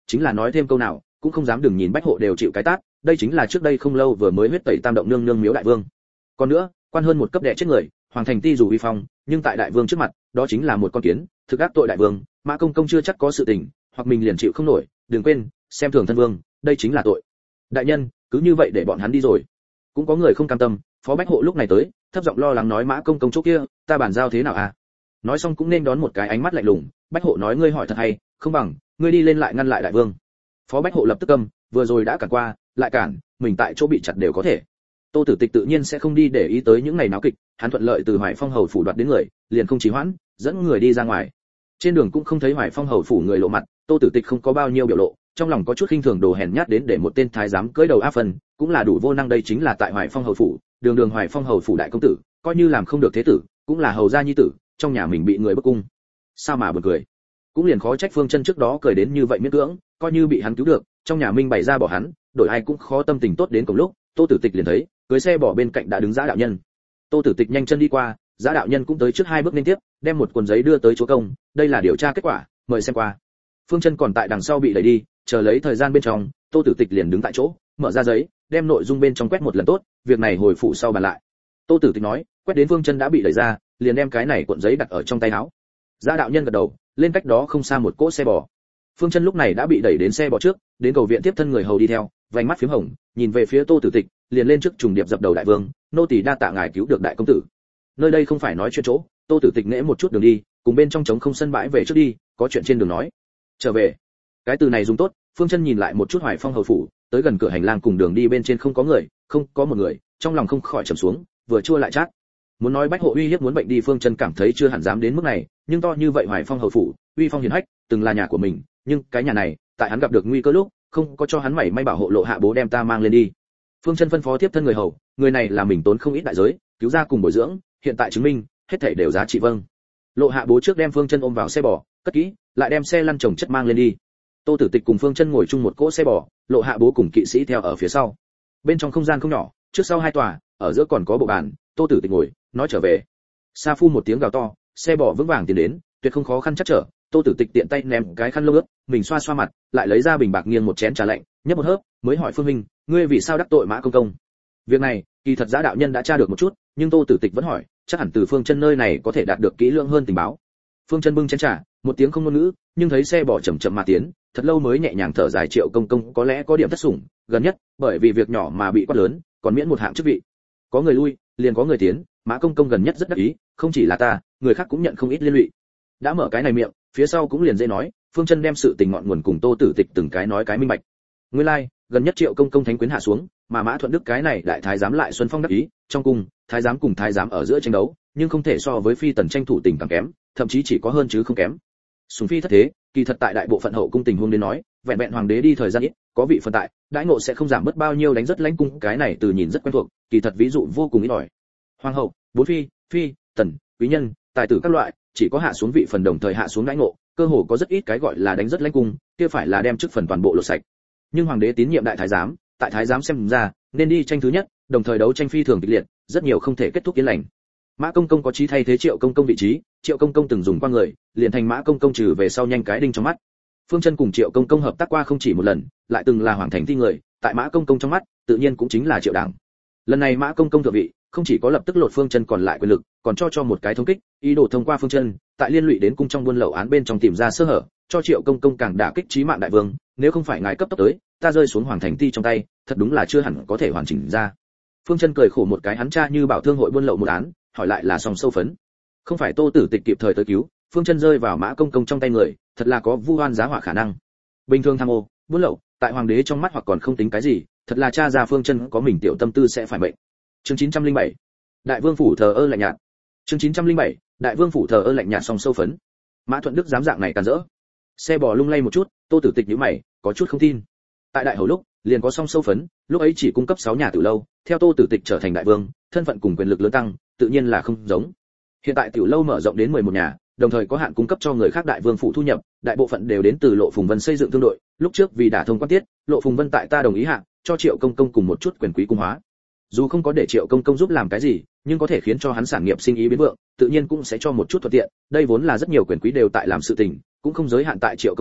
S1: chính là nói thêm câu nào cũng không dám đừng nhìn Bách Hộ đều chịu cái tát, đây chính là trước đây không lâu vừa mới huyết tẩy Tam động nương nương miếu đại vương. Còn nữa, quan hơn một cấp đệ chết người, hoàng thành ti dù uy phong, nhưng tại đại vương trước mặt, đó chính là một con kiến, thực ác tội đại vương, Mã Công Công chưa chắc có sự tình, hoặc mình liền chịu không nổi, đừng quên, xem thường thân vương, đây chính là tội. Đại nhân, cứ như vậy để bọn hắn đi rồi. Cũng có người không cam tâm, Phó Bách Hộ lúc này tới, thấp giọng lo lắng nói Mã Công Công chỗ kia, ta bàn giao thế nào à? Nói xong cũng nên đón một cái ánh mắt lạnh lùng, Bách Hộ nói ngươi hỏi thật hay, không bằng ngươi đi lên lại ngăn lại đại vương. Phó Bách Hộ lập tức câm, vừa rồi đã cản qua, lại cản, mình tại chỗ bị chặt đều có thể. Tô Tử Tịch tự nhiên sẽ không đi để ý tới những ngày náo kịch, hắn thuận lợi từ Hoài Phong hầu phủ đoạt đến người, liền không trì hoãn, dẫn người đi ra ngoài. Trên đường cũng không thấy Hoài Phong hầu phủ người lộ mặt, Tô Tử Tịch không có bao nhiêu biểu lộ, trong lòng có chút khinh thường đồ hèn nhát đến để một tên thái giám cưỡi đầu áp phần, cũng là đủ vô năng. Đây chính là tại Hoài Phong hầu phủ, đường Hoài Phong hầu phủ đại công tử, coi như làm không được thế tử, cũng là hầu gia nhi tử, trong nhà mình bị người bức cung. Sao mà buồn cười. Cũng liền khó trách Phương Chân trước đó cười đến như vậy miễn cưỡng, coi như bị hắn cứu được, trong nhà Minh bày ra bỏ hắn, đổi ai cũng khó tâm tình tốt đến cùng lúc, Tô Tử Tịch liền thấy, cưới xe bỏ bên cạnh đã đứng Giá đạo nhân. Tô Tử Tịch nhanh chân đi qua, Giá đạo nhân cũng tới trước 2 bước liên tiếp, đem một cuộn giấy đưa tới chúa công, đây là điều tra kết quả, mời xem qua. Phương Chân còn tại đằng sau bị đẩy đi, chờ lấy thời gian bên trong, Tô Tử Tịch liền đứng tại chỗ, mở ra giấy, đem nội dung bên trong quét một lần tốt, việc này hồi phụ sau bàn lại. Tô Tử Tịch nói, quét đến Phương Chân đã bị đẩy ra, liền đem cái này cuộn giấy đặt ở trong tay áo. Giá đạo nhân gật đầu, lên cách đó không xa một cỗ xe bò. Phương Chân lúc này đã bị đẩy đến xe bò trước, đến cầu viện tiếp thân người hầu đi theo, vành mắt phím hồng, nhìn về phía Tô Tử Tịch, liền lên trước trùng điệp dập đầu đại vương, nô tỳ đa tạ ngài cứu được đại công tử. Nơi đây không phải nói chuyện chỗ, Tô Tử Tịch nễ một chút đường đi, cùng bên trong trống không sân bãi về trước đi, có chuyện trên đường nói. Trở về. Cái từ này dùng tốt, Phương Chân nhìn lại một chút Hoài Phong hầu phủ, tới gần cửa hành lang cùng đường đi bên trên không có người, không có một người, trong lòng không khỏi trầm xuống, vừa chua lại chát. Muốn nói Bách Hộ uy hiếp muốn bệnh đi, Phương Chân cảm thấy chưa hẳn dám đến mức này, nhưng to như vậy Hoài Phong hầu phủ, uy phong hiển hách, từng là nhà của mình, nhưng cái nhà này, tại hắn gặp được nguy cơ lúc, không có cho hắn mảy may bảo hộ lộ hạ bố đem ta mang lên đi. Phương Chân phân phó tiếp thân người hầu, người này là mình tốn không ít đại giới, cứu ra cùng bồi dưỡng, hiện tại chứng minh, hết thảy đều giá trị vâng. Lộ hạ bố trước đem Phương Chân ôm vào xe bò, cất kỹ, lại đem xe lăn chồng chất mang lên đi. Tô Tử Tịch cùng Phương Chân ngồi chung một cỗ xe bò, lộ hạ bố cùng kỵ sĩ theo ở phía sau. Bên trong không gian không nhỏ, trước sau 2 tòa, ở giữa còn có bộ bàn, Tô Tử Tịch ngồi, nói trở về. Sa Phu một tiếng gào to, xe bò vững vàng tiến đến, tuyệt không khó khăn chắc trở. Tô Tử Tịch tiện tay ném cái khăn lông ướt, mình xoa xoa mặt, lại lấy ra bình bạc nghiêng một chén trà lạnh, nhấp một hớp, mới hỏi Phương Minh, ngươi vì sao đắc tội Mã Công Công? Việc này, kỳ thật Giá đạo nhân đã tra được một chút, nhưng Tô Tử Tịch vẫn hỏi, chắc hẳn từ Phương Chân nơi này có thể đạt được kỹ lưỡng hơn tình báo. Phương Chân bưng chén trà, một tiếng không ngôn ngữ, nhưng thấy xe bò chậm chậm mà tiến, thật lâu mới nhẹ nhàng thở dài. Triệu Công Công có lẽ có điểm thất sủng, gần nhất, bởi vì việc nhỏ mà bị quát lớn, còn miễn một hạng chức vị. Có người lui, liền có người tiến, Mã Công Công gần nhất rất đắc ý, không chỉ là ta, người khác cũng nhận không ít liên lụy. Đã mở cái này miệng, phía sau cũng liền dễ nói. Phương Chân đem sự tình ngọn nguồn cùng Tô Tử Tịch từng cái nói cái minh bạch. Nguyên lai, gần nhất Triệu Công Công thánh quyến hạ xuống, mà Mã Thuận Đức cái này đại thái giám lại xuân phong đắc ý, trong cung, thái giám cùng thái giám ở giữa tranh đấu, nhưng không thể so với phi tần tranh thủ tình càng kém, thậm chí chỉ có hơn chứ không kém. Sùng phi thất thế, kỳ thật tại đại bộ phận hậu cung tình huống đến nói, vẹn vẹn hoàng đế đi thời gian ít, có vị phân tại, đãi ngộ sẽ không giảm mất bao nhiêu đánh rất lãnh cung, cái này từ nhìn rất quen thuộc, kỳ thật ví dụ vô cùng ít ỏi. Hoàng hậu, bốn phi, tần, quý nhân, tài tử các loại, chỉ có hạ xuống vị phần đồng thời hạ xuống đãi ngộ, cơ hồ có rất ít cái gọi là đánh rất lãnh cung, kia phải là đem chức phần toàn bộ lột sạch. Nhưng hoàng đế tín nhiệm đại thái giám, tại thái giám xem ra, nên đi tranh thứ nhất, đồng thời đấu tranh phi thường kịch liệt, rất nhiều không thể kết thúc yên lành. Mã Công Công có chí thay thế Triệu Công Công vị trí, Triệu Công Công từng dùng qua người, liền thành Mã Công Công trừ về sau nhanh cái đinh trong mắt. Phương Chân cùng Triệu Công Công hợp tác qua không chỉ một lần, lại từng là hoàng thành thi người, tại Mã Công Công trong mắt, tự nhiên cũng chính là Triệu Đảng. Lần này Mã Công Công thượng vị, không chỉ có lập tức lột Phương Chân còn lại quyền lực, còn cho một cái thông kích, ý đồ thông qua Phương Chân, tại liên lụy đến cung trong buôn lậu án bên trong tìm ra sơ hở, cho Triệu Công Công càng đả kích chí mạng đại vương, nếu không phải ngài cấp tốc tới, ta rơi xuống hoàng thành thi trong tay, thật đúng là chưa hẳn có thể hoàn chỉnh ra. Phương Chân cười khổ một cái, hắn tra như bảo thương hội buôn lậu một án, hỏi lại là sòng sâu phấn. Không phải Tô Tử Tịch kịp thời tới cứu, Phương Chân rơi vào Mã Công Công trong tay người, thật là có vu oan giá họa khả năng. Bình thường tham ô, buôn lậu, tại hoàng đế trong mắt hoặc còn không tính cái gì, thật là cha ra Phương Chân có mình tiểu tâm tư sẽ phải mệnh. Chương 907. Đại vương phủ thờ ơ lạnh nhạt. Chương 907. Đại vương phủ thờ ơ lạnh nhạt sòng sâu phấn. Mã Thuận Đức dám dạng này càn rỡ. Xe bò lung lay một chút, Tô Tử Tịch nhíu mày, có chút không tin. Tại đại hầu lúc, liền có song sâu phấn, lúc ấy chỉ cung cấp 6 nhà tiểu lâu, theo Tô Tử Tịch trở thành đại vương, thân phận cùng quyền lực lớn tăng, tự nhiên là không giống. Hiện tại tiểu lâu mở rộng đến 11 nhà, đồng thời có hạn cung cấp cho người khác đại vương phủ thu nhập, đại bộ phận đều đến từ Lộ Phùng Vân xây dựng thương đội, lúc trước vì đả thông quan tiết, Lộ Phùng Vân tại ta đồng ý hạ, cho Triệu Công Công cùng một chút quyền quý cung hóa. Dù không có để Triệu Công Công giúp làm cái gì, nhưng có thể khiến cho hắn sản nghiệp sinh ý biến vượng, tự nhiên cũng sẽ cho một chút thuận tiện, đây vốn là rất nhiều quyền quý đều tại làm sự tình, cũng không giới hạn tại Triệu Công Công,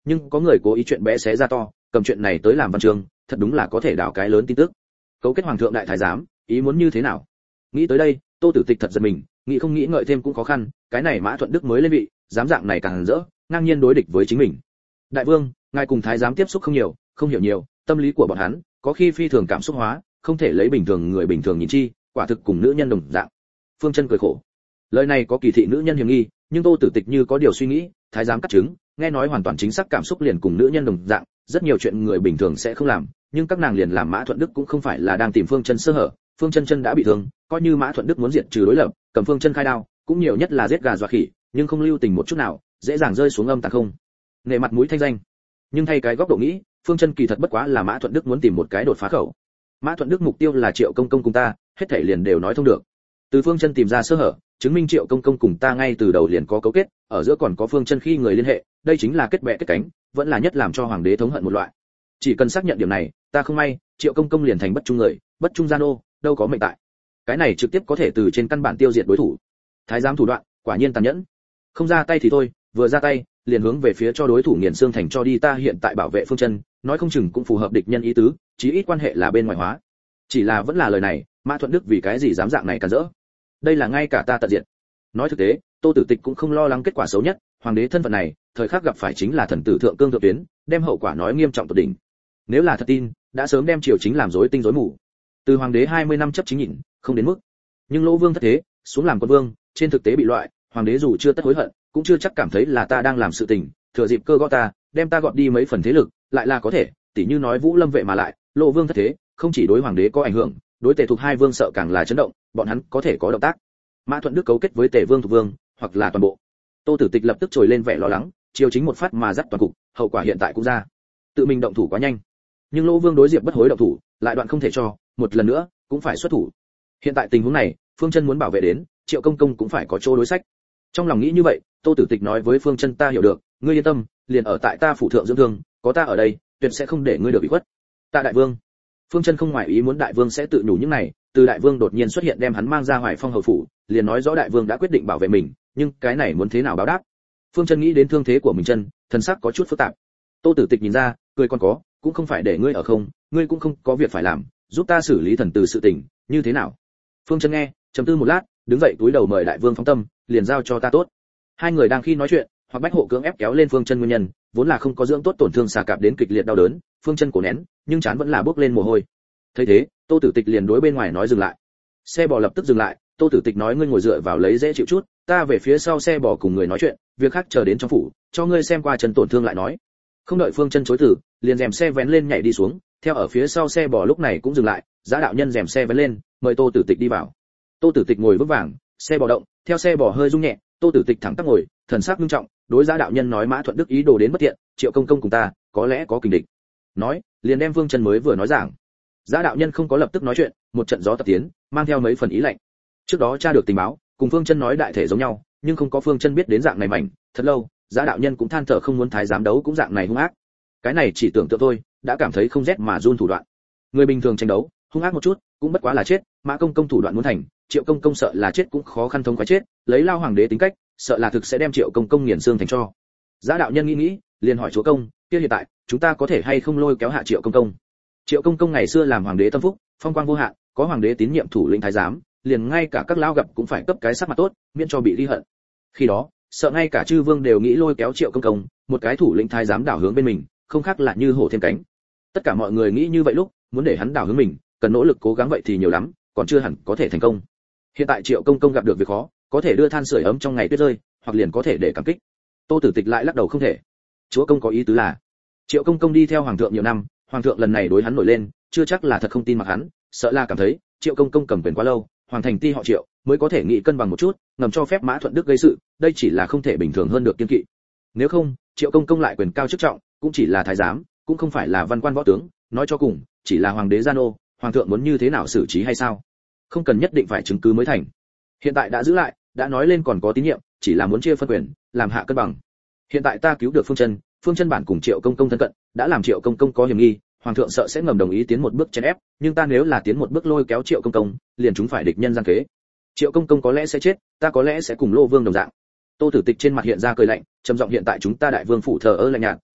S1: nhưng có người cố ý chuyện bé xé ra to, cầm chuyện này tới làm văn chương, thật đúng là có thể đảo cái lớn tin tức. Cấu kết hoàng thượng đại thái giám, ý muốn như thế nào? Nghĩ tới đây, Tô Tử Tịch thật giật mình, nghĩ không nghĩ ngợi thêm cũng khó khăn, cái này Mã Thuận Đức mới lên vị, dám dạng này càng rỡ, ngang nhiên đối địch với chính mình. Đại vương, ngài cùng thái giám tiếp xúc không nhiều, không hiểu nhiều, tâm lý của bọn hắn có khi phi thường cảm xúc hóa, không thể lấy bình thường người bình thường nhìn chi, quả thực cùng nữ nhân đồng dạng. Phương Chân cười khổ. Lời này có kỳ thị nữ nhân hiểm nghi, nhưng Tô Tử Tịch như có điều suy nghĩ, thái giám cắt chứng, nghe nói hoàn toàn chính xác cảm xúc liền cùng nữ nhân đồng dạng, rất nhiều chuyện người bình thường sẽ không làm, nhưng các nàng liền làm. Mã Thuận Đức cũng không phải là đang tìm Phương Chân sơ hở, Phương Chân chân đã bị thương, coi như Mã Thuận Đức muốn diệt trừ đối lập, cầm Phương Chân khai đao, cũng nhiều nhất là giết gà dọa khỉ, nhưng không lưu tình một chút nào, dễ dàng rơi xuống âm tàn không. Nể mặt mũi thanh danh. Nhưng thay cái góc độ nghĩ, Phương Chân kỳ thật bất quá là Mã Thuận Đức muốn tìm một cái đột phá khẩu. Mã Thuận Đức mục tiêu là Triệu Công Công cùng ta, hết thảy liền đều nói thông được. Từ Phương Chân tìm ra sơ hở, chứng minh Triệu Công Công cùng ta ngay từ đầu liền có cấu kết, ở giữa còn có Phương Chân khi người liên hệ, đây chính là kết bè kết cánh, vẫn là nhất làm cho hoàng đế thống hận một loại. Chỉ cần xác nhận điểm này, ta không may, Triệu Công Công liền thành bất trung người, bất trung gian ô, đâu có mệnh tại. Cái này trực tiếp có thể từ trên căn bản tiêu diệt đối thủ. Thái giám thủ đoạn, quả nhiên tàn nhẫn. Không ra tay thì thôi, vừa ra tay, liền hướng về phía cho đối thủ nghiền xương thành cho đi. Ta hiện tại bảo vệ Phương Chân, nói không chừng cũng phù hợp địch nhân ý tứ, chí ít quan hệ là bên ngoài hóa. Chỉ là vẫn là lời này, Mã Thuận Đức vì cái gì dám dạng này cản rỡ? Đây là ngay cả ta tận diện. Nói thực tế, Tô Tử Tịch cũng không lo lắng kết quả xấu nhất, hoàng đế thân phận này, thời khắc gặp phải chính là thần tử thượng cương thượng tuyến, đem hậu quả nói nghiêm trọng tột đỉnh. Nếu là thật tin, đã sớm đem triều chính làm rối tinh rối mù. Từ hoàng đế 20 năm chấp chính nhịn, không đến mức. Nhưng Lỗ Vương thất thế, xuống làm quân vương, trên thực tế bị loại, hoàng đế dù chưa tất hối hận, cũng chưa chắc cảm thấy là ta đang làm sự tình, thừa dịp cơ gõ ta, đem ta gọt đi mấy phần thế lực, lại là có thể, tỉ như nói Vũ Lâm vệ mà lại, Lỗ Vương thất thế, không chỉ đối hoàng đế có ảnh hưởng, đối Tề Thục hai vương sợ càng là chấn động, bọn hắn có thể có động tác. Mã Thuận Đức cấu kết với Tề Vương Thục Vương, hoặc là toàn bộ. Tô Tử Tịch lập tức trồi lên vẻ lo lắng, triều chính một phát mà dắt toàn cục, hậu quả hiện tại cũng ra. Tự mình động thủ quá nhanh, nhưng Lỗ Vương đối Diệp Bất Hối động thủ, lại đoạn không thể cho, một lần nữa cũng phải xuất thủ. Hiện tại tình huống này, Phương Chân muốn bảo vệ đến, Triệu Công Công cũng phải có chỗ đối sách. Trong lòng nghĩ như vậy, Tô Tử Tịch nói với Phương Chân, ta hiểu được, ngươi yên tâm, liền ở tại ta phủ thượng dưỡng thương, có ta ở đây, tuyệt sẽ không để ngươi được bị khuất. Ta đại vương. Phương Chân không ngoài ý muốn đại vương sẽ tự nhủ những này, từ đại vương đột nhiên xuất hiện đem hắn mang ra Hoài Phong hầu phủ, liền nói rõ đại vương đã quyết định bảo vệ mình, nhưng cái này muốn thế nào báo đáp? Phương Chân nghĩ đến thương thế của mình chân, thần sắc có chút phức tạp. Tô Tử Tịch nhìn ra, cười còn có, cũng không phải để ngươi ở không, ngươi cũng không có việc phải làm, giúp ta xử lý thần tử sự tình, như thế nào? Phương Chân nghe, trầm tư một lát, đứng dậy túi đầu mời đại vương phóng tâm, liền giao cho ta tốt. Hai người đang khi nói chuyện, hoặc bách hộ cưỡng ép kéo lên Phương Chân nguyên nhân, vốn là không có dưỡng tốt tổn thương xà cạp đến kịch liệt đau đớn, Phương Chân cổ nén, nhưng trán vẫn là bốc lên mồ hôi. Thấy thế, Tô Tử Tịch liền đối bên ngoài nói dừng lại. Xe bò lập tức dừng lại, Tô Tử Tịch nói ngươi ngồi dựa vào lấy dễ chịu chút, ta về phía sau xe bò cùng người nói chuyện, việc khác chờ đến trong phủ, cho ngươi xem qua chân tổn thương lại nói. Không đợi Phương Chân chối từ, liền rèm xe vén lên nhảy đi xuống, theo ở phía sau xe bò lúc này cũng dừng lại, Giá đạo nhân rèm xe vén lên, mời Tô Tử Tịch đi vào. Tô Tử Tịch ngồi vững vàng, xe bò động, theo xe bò hơi rung nhẹ, Tô Tử Tịch thẳng tắp ngồi, thần sắc nghiêm trọng, đối Giá đạo nhân nói Mã Thuận Đức ý đồ đến bất thiện, Triệu Công Công cùng ta, có lẽ có kình địch. Nói, liền đem Phương Chân mới vừa nói giảng. Giá đạo nhân không có lập tức nói chuyện, một trận gió tập tiến, mang theo mấy phần ý lạnh. Trước đó tra được tình báo, cùng Phương Chân nói đại thể giống nhau, nhưng không có Phương Chân biết đến dạng này mạnh, thật lâu, Giá đạo nhân cũng than thở không muốn thái giám đấu cũng dạng này hung ác. Cái này chỉ tưởng tượng thôi, đã cảm thấy không rét mà run thủ đoạn. Người bình thường tranh đấu, hung ác một chút, cũng bất quá là chết, Mã Công Công thủ đoạn muốn thành, Triệu Công Công sợ là chết cũng khó khăn thống khoái chết, lấy Lao hoàng đế tính cách, sợ là thực sẽ đem Triệu Công Công nghiền xương thành cho. Giá đạo nhân nghĩ, liền hỏi chúa công, kia hiện tại, chúng ta có thể hay không lôi kéo hạ Triệu Công Công? Triệu Công Công ngày xưa làm hoàng đế tâm phúc, phong quang vô hạn, có hoàng đế tín nhiệm thủ lĩnh thái giám, liền ngay cả các lão gặp cũng phải cấp cái sắc mặt tốt, miễn cho bị ghi hận. Khi đó, sợ ngay cả chư vương đều nghĩ lôi kéo Triệu Công Công, một cái thủ lĩnh thái giám đảo hướng bên mình, không khác là như hổ thêm cánh. Tất cả mọi người nghĩ như vậy lúc, muốn để hắn đảo hướng mình, cần nỗ lực cố gắng vậy thì nhiều lắm, còn chưa hẳn có thể thành công. Hiện tại Triệu Công Công gặp được việc khó, có thể đưa than sưởi ấm trong ngày tuyết rơi, hoặc liền có thể để cảm kích. Tô Tử Tịch lại lắc đầu không thể. Chúa công có ý tứ là, Triệu Công Công đi theo hoàng thượng nhiều năm, hoàng thượng lần này đối hắn nổi lên, chưa chắc là thật không tin mặc hắn, sợ là cảm thấy Triệu Công Công cầm quyền quá lâu, hoàng thành ti họ Triệu mới có thể nghĩ cân bằng một chút, ngầm cho phép Mã Thuận Đức gây sự, đây chỉ là không thể bình thường hơn được kiên kỵ. Nếu không, Triệu Công Công lại quyền cao chức trọng, cũng chỉ là thái giám, cũng không phải là văn quan võ tướng, nói cho cùng, chỉ là hoàng đế gia nô, hoàng thượng muốn như thế nào xử trí hay sao? Không cần nhất định phải chứng cứ mới thành. Hiện tại đã giữ lại, đã nói lên còn có tín nhiệm, chỉ là muốn chia phân quyền, làm hạ cân bằng. Hiện tại ta cứu được Phương Chân bản cùng Triệu Công Công thân cận, đã làm Triệu Công Công có hiểm nghi, hoàng thượng sợ sẽ ngầm đồng ý tiến một bước chèn ép, nhưng ta nếu là tiến một bước lôi kéo Triệu Công Công, liền chúng phải địch nhân gian kế. Triệu Công Công có lẽ sẽ chết, ta có lẽ sẽ cùng Lô Vương đồng dạng. Tô Tử Tịch trên mặt hiện ra cười lạnh, trầm giọng hiện tại chúng ta đại vương phủ thờ ơ lạnh nhạt,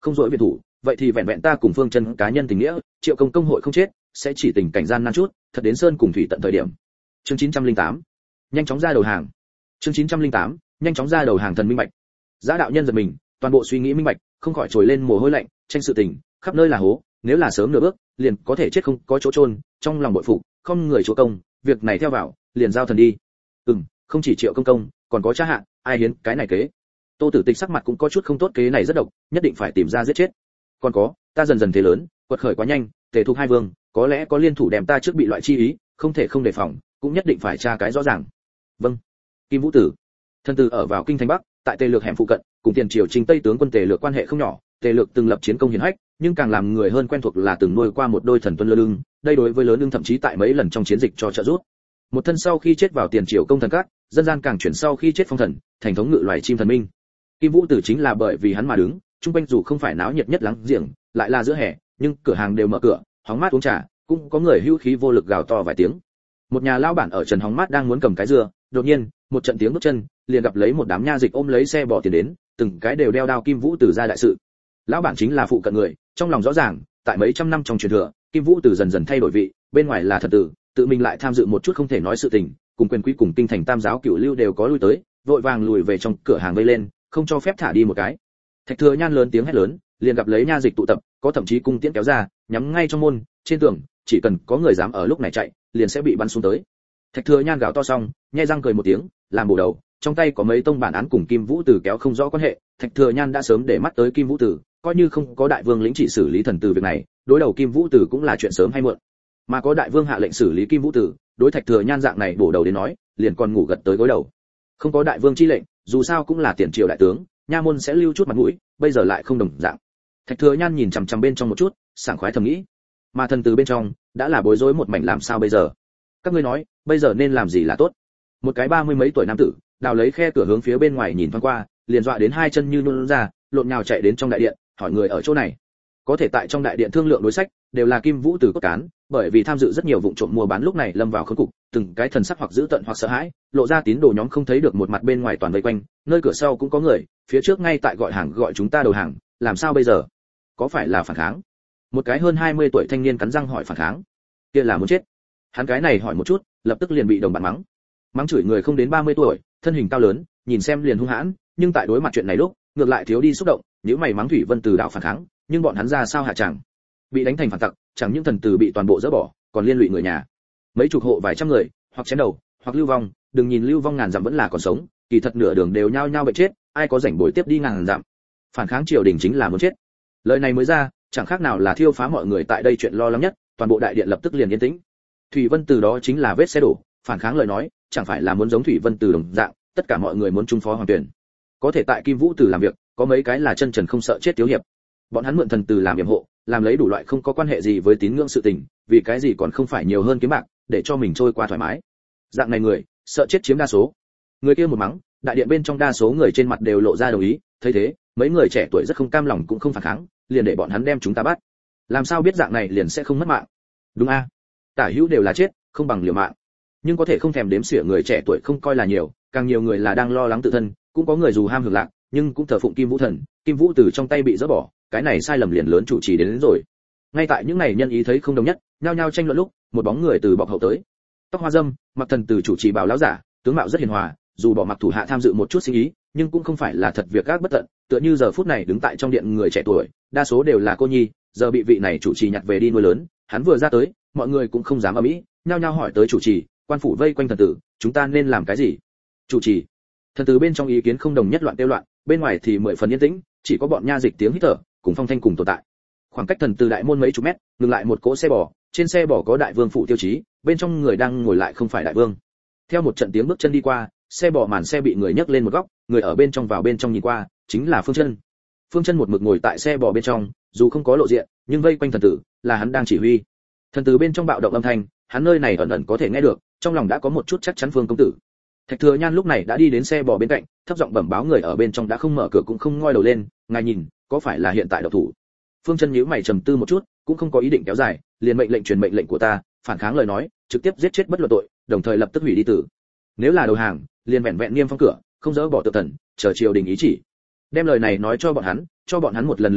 S1: không dỗi viện thủ, vậy thì vẹn vẹn ta cùng Phương Chân cá nhân tình nghĩa, Triệu công công hội không chết, sẽ chỉ tình cảnh gian nan chút, thật đến sơn cùng thủy tận thời điểm. Chương 908. Nhanh chóng ra đầu hàng. Chương 908. Nhanh chóng ra đầu hàng thần minh bạch. Giá đạo nhân giật mình, toàn bộ suy nghĩ minh bạch, không khỏi trồi lên mồ hôi lạnh, tranh sự tình, khắp nơi là hố, nếu là sớm nửa bước, liền có thể chết không có chỗ chôn, trong lòng bội phục, không người chúa công, việc này theo vào, liền giao thần đi. Không chỉ Triệu công công, còn có cha hạ, ai hiến cái này kế. Tô Tử Tịch sắc mặt cũng có chút không tốt, kế này rất độc, nhất định phải tìm ra giết chết. Còn có, ta dần dần thế lớn, quật khởi quá nhanh, Tề Thục hai vương, có lẽ có liên thủ đem ta trước bị loại chi ý, không thể không đề phòng, cũng nhất định phải tra cái rõ ràng. Vâng. Kim Vũ Tử. Thân tử ở vào kinh thành Bắc, tại Tề Lược hẻm phụ cận, cùng tiền triều Trình Tây tướng quân Tề Lược quan hệ không nhỏ, Tề Lược từng lập chiến công hiển hách, nhưng càng làm người hơn quen thuộc là từng nuôi qua một đôi thần tuân lơ lưng, đây đối với lớn lưng thậm chí tại mấy lần trong chiến dịch cho trợ giúp. Một thân sau khi chết vào tiền triều công thần các, dân gian càng chuyển sau khi chết phong thần, thành thống ngự loài chim thần minh. Kim Vũ Tử chính là bởi vì hắn mà đứng, trung quanh dù không phải náo nhiệt nhất lắng giềng, lại là giữa hè, nhưng cửa hàng đều mở cửa, hóng mát uống trà, cũng có người hưu khí vô lực gào to vài tiếng. Một nhà lao bản ở trần hóng mát đang muốn cầm cái dừa, đột nhiên, một trận tiếng bước chân, liền gặp lấy một đám nha dịch ôm lấy xe bỏ tiền đến, từng cái đều đeo đao Kim Vũ Tử ra đại sự. Lão bản chính là phụ cận người, trong lòng rõ ràng, tại mấy trăm năm trong truyền thừa, Kim Vũ Tử dần dần thay đổi vị, bên ngoài là thật tử, tự mình lại tham dự một chút không thể nói sự tình, cùng quyền quý cùng kinh thành tam giáo cửu lưu đều có lui tới, vội vàng lùi về trong cửa hàng vây lên, không cho phép thả đi một cái. Thạch Thừa Nhan lớn tiếng hét lớn, liền gặp lấy nha dịch tụ tập, có thậm chí cung tiễn kéo ra, nhắm ngay trong môn, trên tường, chỉ cần có người dám ở lúc này chạy, liền sẽ bị bắn xuống tới. Thạch Thừa Nhan gào to xong, nhe răng cười một tiếng, làm bổ đầu, trong tay có mấy tông bản án cùng Kim Vũ Tử kéo không rõ quan hệ, Thạch Thừa Nhan đã sớm để mắt tới Kim Vũ Tử, coi như không có đại vương lĩnh chỉ xử lý thần tử việc này, đối đầu Kim Vũ Tử cũng là chuyện sớm hay muộn. Mà có đại vương hạ lệnh xử lý Kim Vũ Tử, đối Thạch Thừa Nhan dạng này bổ đầu đến nói, liền còn ngủ gật tới gối đầu. Không có đại vương chi lệnh, dù sao cũng là tiền triều đại tướng, nha môn sẽ lưu chút mặt mũi, bây giờ lại không đồng dạng. Thạch Thừa Nhan nhìn chằm chằm bên trong một chút, sảng khoái thầm nghĩ. Mà thần từ bên trong, đã là bối rối một mảnh, làm sao bây giờ? Các ngươi nói, bây giờ nên làm gì là tốt? Một cái 30 mấy tuổi nam tử, đào lấy khe cửa hướng phía bên ngoài nhìn thoáng qua, liền dọa đến hai chân như nhũn ra, lộn nhào chạy đến trong đại điện, hỏi người ở chỗ này. Có thể tại trong đại điện thương lượng đối sách, đều là Kim Vũ Tử cốt cán, bởi vì tham dự rất nhiều vụ trộm mua bán lúc này lâm vào khốn cục, từng cái thần sắc hoặc dữ tợn hoặc sợ hãi, lộ ra tín đồ nhóm không thấy được một mặt bên ngoài toàn vây quanh, nơi cửa sau cũng có người, phía trước ngay tại gọi hàng gọi chúng ta đầu hàng, làm sao bây giờ? Có phải là phản kháng? Một cái hơn 20 tuổi thanh niên cắn răng hỏi phản kháng. Kia là muốn chết. Hắn cái này hỏi một chút, lập tức liền bị đồng bạn mắng. Mắng chửi người không đến 30 tuổi, thân hình cao lớn, nhìn xem liền hung hãn, nhưng tại đối mặt chuyện này lúc, ngược lại thiếu đi xúc động, nếu mày mắng Thủy Vân Từ đạo phản kháng, nhưng bọn hắn ra sao hạ chẳng? Bị đánh thành phản tặc, chẳng những thần tử bị toàn bộ dỡ bỏ, còn liên lụy người nhà. Mấy chục hộ vài trăm người, hoặc chém đầu, hoặc lưu vong, đừng nhìn lưu vong ngàn dặm vẫn là còn sống, kỳ thật nửa đường đều nhao nhao bị chết, ai có rảnh bồi tiếp đi ngàn dặm. Phản kháng triều đình chính là muốn chết. Lời này mới ra, chẳng khác nào là thiêu phá mọi người tại đây chuyện lo lắng nhất, toàn bộ đại điện lập tức liền yên tĩnh. Thủy Vân Từ đó chính là vết xe đổ, phản kháng lời nói, chẳng phải là muốn giống Thủy Vân Từ đồng dạng, tất cả mọi người muốn trung phó hoàng tuyển. Có thể tại Kim Vũ Tử làm việc, có mấy cái là chân trần không sợ chết thiếu hiệp. Bọn hắn mượn thần từ làm yểm hộ, làm lấy đủ loại không có quan hệ gì với tín ngưỡng sự tình, vì cái gì còn không phải nhiều hơn kiếm bạc, để cho mình trôi qua thoải mái. Dạng này người, sợ chết chiếm đa số. Người kia một mắng, đại điện bên trong đa số người trên mặt đều lộ ra đồng ý, thấy thế, mấy người trẻ tuổi rất không cam lòng cũng không phản kháng, liền để bọn hắn đem chúng ta bắt. Làm sao biết dạng này liền sẽ không mất mạng? Đúng a? Tả hữu đều là chết, không bằng liều mạng. Nhưng có thể không thèm đếm xỉa người trẻ tuổi không coi là nhiều, càng nhiều người là đang lo lắng tự thân, cũng có người dù ham hưởng lạc, nhưng cũng thờ phụng Kim Vũ thần, Kim Vũ từ trong tay bị dỡ bỏ, cái này sai lầm liền lớn chủ trì đến rồi. Ngay tại những này nhân ý thấy không đồng nhất, nhao nhao tranh luận lúc, một bóng người từ bọc hậu tới. Tóc hoa dâm, mặc thần từ chủ trì bào lão giả, tướng mạo rất hiền hòa, dù bỏ mặc thủ hạ tham dự một chút sinh ý, nhưng cũng không phải là thật việc gác bất tận, tựa như giờ phút này đứng tại trong điện người trẻ tuổi, đa số đều là cô nhi, giờ bị vị này chủ trì nhặt về đi nuôi lớn, hắn vừa ra tới, mọi người cũng không dám ầm ĩ, nhao nhao hỏi tới chủ trì, quan phủ vây quanh thần tử, chúng ta nên làm cái gì? Chủ trì. Thần tử bên trong ý kiến không đồng nhất loạn tiêu loạn, bên ngoài thì 10 phần yên tĩnh, chỉ có bọn nha dịch tiếng hít thở, cùng phong thanh cùng tồn tại. Khoảng cách thần tử đại môn mấy chục mét, ngừng lại một cỗ xe bò, trên xe bò có đại vương phụ tiêu chí, bên trong người đang ngồi lại không phải đại vương. Theo một trận tiếng bước chân đi qua, xe bò màn xe bị người nhấc lên một góc, người ở bên trong vào bên trong nhìn qua, chính là Phương Chân. Phương Chân một mực ngồi tại xe bò bên trong, dù không có lộ diện, nhưng vây quanh thần tử, là hắn đang chỉ huy. Thần tử bên trong bạo động âm thanh, hắn nơi này ẩn ẩn có thể nghe được, trong lòng đã có một chút chắc chắn Phương công tử. Thạch Thừa Nhan lúc này đã đi đến xe bò bên cạnh, thấp giọng bẩm báo người ở bên trong đã không mở cửa cũng không ngoi đầu lên, ngài nhìn, có phải là hiện tại độc thủ? Phương Chân nhíu mày trầm tư một chút, cũng không có ý định kéo dài, liền mệnh lệnh truyền mệnh lệnh của ta, phản kháng lời nói, trực tiếp giết chết bất luận tội, đồng thời lập tức hủy đi tử. Nếu là đầu hàng, liền vẹn vẹn niêm phong cửa, không dỡ bỏ tự thần, chờ triều đình ý chỉ. Đem lời này nói cho bọn hắn một lần lựa chọn,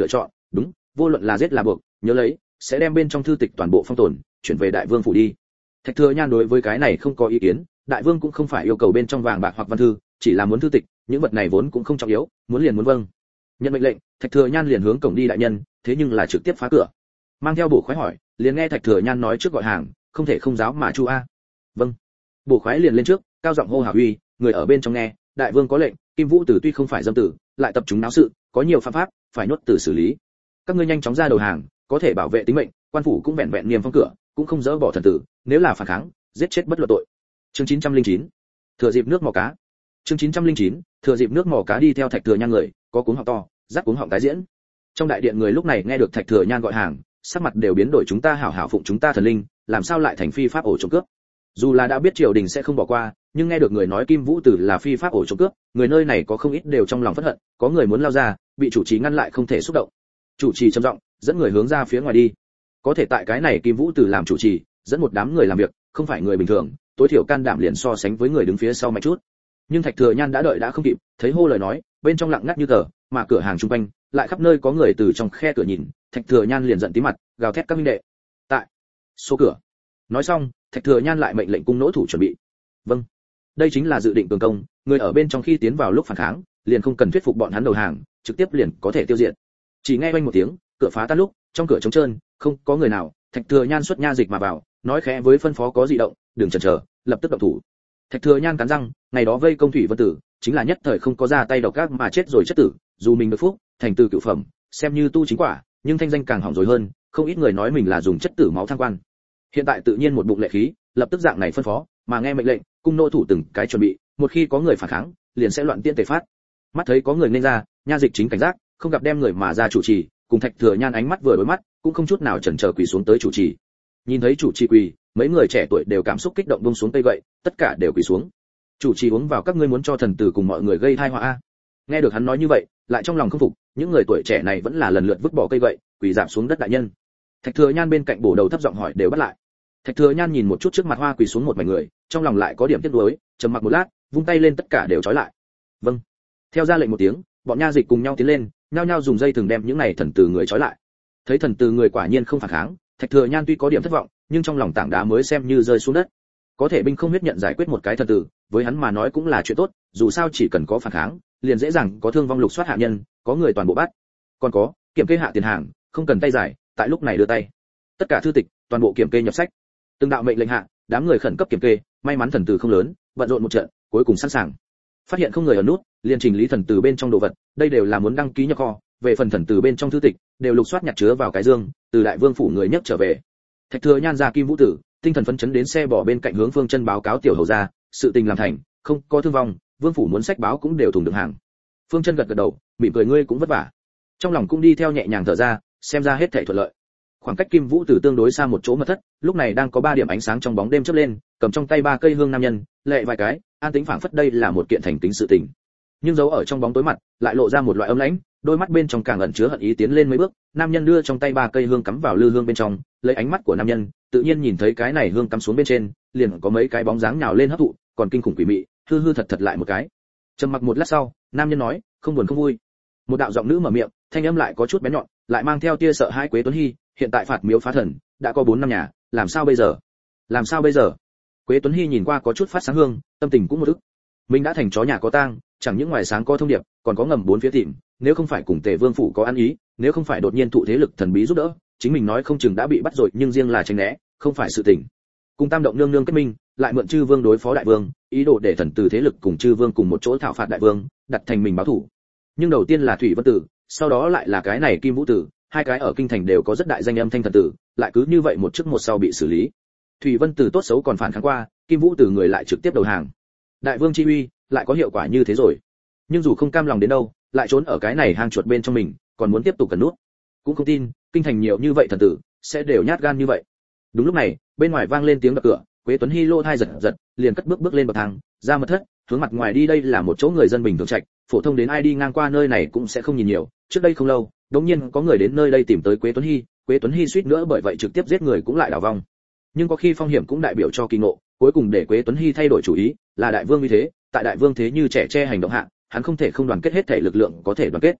S1: đúng, vô luận là giết là buộc, nhớ lấy, sẽ đem bên trong thư tịch toàn bộ phong tồn, chuyển về đại vương phủ đi. Thạch Thừa Nhan đối với cái này không có ý kiến, đại vương cũng không phải yêu cầu bên trong vàng bạc hoặc văn thư, chỉ là muốn thư tịch, những vật này vốn cũng không trọng yếu, muốn liền muốn vâng. Nhận mệnh lệnh, Thạch Thừa Nhan liền hướng cổng đi đại nhân, thế nhưng là trực tiếp phá cửa. Mang theo bổ khoái hỏi, liền nghe Thạch Thừa Nhan nói trước gọi hàng, không thể không giáo mà chu a. Vâng. Bổ khoái liền lên trước, cao giọng hô hào uy, người ở bên trong nghe, đại vương có lệnh, Kim Vũ Tử tuy không phải dâm tử, lại tập chúng náo sự, có nhiều phạm pháp, phải nhốt tử xử lý. Các ngươi nhanh chóng ra đầu hàng, có thể bảo vệ tính mệnh, quan phủ cũng vẹn vẹn niêm phong cửa, cũng không dỡ bỏ thần tử, nếu là phản kháng, giết chết bất luận tội. Chương 909. Thừa dịp nước mò cá. Chương 909. Thừa dịp nước mò cá đi theo Thạch Thừa Nhan người, có cuống họng to, rắc cuống họng tái diễn. Trong đại điện người lúc này nghe được Thạch Thừa Nhan gọi hàng, sắc mặt đều biến đổi, chúng ta hảo hảo phụng chúng ta thần linh, làm sao lại thành phi pháp ổ trộm cướp? Dù là đã biết triều đình sẽ không bỏ qua, nhưng nghe được người nói Kim Vũ Tử là phi pháp ổ trộm cướp, người nơi này có không ít đều trong lòng phẫn hận, có người muốn lao ra, bị chủ trì ngăn lại không thể xúc động. Chủ trì trầm giọng, dẫn người hướng ra phía ngoài đi. Có thể tại cái này Kim Vũ Tử làm chủ trì, dẫn một đám người làm việc, không phải người bình thường, tối thiểu can đảm liền so sánh với người đứng phía sau mạnh chút. Nhưng Thạch Thừa Nhan đã đợi đã không kịp, thấy hô lời nói, bên trong lặng ngắt như tờ, mà cửa hàng xung quanh lại khắp nơi có người từ trong khe cửa nhìn, Thạch Thừa Nhan liền giận tí mặt, gào thét các huynh đệ. Tại số cửa. Nói xong, Thạch Thừa Nhan lại mệnh lệnh cung nỗ thủ chuẩn bị. Vâng. Đây chính là dự định cường công, người ở bên trong khi tiến vào lúc phản kháng, liền không cần thuyết phục bọn hắn đầu hàng, trực tiếp liền có thể tiêu diệt. Chỉ nghe oanh một tiếng, cửa phá tan lúc, trong cửa trống trơn, không có người nào, Thạch Thừa Nhan xuất nha dịch mà vào, nói khẽ với phân phó có dị động, đừng chần chờ, lập tức động thủ. Thạch Thừa Nhan cắn răng, ngày đó vây công Thủy Vân Tử, chính là nhất thời không có ra tay độc ác mà chết rồi chất tử, dù mình được phúc, thành từ cửu phẩm, xem như tu chính quả, nhưng thanh danh càng hỏng rồi hơn, không ít người nói mình là dùng chất tử máu thăng quan. Hiện tại tự nhiên một bụng lệ khí, lập tức dạng này phân phó, mà nghe mệnh lệnh, cung nô thủ từng cái chuẩn bị, một khi có người phản kháng, liền sẽ loạn tiên tề phát. Mắt thấy có người nên ra, nha dịch chính cảnh giác, không gặp đem người mà ra chủ trì, cùng Thạch Thừa Nhan ánh mắt vừa đối mắt, cũng không chút nào chần chờ quỳ xuống tới chủ trì. Nhìn thấy chủ trì quỳ, mấy người trẻ tuổi đều cảm xúc kích động buông xuống tay gậy, tất cả đều quỳ xuống. Chủ trì uống vào, các ngươi muốn cho thần tử cùng mọi người gây tai họa a. Nghe được hắn nói như vậy, lại trong lòng không phục, những người tuổi trẻ này vẫn là lần lượt vứt bỏ cây gậy, quỳ rạp xuống đất đại nhân. Thạch Thừa Nhan bên cạnh bổ đầu thấp giọng hỏi đều bắt lại. Thạch Thừa Nhan nhìn một chút trước mặt hoa quỳ xuống một mảnh người, trong lòng lại có điểm tiếc nuối, trầm mặc một lát, vung tay lên tất cả đều trói lại. Vâng. Theo ra lệnh một tiếng, bọn nha dịch cùng nhau tiến lên, nhao nhao dùng dây thừng đem những này thần tử người trói lại. Thấy thần tử người quả nhiên không phản kháng, Thạch Thừa Nhan tuy có điểm thất vọng, nhưng trong lòng tảng đá mới xem như rơi xuống đất. Có thể binh không huyết nhận giải quyết một cái thần tử, với hắn mà nói cũng là chuyện tốt, dù sao chỉ cần có phản kháng, liền dễ dàng có thương vong lục soát hạ nhân, có người toàn bộ bắt. Còn có, kiểm kê hạ tiền hàng, không cần tay giải, tại lúc này đưa tay. Tất cả thư tịch, toàn bộ kiểm kê nhập sách. Từng đạo mệnh lệnh hạ, đám người khẩn cấp kiểm kê, may mắn thần tử không lớn, bận rộn một trận, cuối cùng sẵn sàng. Phát hiện không người ở nút, liền chỉnh lý thần tử bên trong đồ vật, đây đều là muốn đăng ký nhập kho, về phần thần tử bên trong thư tịch, đều lục soát nhặt chứa vào cái dương, từ đại vương phủ người nhấc trở về. Thạch Thừa Nhan ra Kim Vũ Tử, tinh thần phấn chấn đến xe bỏ bên cạnh hướng Phương Chân báo cáo tiểu hầu gia, sự tình làm thành, không có thương vong, vương phủ muốn sách báo cũng đều thùng được hàng. Phương Chân gật gật đầu, mỉm cười ngươi cũng vất vả. Trong lòng cũng đi theo nhẹ nhàng thở ra, xem ra hết thảy thuận lợi. Khoảng cách Kim Vũ Tử tương đối xa một chỗ mật thất, lúc này đang có 3 điểm ánh sáng trong bóng đêm chớp lên, cầm trong tay 3 cây hương nam nhân, lệ vài cái, an tĩnh phảng phất đây là một kiện thành tính sự tình. Nhưng giấu ở trong bóng tối mặt, lại lộ ra một loại âm lãnh, đôi mắt bên trong càng ẩn chứa hận ý tiến lên mấy bước, nam nhân đưa trong tay 3 cây hương cắm vào lư hương bên trong, lấy ánh mắt của nam nhân, tự nhiên nhìn thấy cái này hương cắm xuống bên trên, liền có mấy cái bóng dáng nhào lên hấp thụ, còn kinh khủng quỷ mị, hư hư thật thật lại một cái. Trầm mặc một lát sau, nam nhân nói, không buồn không vui. Một đạo giọng nữ mở miệng, thanh âm lại có chút bén nhọn, lại mang theo tia sợ hãi. Quế Tuấn Hi, hiện tại phạt miếu phá thần, đã có 4 năm nhà, làm sao bây giờ? Làm sao bây giờ? Quế Tuấn Hi nhìn qua có chút phát sáng hương, tâm tình cũng một ức. Mình đã thành chó nhà có tang, chẳng những ngoài sáng có thông điệp, còn có ngầm 4 phía tìm, nếu không phải cùng Tề Vương phủ có ăn ý, nếu không phải đột nhiên thụ thế lực thần bí giúp đỡ, chính mình nói không chừng đã bị bắt rồi, nhưng riêng là tránh né, không phải sự tình. Cùng Tam động nương nương kết minh, lại mượn chư vương đối phó đại vương, ý đồ để thần từ thế lực cùng chư vương cùng một chỗ thảo phạt đại vương, đặt thành mình báo thủ. Nhưng đầu tiên là Thủy Vân Tử, sau đó lại là cái này Kim Vũ Tử, hai cái ở kinh thành đều có rất đại danh âm thanh thần tử, lại cứ như vậy một trước một sau bị xử lý. Thủy Vân Tử tốt xấu còn phản kháng qua, Kim Vũ Tử người lại trực tiếp đầu hàng. Đại vương chi uy lại có hiệu quả như thế rồi. Nhưng dù không cam lòng đến đâu, lại trốn ở cái này hang chuột bên trong mình, còn muốn tiếp tục cần nuốt. Cũng không tin, kinh thành nhiều như vậy thần tử, sẽ đều nhát gan như vậy. Đúng lúc này, bên ngoài vang lên tiếng đập cửa, Quế Tuấn Hi lô thai giật giật, liền cất bước lên bậc thang, ra mật thất, hướng mặt ngoài đi. Đây là một chỗ người dân bình thường trạch, phổ thông đến ai đi ngang qua nơi này cũng sẽ không nhìn nhiều. Trước đây không lâu, đột nhiên có người đến nơi đây tìm tới Quế Tuấn Hi suýt nữa bởi vậy trực tiếp giết người cũng lại đảo vong. Nhưng có khi phong hiểm cũng đại biểu cho kỳ ngộ, cuối cùng để Quế Tuấn Hi thay đổi chủ ý, là đại vương như thế, tại đại vương thế như trẻ tre hành động hạ, hắn không thể không đoàn kết hết thể lực lượng có thể đoàn kết.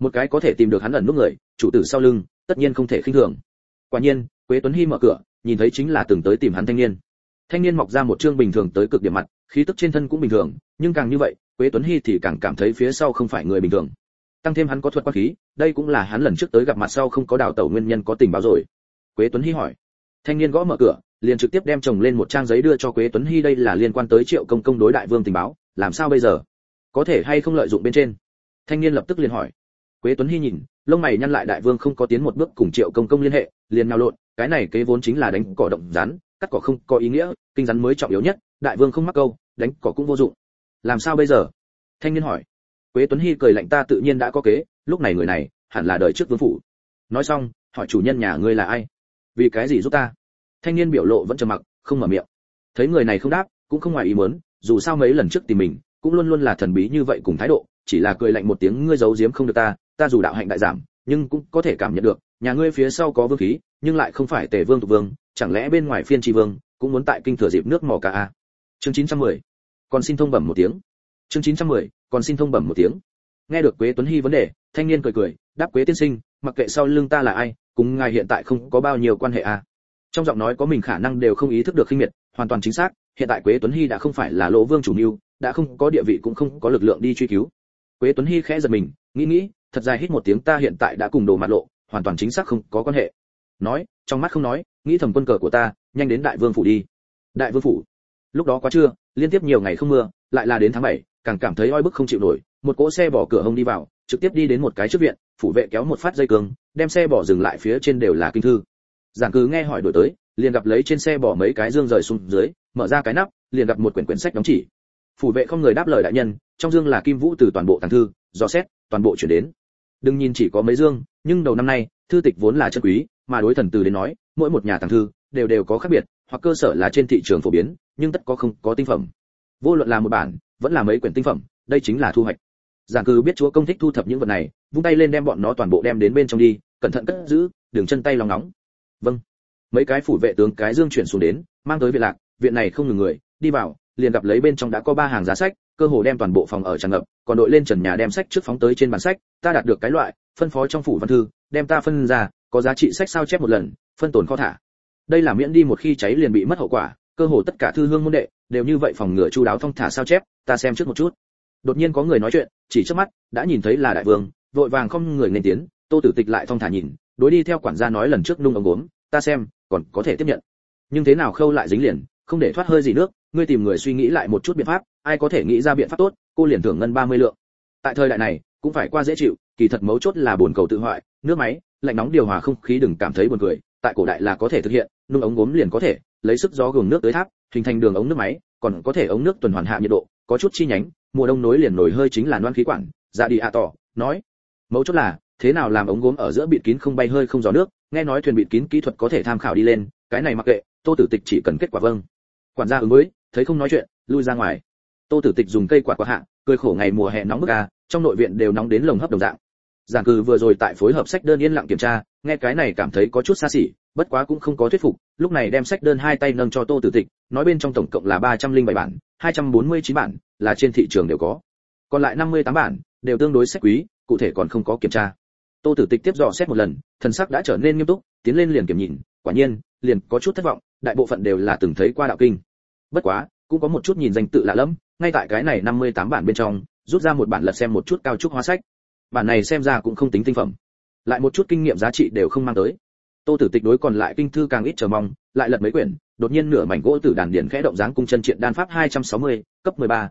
S1: Một cái có thể tìm được hắn ẩn núp người, chủ tử sau lưng, tất nhiên không thể khinh thường. Quả nhiên, Quế Tuấn Hi mở cửa, nhìn thấy chính là từng tới tìm hắn thanh niên. Thanh niên mọc ra một trương bình thường tới cực điểm mặt, khí tức trên thân cũng bình thường, nhưng càng như vậy, Quế Tuấn Hi thì càng cảm thấy phía sau không phải người bình thường. Tăng thêm hắn có thuật quan khí, đây cũng là hắn lần trước tới gặp mặt sau không có đào tẩu nguyên nhân có tình báo rồi. Quế Tuấn Hi hỏi. Thanh niên gõ mở cửa, liền trực tiếp đem chồng lên một trang giấy đưa cho Quế Tuấn Hi, đây là liên quan tới Triệu Công công đối đại vương tình báo, làm sao bây giờ? Có thể hay không lợi dụng bên trên? Thanh niên lập tức liền hỏi. Quế Tuấn Hi nhìn, lông mày nhăn lại, đại vương không có tiến một bước cùng Triệu Công công liên hệ, liền nhào lộn, cái này kế vốn chính là đánh cỏ động rắn, cắt cỏ không có ý nghĩa, kinh rắn mới trọng yếu nhất, đại vương không mắc câu, đánh cỏ cũng vô dụng. Làm sao bây giờ? Thanh niên hỏi. Quế Tuấn Hi cười lạnh, ta tự nhiên đã có kế, lúc này người này hẳn là đời trước vương phủ. Nói xong, hỏi chủ nhân nhà ngươi là ai? Vì cái gì giúp ta? Thanh niên biểu lộ vẫn trầm mặc, không mở miệng. Thấy người này không đáp, cũng không ngoài ý muốn, dù sao mấy lần trước tìm mình, cũng luôn luôn là thần bí như vậy cùng thái độ, chỉ là cười lạnh một tiếng, ngươi giấu giếm không được ta dù đạo hạnh đại giảm, nhưng cũng có thể cảm nhận được, nhà ngươi phía sau có vương khí, nhưng lại không phải Tề vương tục vương, chẳng lẽ bên ngoài phiên tri vương cũng muốn tại kinh thừa dịp nước mò cả a? Chương 910. Còn xin thông bẩm một tiếng. Chương 910. Còn xin thông bẩm một tiếng. Nghe được Quế Tuấn Hi vấn đề, thanh niên cười cười, đáp, Quế tiên sinh, mặc kệ sau lưng ta là ai, cùng ngài hiện tại không có bao nhiêu quan hệ a. Trong giọng nói có mình khả năng đều không ý thức được khinh miệt, hoàn toàn chính xác, hiện tại Quế Tuấn Hi đã không phải là Lỗ Vương chủ mưu, đã không có địa vị cũng không có lực lượng đi truy cứu. Quế Tuấn Hi khẽ giật mình, nghĩ, thật dài hít một tiếng, ta hiện tại đã cùng Đồ Mặt Lộ, hoàn toàn chính xác không có quan hệ. Nói, trong mắt không nói, nghĩ thầm quân cờ của ta, nhanh đến Đại Vương phủ đi. Đại Vương phủ. Lúc đó quá trưa, liên tiếp nhiều ngày không mưa, lại là đến tháng 7, càng cảm thấy oi bức không chịu nổi, một cỗ xe bỏ cửa hông đi vào, trực tiếp đi đến một cái trước viện, phủ vệ kéo một phát dây cương, đem xe bỏ dừng lại, phía trên đều là kinh thư. Giản Cừ nghe hỏi đổi tới, liền gặp lấy trên xe bỏ mấy cái dương rời xuống dưới, mở ra cái nắp, liền gặp một quyển sách đóng chỉ. Phủ vệ không người đáp lời, đại nhân, trong dương là Kim Vũ từ toàn bộ tàng thư, dò xét, toàn bộ chuyển đến. Đừng nhìn chỉ có mấy dương, nhưng đầu năm nay, thư tịch vốn là chân quý, mà đối thần từ đến nói, mỗi một nhà tàng thư đều có khác biệt, hoặc cơ sở là trên thị trường phổ biến, nhưng tất có không có tinh phẩm. Vô luận là một bản, vẫn là mấy quyển tinh phẩm, đây chính là thu hoạch. Giản Cừ biết chúa công thích thu thập những vật này, vung tay lên đem bọn nó toàn bộ đem đến bên trong đi, cẩn thận cất giữ, đừng chân tay lòng nóng. Vâng. Mấy cái phủ vệ tướng cái dương chuyển xuống đến, mang tới viện lạc, viện này không ngừng người, đi vào, liền gặp lấy bên trong đã có 3 hàng giá sách, cơ hồ đem toàn bộ phòng ở tràn ngập, còn đội lên trần nhà đem sách trước phóng tới trên bàn sách, ta đạt được cái loại, phân phó trong phủ văn thư, đem ta phân ra, có giá trị sách sao chép một lần, phân tồn kho thả. Đây là miễn đi một khi cháy liền bị mất hậu quả, cơ hồ tất cả thư hương môn đệ đều như vậy, phòng ngừa chu đáo thong thả sao chép, ta xem trước một chút. Đột nhiên có người nói chuyện, chỉ trước mắt đã nhìn thấy là đại vương, vội vàng không người nên tiến, Tô Tử Tịch lại thong thả nhìn, đối đi theo quản gia nói, lần trước nung ống gốm, ta xem còn có thể tiếp nhận, nhưng thế nào khâu lại dính liền, không để thoát hơi gì nước, ngươi tìm người suy nghĩ lại một chút biện pháp, ai có thể nghĩ ra biện pháp tốt, cô liền thưởng ngân 30 lượng. Tại thời đại này cũng phải qua dễ chịu, kỳ thật mấu chốt là buồn cầu tự hoại, nước máy lạnh nóng điều hòa không khí, đừng cảm thấy buồn cười, tại cổ đại là có thể thực hiện, nung ống gốm liền có thể lấy sức gió gồng nước tới tháp, hình thành đường ống nước máy, còn có thể ống nước tuần hoàn hạ nhiệt độ, có chút chi nhánh, mùa đông nối liền nổi hơi chính là loan khí quản. Ra đi tỏ nói, mấu chốt là thế nào làm ống gốm ở giữa bịt kín không bay hơi không gió nước, nghe nói thuyền bịt kín kỹ thuật có thể tham khảo đi lên, cái này mặc kệ, Tô Tử Tịch chỉ cần kết quả vâng. Quản gia ứng với, thấy không nói chuyện, lui ra ngoài. Tô Tử Tịch dùng cây quạt quạt hạ, cười khổ, ngày mùa hè nóng bức à, trong nội viện đều nóng đến lồng hấp đồng dạng. Giản Cừ vừa rồi tại phối hợp sách đơn yên lặng kiểm tra, nghe cái này cảm thấy có chút xa xỉ, bất quá cũng không có thuyết phục, lúc này đem sách đơn hai tay nâng cho Tô Tử Tịch, nói bên trong tổng cộng là 307 bản, 249 bản là trên thị trường đều có, còn lại 58 bản đều tương đối sách quý, cụ thể còn không có kiểm tra. Tô Tử Tịch tiếp dò xét một lần, thần sắc đã trở nên nghiêm túc, tiến lên liền kiểm nhìn, quả nhiên, liền có chút thất vọng, đại bộ phận đều là từng thấy qua đạo kinh. Bất quá, cũng có một chút nhìn danh tự lạ lẫm, ngay tại cái này 58 bản bên trong, rút ra một bản lật xem một chút cao trúc hóa sách. Bản này xem ra cũng không tính tinh phẩm, lại một chút kinh nghiệm giá trị đều không mang tới. Tô Tử Tịch đối còn lại kinh thư càng ít chờ mong, lại lật mấy quyển, đột nhiên nửa mảnh gỗ tử đàn điển khẽ động, dáng cung chân triện đan pháp 260, cấp 13,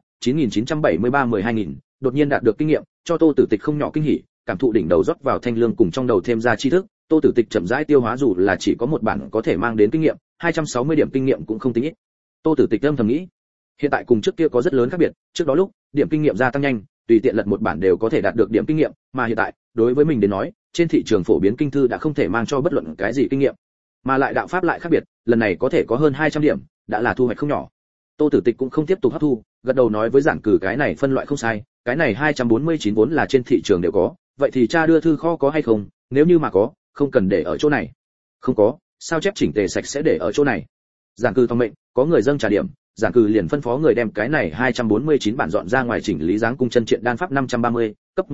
S1: 9973 12000, đột nhiên đạt được kinh nghiệm, cho Tô Tử Tịch không nhỏ kinh hỉ, cảm thụ đỉnh đầu rót vào thanh lương cùng trong đầu thêm ra tri thức, Tô Tử Tịch chậm rãi tiêu hóa, dù là chỉ có một bản có thể mang đến kinh nghiệm, 260 điểm kinh nghiệm cũng không tính ít. Tô Tử Tịch âm thầm nghĩ, hiện tại cùng trước kia có rất lớn khác biệt, trước đó lúc điểm kinh nghiệm gia tăng nhanh, tùy tiện lật một bản đều có thể đạt được điểm kinh nghiệm, mà hiện tại, đối với mình đến nói, trên thị trường phổ biến kinh thư đã không thể mang cho bất luận cái gì kinh nghiệm, mà lại đạo pháp lại khác biệt, lần này có thể có hơn 200 điểm, đã là thu hoạch không nhỏ. Tô Tử Tịch cũng không tiếp tục hấp thu, gật đầu nói với Giản Cừ, cái này phân loại không sai, cái này 249 vốn là trên thị trường đều có, vậy thì cha đưa thư kho có hay không, nếu như mà có, không cần để ở chỗ này. Không có, sao chép chỉnh tề sạch sẽ để ở chỗ này. Giản Cừ thông mệnh, có người dâng trả điểm, Giản Cừ liền phân phó người đem cái này 249 bản dọn ra ngoài chỉnh lý, dáng cung chân triện đan pháp 530, cấp 13,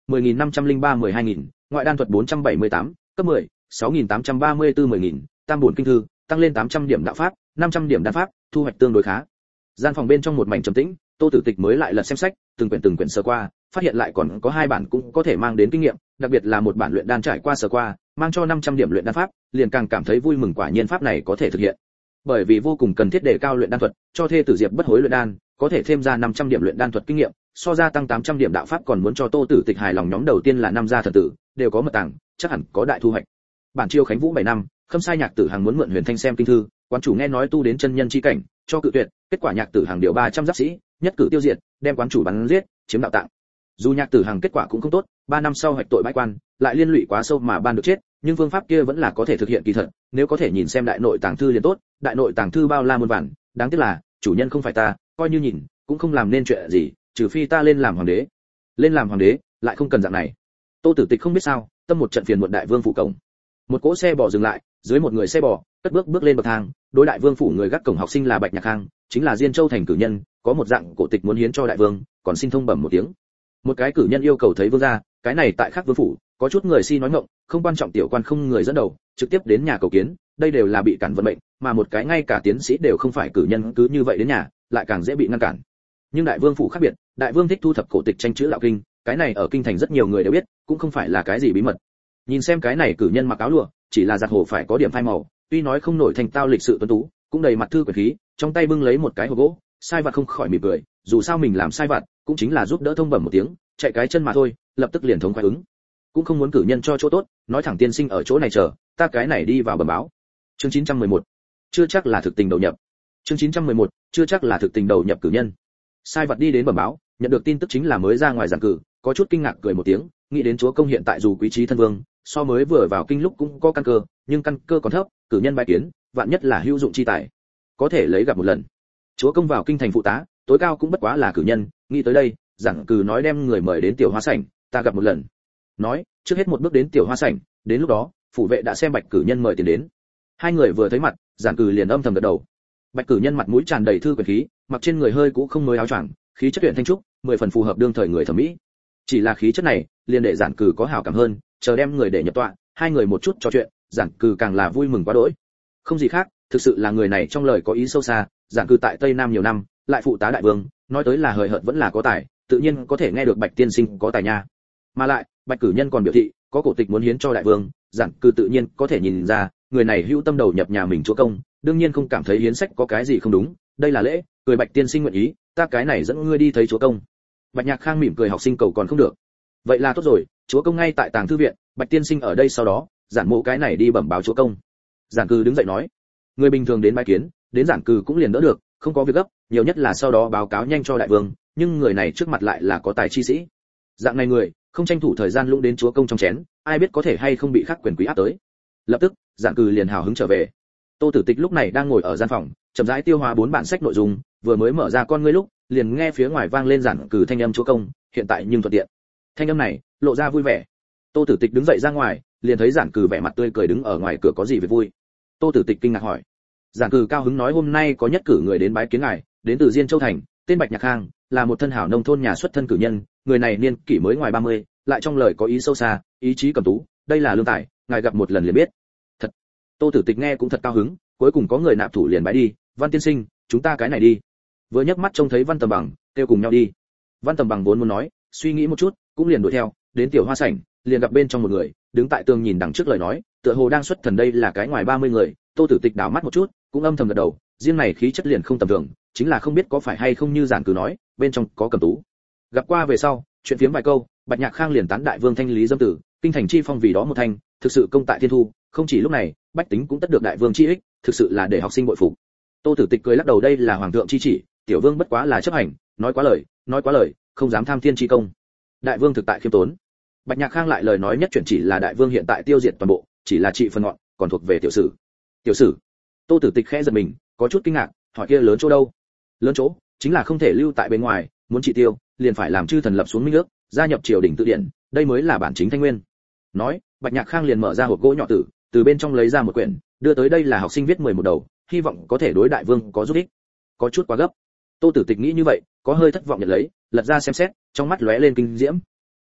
S1: 10.503-12.000, ngoại đan thuật 478, cấp 10, 6.834-10.000, tam bổn kinh thư, tăng lên 800 điểm đạo pháp, 500 điểm đan pháp, thu hoạch tương đối khá. Gian phòng bên trong một mảnh trầm tĩnh, Tô Tử Tịch mới lại lật xem sách, từng quyển sơ qua, phát hiện lại còn có 2 bản cũng có thể mang đến kinh nghiệm, đặc biệt là một bản luyện đan trải qua sơ qua, mang cho 500 điểm luyện đan pháp, liền càng cảm thấy vui mừng, quả nhiên pháp này có thể thực hiện. Bởi vì vô cùng cần thiết đề cao luyện đan thuật, cho thê tử Diệp Bất Hối luyện đan, có thể thêm ra 500 điểm luyện đan thuật kinh nghiệm, so ra tăng 800 điểm đạo pháp còn muốn cho Tô Tử Tịch hài lòng. Nhóm đầu tiên là 5 gia thần tử, đều có mật tàng, chắc hẳn có đại thu hoạch. Bản chiêu Khánh Vũ 7 năm, Khâm Sai Nhạc Tử Hàng muốn mượn Huyền Thanh xem kinh thư, quan chủ nghe nói tu đến chân nhân chi cảnh, cho cự tuyệt, kết quả Nhạc Tử Hàng điều 300 giáp sĩ, nhất cử tiêu diệt, đem quán chủ bắn giết, chiếm đạo tạng. Dù Nhạc Tử Hàng kết quả cũng không tốt, 3 năm sau hoạch tội bãi quan, lại liên lụy quá sâu mà ban được chết, nhưng phương pháp kia vẫn là có thể thực hiện kỳ thật, nếu có thể nhìn xem đại nội tàng thư liền tốt, đại nội tàng thư bao la muôn vàn, đáng tiếc là chủ nhân không phải ta, coi như nhìn cũng không làm nên chuyện gì, trừ phi ta lên làm hoàng đế. Lên làm hoàng đế lại không cần dạng này. Tô Tử Tịch không biết sao, tâm một trận phiền muộn. Đại vương phủ cổng, một cỗ xe bò dừng lại, dưới một người xe bò, cất bước lên bậc thang, đối đại vương phủ người gác cổng học sinh là Bạch Nhạc Khang, chính là Diên Châu thành cử nhân, có một dạng cổ tịch muốn hiến cho đại vương, còn xin thông bẩm một tiếng. Một cái cử nhân yêu cầu thấy vương gia, cái này tại khác vương phủ, có chút người si nói ngọng, không quan trọng tiểu quan không người dẫn đầu, trực tiếp đến nhà cầu kiến, đây đều là bị cản vận mệnh, mà một cái ngay cả tiến sĩ đều không phải cử nhân cứ như vậy đến nhà, lại càng dễ bị ngăn cản. Nhưng đại vương phủ khác biệt, đại vương thích thu thập cổ tịch tranh chữ đạo kinh, cái này ở kinh thành rất nhiều người đều biết, cũng không phải là cái gì bí mật. Nhìn xem cái này cử nhân mặc áo lụa, chỉ là giặt hồ phải có điểm phai màu, tuy nói không nổi thành tao lịch sự tuấn tú, cũng đầy mặt thư quyển khí, trong tay bưng lấy một cái hộp gỗ, sai vặt không khỏi mỉm cười, dù sao mình làm sai vặt, cũng chính là giúp đỡ thông bẩm một tiếng, chạy cái chân mà thôi, lập tức liền thống khoái ứng. Cũng không muốn cử nhân cho chỗ tốt, nói thẳng tiên sinh ở chỗ này chờ, ta cái này đi vào bẩm báo. Chương 911. Chưa chắc là thực tình đầu nhập. Chương 911. Chưa chắc là thực tình đầu nhập cử nhân. Sai vật đi đến bẩm báo, nhận được tin tức chính là mới ra ngoài giảng cử, có chút kinh ngạc cười một tiếng, nghĩ đến chúa công hiện tại dù quý trí thân vương, so mới vừa vào kinh lúc cũng có căn cơ, nhưng căn cơ còn thấp, cử nhân bái kiến, vạn nhất là hữu dụng chi tài, có thể lấy gặp một lần. Chúa công vào kinh thành phụ tá, tối cao cũng bất quá là cử nhân, nghĩ tới đây, giảng cử nói đem người mời đến tiểu hoa sảnh, ta gặp một lần. Nói, trước hết một bước đến tiểu hoa sảnh, đến lúc đó, phủ vệ đã xem Bạch cử nhân mời tiền đến. Hai người vừa thấy mặt, giảng cử liền âm thầm gật đầu. Bạch cử nhân mặt mũi tràn đầy thư quyển khí, mặc trên người hơi cũ không mới áo choàng, khí chất luyện thanh trúc, 10 phần phù hợp đương thời người thẩm mỹ. Chỉ là khí chất này, liền để giản cử có hảo cảm hơn, chờ đem người để nhập tọa, hai người một chút trò chuyện, giản cử càng là vui mừng quá đỗi. Không gì khác, thực sự là người này trong lời có ý sâu xa, giản cử tại Tây Nam nhiều năm, lại phụ tá đại vương, nói tới là hời hợt vẫn là có tài, tự nhiên có thể nghe được Bạch tiên sinh có tài nha. Mà lại, Bạch cử nhân còn biểu thị, có cổ tịch muốn hiến cho đại vương, giản cử tự nhiên có thể nhìn ra, người này hữu tâm đầu nhập nhà mình chúa công, đương nhiên không cảm thấy hiến sách có cái gì không đúng, đây là lễ, cười Bạch tiên sinh nguyện ý, ta cái này dẫn ngươi đi thấy chúa công. Bạch Nhạc Khang mỉm cười, học sinh cầu còn không được. Vậy là tốt rồi, chúa công ngay tại tàng thư viện, Bạch tiên sinh ở đây, sau đó, giản mộ cái này đi bẩm báo chúa công. Giản cử đứng dậy nói, người bình thường đến bái kiến, đến giản cử cũng liền đỡ được, không có việc gấp, nhiều nhất là sau đó báo cáo nhanh cho đại vương, nhưng người này trước mặt lại là có tài chi sĩ. Dạng này người, không tranh thủ thời gian lũng đến chúa công trong chén, ai biết có thể hay không bị khắc quyền quý áp tới. Lập tức, giản cử liền hào hứng trở về. Tô Tử Tịch lúc này đang ngồi ở gian phòng, chậm rãi tiêu hóa 4 bản sách nội dung, vừa mới mở ra con ngươi lúc, liền nghe phía ngoài vang lên giản cử thanh âm chúa công, hiện tại nhưng thuận tiện. Thanh âm này, lộ ra vui vẻ. Tô Tử Tịch đứng dậy ra ngoài, liền thấy giản cử vẻ mặt tươi cười đứng ở ngoài cửa, có gì việc vui? Tô Tử Tịch kinh ngạc hỏi. Giản cử cao hứng nói hôm nay có nhất cử người đến bái kiến ngài, đến từ Diên Châu thành, tên Bạch Nhạc Khang, là một thân hảo nông thôn nhà xuất thân cử nhân, người này niên kỷ mới ngoài 30, lại trong lời có ý sâu xa, ý chí cầm tú, đây là lương tài, ngài gặp một lần liền biết. Thật. Tô Tử Tịch nghe cũng thật cao hứng, cuối cùng có người nạp thủ liền bái đi, Văn tiên sinh, chúng ta cái này đi. Vừa nhấc mắt trông thấy Văn Tầm Bằng, kêu cùng nhau đi. Văn Tầm Bằng vốn muốn nói, suy nghĩ một chút, cũng liền đuổi theo, đến tiểu hoa sảnh, liền gặp bên trong một người, đứng tại tường nhìn đằng trước lời nói, tựa hồ đang xuất thần, đây là cái ngoài 30 người. Tô Tử Tịch đảo mắt một chút, cũng âm thầm gật đầu, riêng này khí chất liền không tầm thường, chính là không biết có phải hay không như giản cử nói, bên trong có cầm tú. Gặp qua về sau, chuyện phiếm vài câu, Bạch Nhạc Khang liền tán đại vương thanh lý dâm tử, kinh thành chi phong vì đó một thanh, thực sự công tại thiên thu, không chỉ lúc này, bách tính cũng tất được đại vương chi ích, thực sự là để học sinh bội phục. Tô Tử Tịch cười lắc đầu, đây là hoàng thượng chi chỉ, tiểu vương bất quá là chấp hành, nói quá lời, không dám tham thiên chi công. Đại vương thực tại khiêm tốn. Bạch Nhạc Khang lại lời nói nhất chuyển, chỉ là đại vương hiện tại tiêu diệt toàn bộ, chỉ là trị phần ngọn, còn thuộc về tiểu sử. Tiểu sử? Tô Tử Tịch khẽ giật mình, có chút kinh ngạc, hỏi kia lớn chỗ đâu? Lớn chỗ chính là không thể lưu tại bên ngoài, muốn trị tiêu, liền phải làm chư thần lập xuống minh ước, gia nhập triều đình tự điển, đây mới là bản chính thanh nguyên. Nói, Bạch Nhạc Khang liền mở ra hộp gỗ nhỏ tử, từ bên trong lấy ra một quyển, đưa tới, đây là học sinh viết 11 đầu, hy vọng có thể đối đại vương có giúp ích. Có chút quá gấp. Tô Tử Tịch nghĩ như vậy, có hơi thất vọng nhận lấy, lật ra xem xét, trong mắt lóe lên kinh diễm.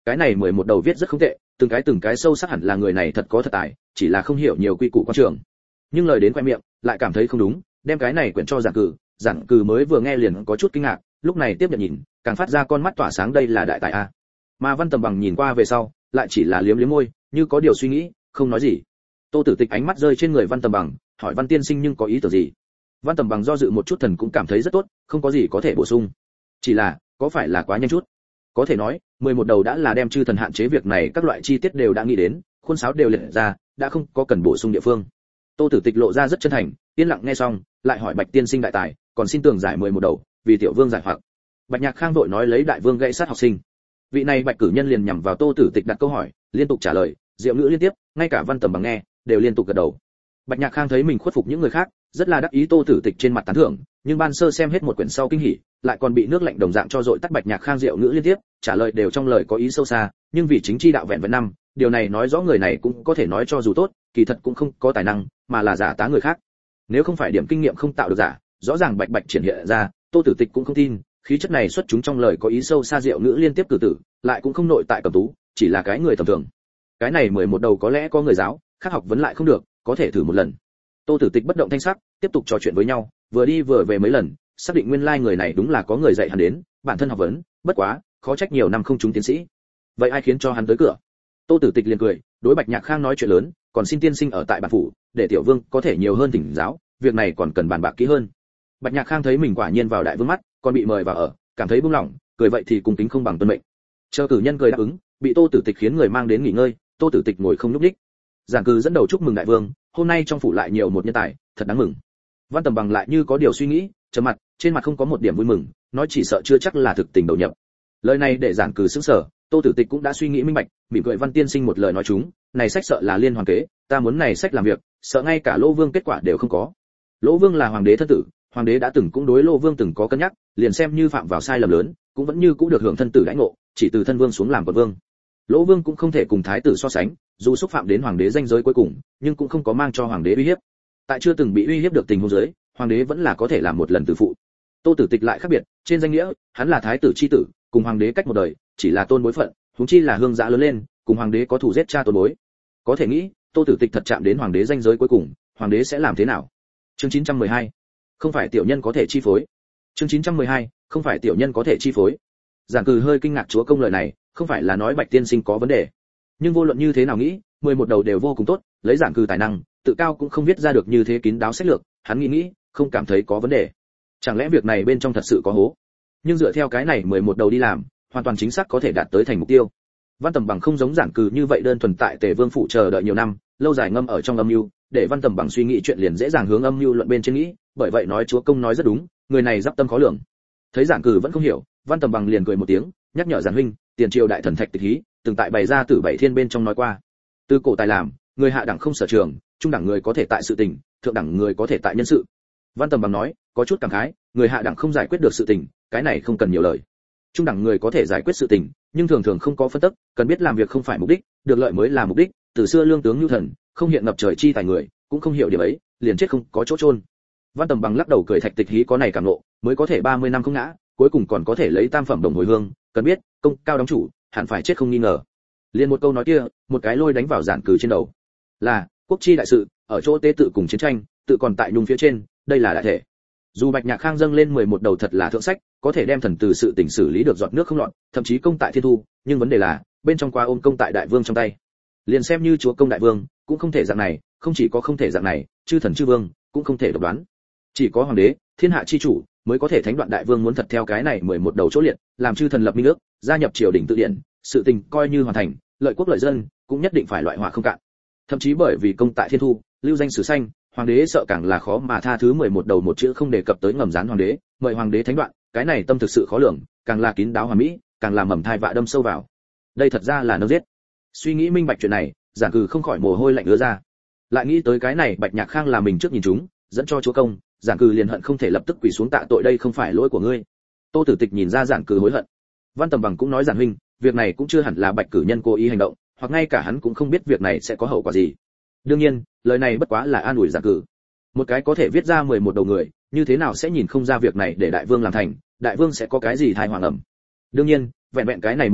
S1: cái này 11 đầu viết rất không tệ, từng cái sâu sắc hẳn là người này thật có thật tài, chỉ là không hiểu nhiều quy củ quan trường. Nhưng lời đến khoe miệng, lại cảm thấy không đúng, đem cái này quyển cho giản cử mới vừa nghe liền có chút kinh ngạc, lúc này tiếp nhận nhìn, càng phát ra con mắt tỏa sáng, đây là đại tài a. Mà Văn Tầm Bằng nhìn qua về sau, lại chỉ là liếm liếm môi, như có điều suy nghĩ, không nói gì. Tô Tử Tịch ánh mắt rơi trên người Văn Tầm Bằng, hỏi Văn tiên sinh nhưng có ý tưởng gì? Văn Tầm Bằng do dự một chút, thần cũng cảm thấy rất tốt, không có gì có thể bổ sung. Chỉ là, có phải là quá nhanh chút? Có thể nói, 11 đầu đã là đem chư thần hạn chế việc này, các loại chi tiết đều đã nghĩ đến, khuôn sáo đều liệt ra, đã không có cần bổ sung địa phương. Tô Tử Tịch lộ ra rất chân thành, yên lặng nghe xong, lại hỏi Bạch tiên sinh đại tài, còn xin tường giải 11 đầu, vì tiểu vương giải hoặc. Bạch Nhạc Khang vội nói lấy đại vương gãy sát học sinh. Vị này Bạch cử nhân liền nhằm vào Tô Tử Tịch đặt câu hỏi, liên tục trả lời, diệu ngữ liên tiếp, ngay cả Văn Tầm Bằng nghe, đều liên tục gật đầu. Bạch Nhạc Khang thấy mình khuất phục những người khác, rất là đắc ý. Tô Tử Tịch trên mặt tán thưởng, nhưng ban sơ xem hết một quyển sau kinh hỉ, lại còn bị nước lạnh đồng dạng cho dội tắt. Bạch Nhạc Khang diệu ngữ liên tiếp, trả lời đều trong lời có ý sâu xa, nhưng vì chính chi đạo vẹn vẹn năm, điều này nói rõ người này cũng có thể nói cho dù tốt, kỳ thật cũng không có tài năng, mà là giả tá người khác. Nếu không phải điểm kinh nghiệm không tạo được giả, rõ ràng bạch bạch triển hiện ra, Tô Tử Tịch cũng không tin, khí chất này xuất chúng trong lời có ý sâu xa diệu ngữ liên tiếp cử tử, lại cũng không nội tại cầm tú, chỉ là cái người tầm thường. Cái này 11 đầu có lẽ có người giáo, khác học vấn lại không được, có thể thử một lần. Tô Tử Tịch bất động thanh sắc, tiếp tục trò chuyện với nhau, vừa đi vừa về mấy lần, xác định nguyên lai người này đúng là có người dạy hắn đến, bản thân học vấn, bất quá, khó trách nhiều năm không trúng tiến sĩ. Vậy ai khiến cho hắn tới cửa? Tô Tử Tịch liền cười, đối Bạch Nhạc Khang nói chuyện lớn, còn xin tiên sinh ở tại bản phủ, để tiểu vương có thể nhiều hơn thỉnh giáo, việc này còn cần bàn bạc kỹ hơn. Bạch Nhạc Khang thấy mình quả nhiên vào đại vương mắt, còn bị mời vào ở, cảm thấy buông lỏng, cười vậy thì cung kính không bằng tuân mệnh. Chờ cử nhân cười đáp ứng, bị Tô Tử Tịch khiến người mang đến nghỉ ngơi, Tô Tử Tịch ngồi không nhúc nhích. Giản cử dẫn đầu chúc mừng đại vương, hôm nay trong phủ lại nhiều một nhân tài, thật đáng mừng. Văn Tầm Bằng lại như có điều suy nghĩ, trầm mặt, trên mặt không có một điểm vui mừng, nói chỉ sợ chưa chắc là thực tình đầu nhập. Lời này để Giản cử sững sờ, Tô Tử Tịch cũng đã suy nghĩ minh bạch, mỉm cười, Văn tiên sinh một lời nói chúng, này sách sợ là liên hoàn kế, ta muốn này sách làm việc, sợ ngay cả Lỗ Vương kết quả đều không có. Lỗ Vương là hoàng đế thân tử, hoàng đế đã từng cũng đối Lỗ Vương từng có cân nhắc, liền xem như phạm vào sai lầm lớn, cũng vẫn như cũ được hưởng thân tử đãi ngộ, chỉ từ thân vương xuống làm quận vương. Lỗ Vương cũng không thể cùng thái tử so sánh, dù xúc phạm đến hoàng đế danh giới cuối cùng, nhưng cũng không có mang cho hoàng đế uy hiếp. Tại chưa từng bị uy hiếp được tình huống dưới, hoàng đế vẫn là có thể làm một lần tử phụ. Tô Tử Tịch lại khác biệt, trên danh nghĩa, hắn là thái tử chi tử, cùng hoàng đế cách một đời, chỉ là tôn bối phận, huống chi là hương giã lớn lên, cùng hoàng đế có thù giết cha tôn bối. Có thể nghĩ, Tô Tử Tịch thật chạm đến hoàng đế danh giới cuối cùng, hoàng đế sẽ làm thế nào? Chương 912. Không phải tiểu nhân có thể chi phối. Chương 912. Không phải tiểu nhân có thể chi phối. Giản cử hơi kinh ngạc chúa công lời này, không phải là nói Bạch tiên sinh có vấn đề, nhưng vô luận như thế nào nghĩ, 11 đầu đều vô cùng tốt, lấy Giản cử tài năng, tự cao cũng không viết ra được như thế kín đáo sách lược, hắn nghĩ, không cảm thấy có vấn đề. Chẳng lẽ việc này bên trong thật sự có hố? Nhưng dựa theo cái này 11 đầu đi làm, hoàn toàn chính xác có thể đạt tới thành mục tiêu. Văn Tầm Bằng không giống Giản cử như vậy đơn thuần tại Tề Vương phủ chờ đợi nhiều năm, lâu dài ngâm ở trong âm mưu, để Văn Tầm Bằng suy nghĩ chuyện liền dễ dàng hướng âm mưu luận bên trên nghĩ, bởi vậy nói chúa công nói rất đúng, người này giáp tâm khó lường. Thấy Giản cử vẫn không hiểu, Văn Tầm Bằng liền cười một tiếng, nhắc nhở Giản huynh, tiền triều đại thần Thạch Tịch Hí, từng tại bày ra Tử Bảy Thiên bên trong nói qua, từ cổ tài làm, người hạ đẳng không sở trường, trung đẳng người có thể tại sự tình, thượng đẳng người có thể tại nhân sự. Văn Tầm Bằng nói, có chút cảm khái, người hạ đẳng không giải quyết được sự tình, cái này không cần nhiều lời. Trung đẳng người có thể giải quyết sự tình, nhưng thường thường không có phân tích, cần biết làm việc không phải mục đích, được lợi mới là mục đích, từ xưa lương tướng nhu thần, không hiện ngập trời chi tài người, cũng không hiểu điểm ấy, liền chết không có chỗ chôn. Văn Tầm Bằng lắc đầu cười, Thạch Tịch Hí có này cảm ngộ, mới có thể 30 năm không ngã, cuối cùng còn có thể lấy tam phẩm đồng hồi hương, cần biết, công cao đóng chủ, hẳn phải chết không nghi ngờ. Liên một câu nói kia, một cái lôi đánh vào Giản cử trên đầu. Là, quốc chi đại sự, ở chỗ tế tự cùng chiến tranh, tự còn tại nhung phía trên, đây là đại thể. Dù Bạch Nhạc Khang dâng lên 11 đầu thật là thượng sách, có thể đem thần từ sự tình xử lý được giọt nước không lọt, thậm chí công tại thiên thu, nhưng vấn đề là, bên trong qua ôm công tại đại vương trong tay. Liền xem như chúa công đại vương, cũng không thể dạng này, không chỉ có không thể dạng này, chư thần chư vương cũng không thể độc đoán. Chỉ có hoàng đế, thiên hạ chi chủ, mới có thể thánh đoạn đại vương muốn thật theo cái này 11 đầu chỗ liệt, làm chư thần lập minh ước, gia nhập triều đình tự điển, sự tình coi như hoàn thành, lợi quốc lợi dân, cũng nhất định phải loại họa không cạn. Thậm chí bởi vì công tại thiên thu, lưu danh sử xanh, hoàng đế sợ càng là khó mà tha thứ. 11 đầu một chữ không đề cập tới ngầm gián hoàng đế, mời hoàng đế thánh đoạn, cái này tâm thực sự khó lường, càng là kín đáo hoàn mỹ, càng là mầm thai vạ đâm sâu vào. Đây thật ra là nấu giết. Suy nghĩ minh bạch chuyện này, Giản cử không khỏi mồ hôi lạnh ứa ra. Lại nghĩ tới cái này Bạch Nhạc Khang là mình trước nhìn chúng, dẫn cho chúa công, Giản cử liền hận không thể lập tức quỳ xuống tạ tội, đây không phải lỗi của ngươi. Tô Tử Tịch nhìn ra Giản cử hối hận. Văn Tầm Bằng cũng nói, Giản huynh, việc này cũng chưa hẳn là Bạch cử nhân cố ý hành động, hoặc ngay cả hắn cũng không biết việc này sẽ có hậu quả gì. Đương nhiên, lời này bất quá là an ủi Giản cử. Một cái có thể viết ra 11 đầu người, như thế nào sẽ nhìn không ra việc này để đại vương làm thành, đại vương sẽ có cái gì thai hoàng ẩm. Đương nhiên, vẹn vẹn cái này một chuyện,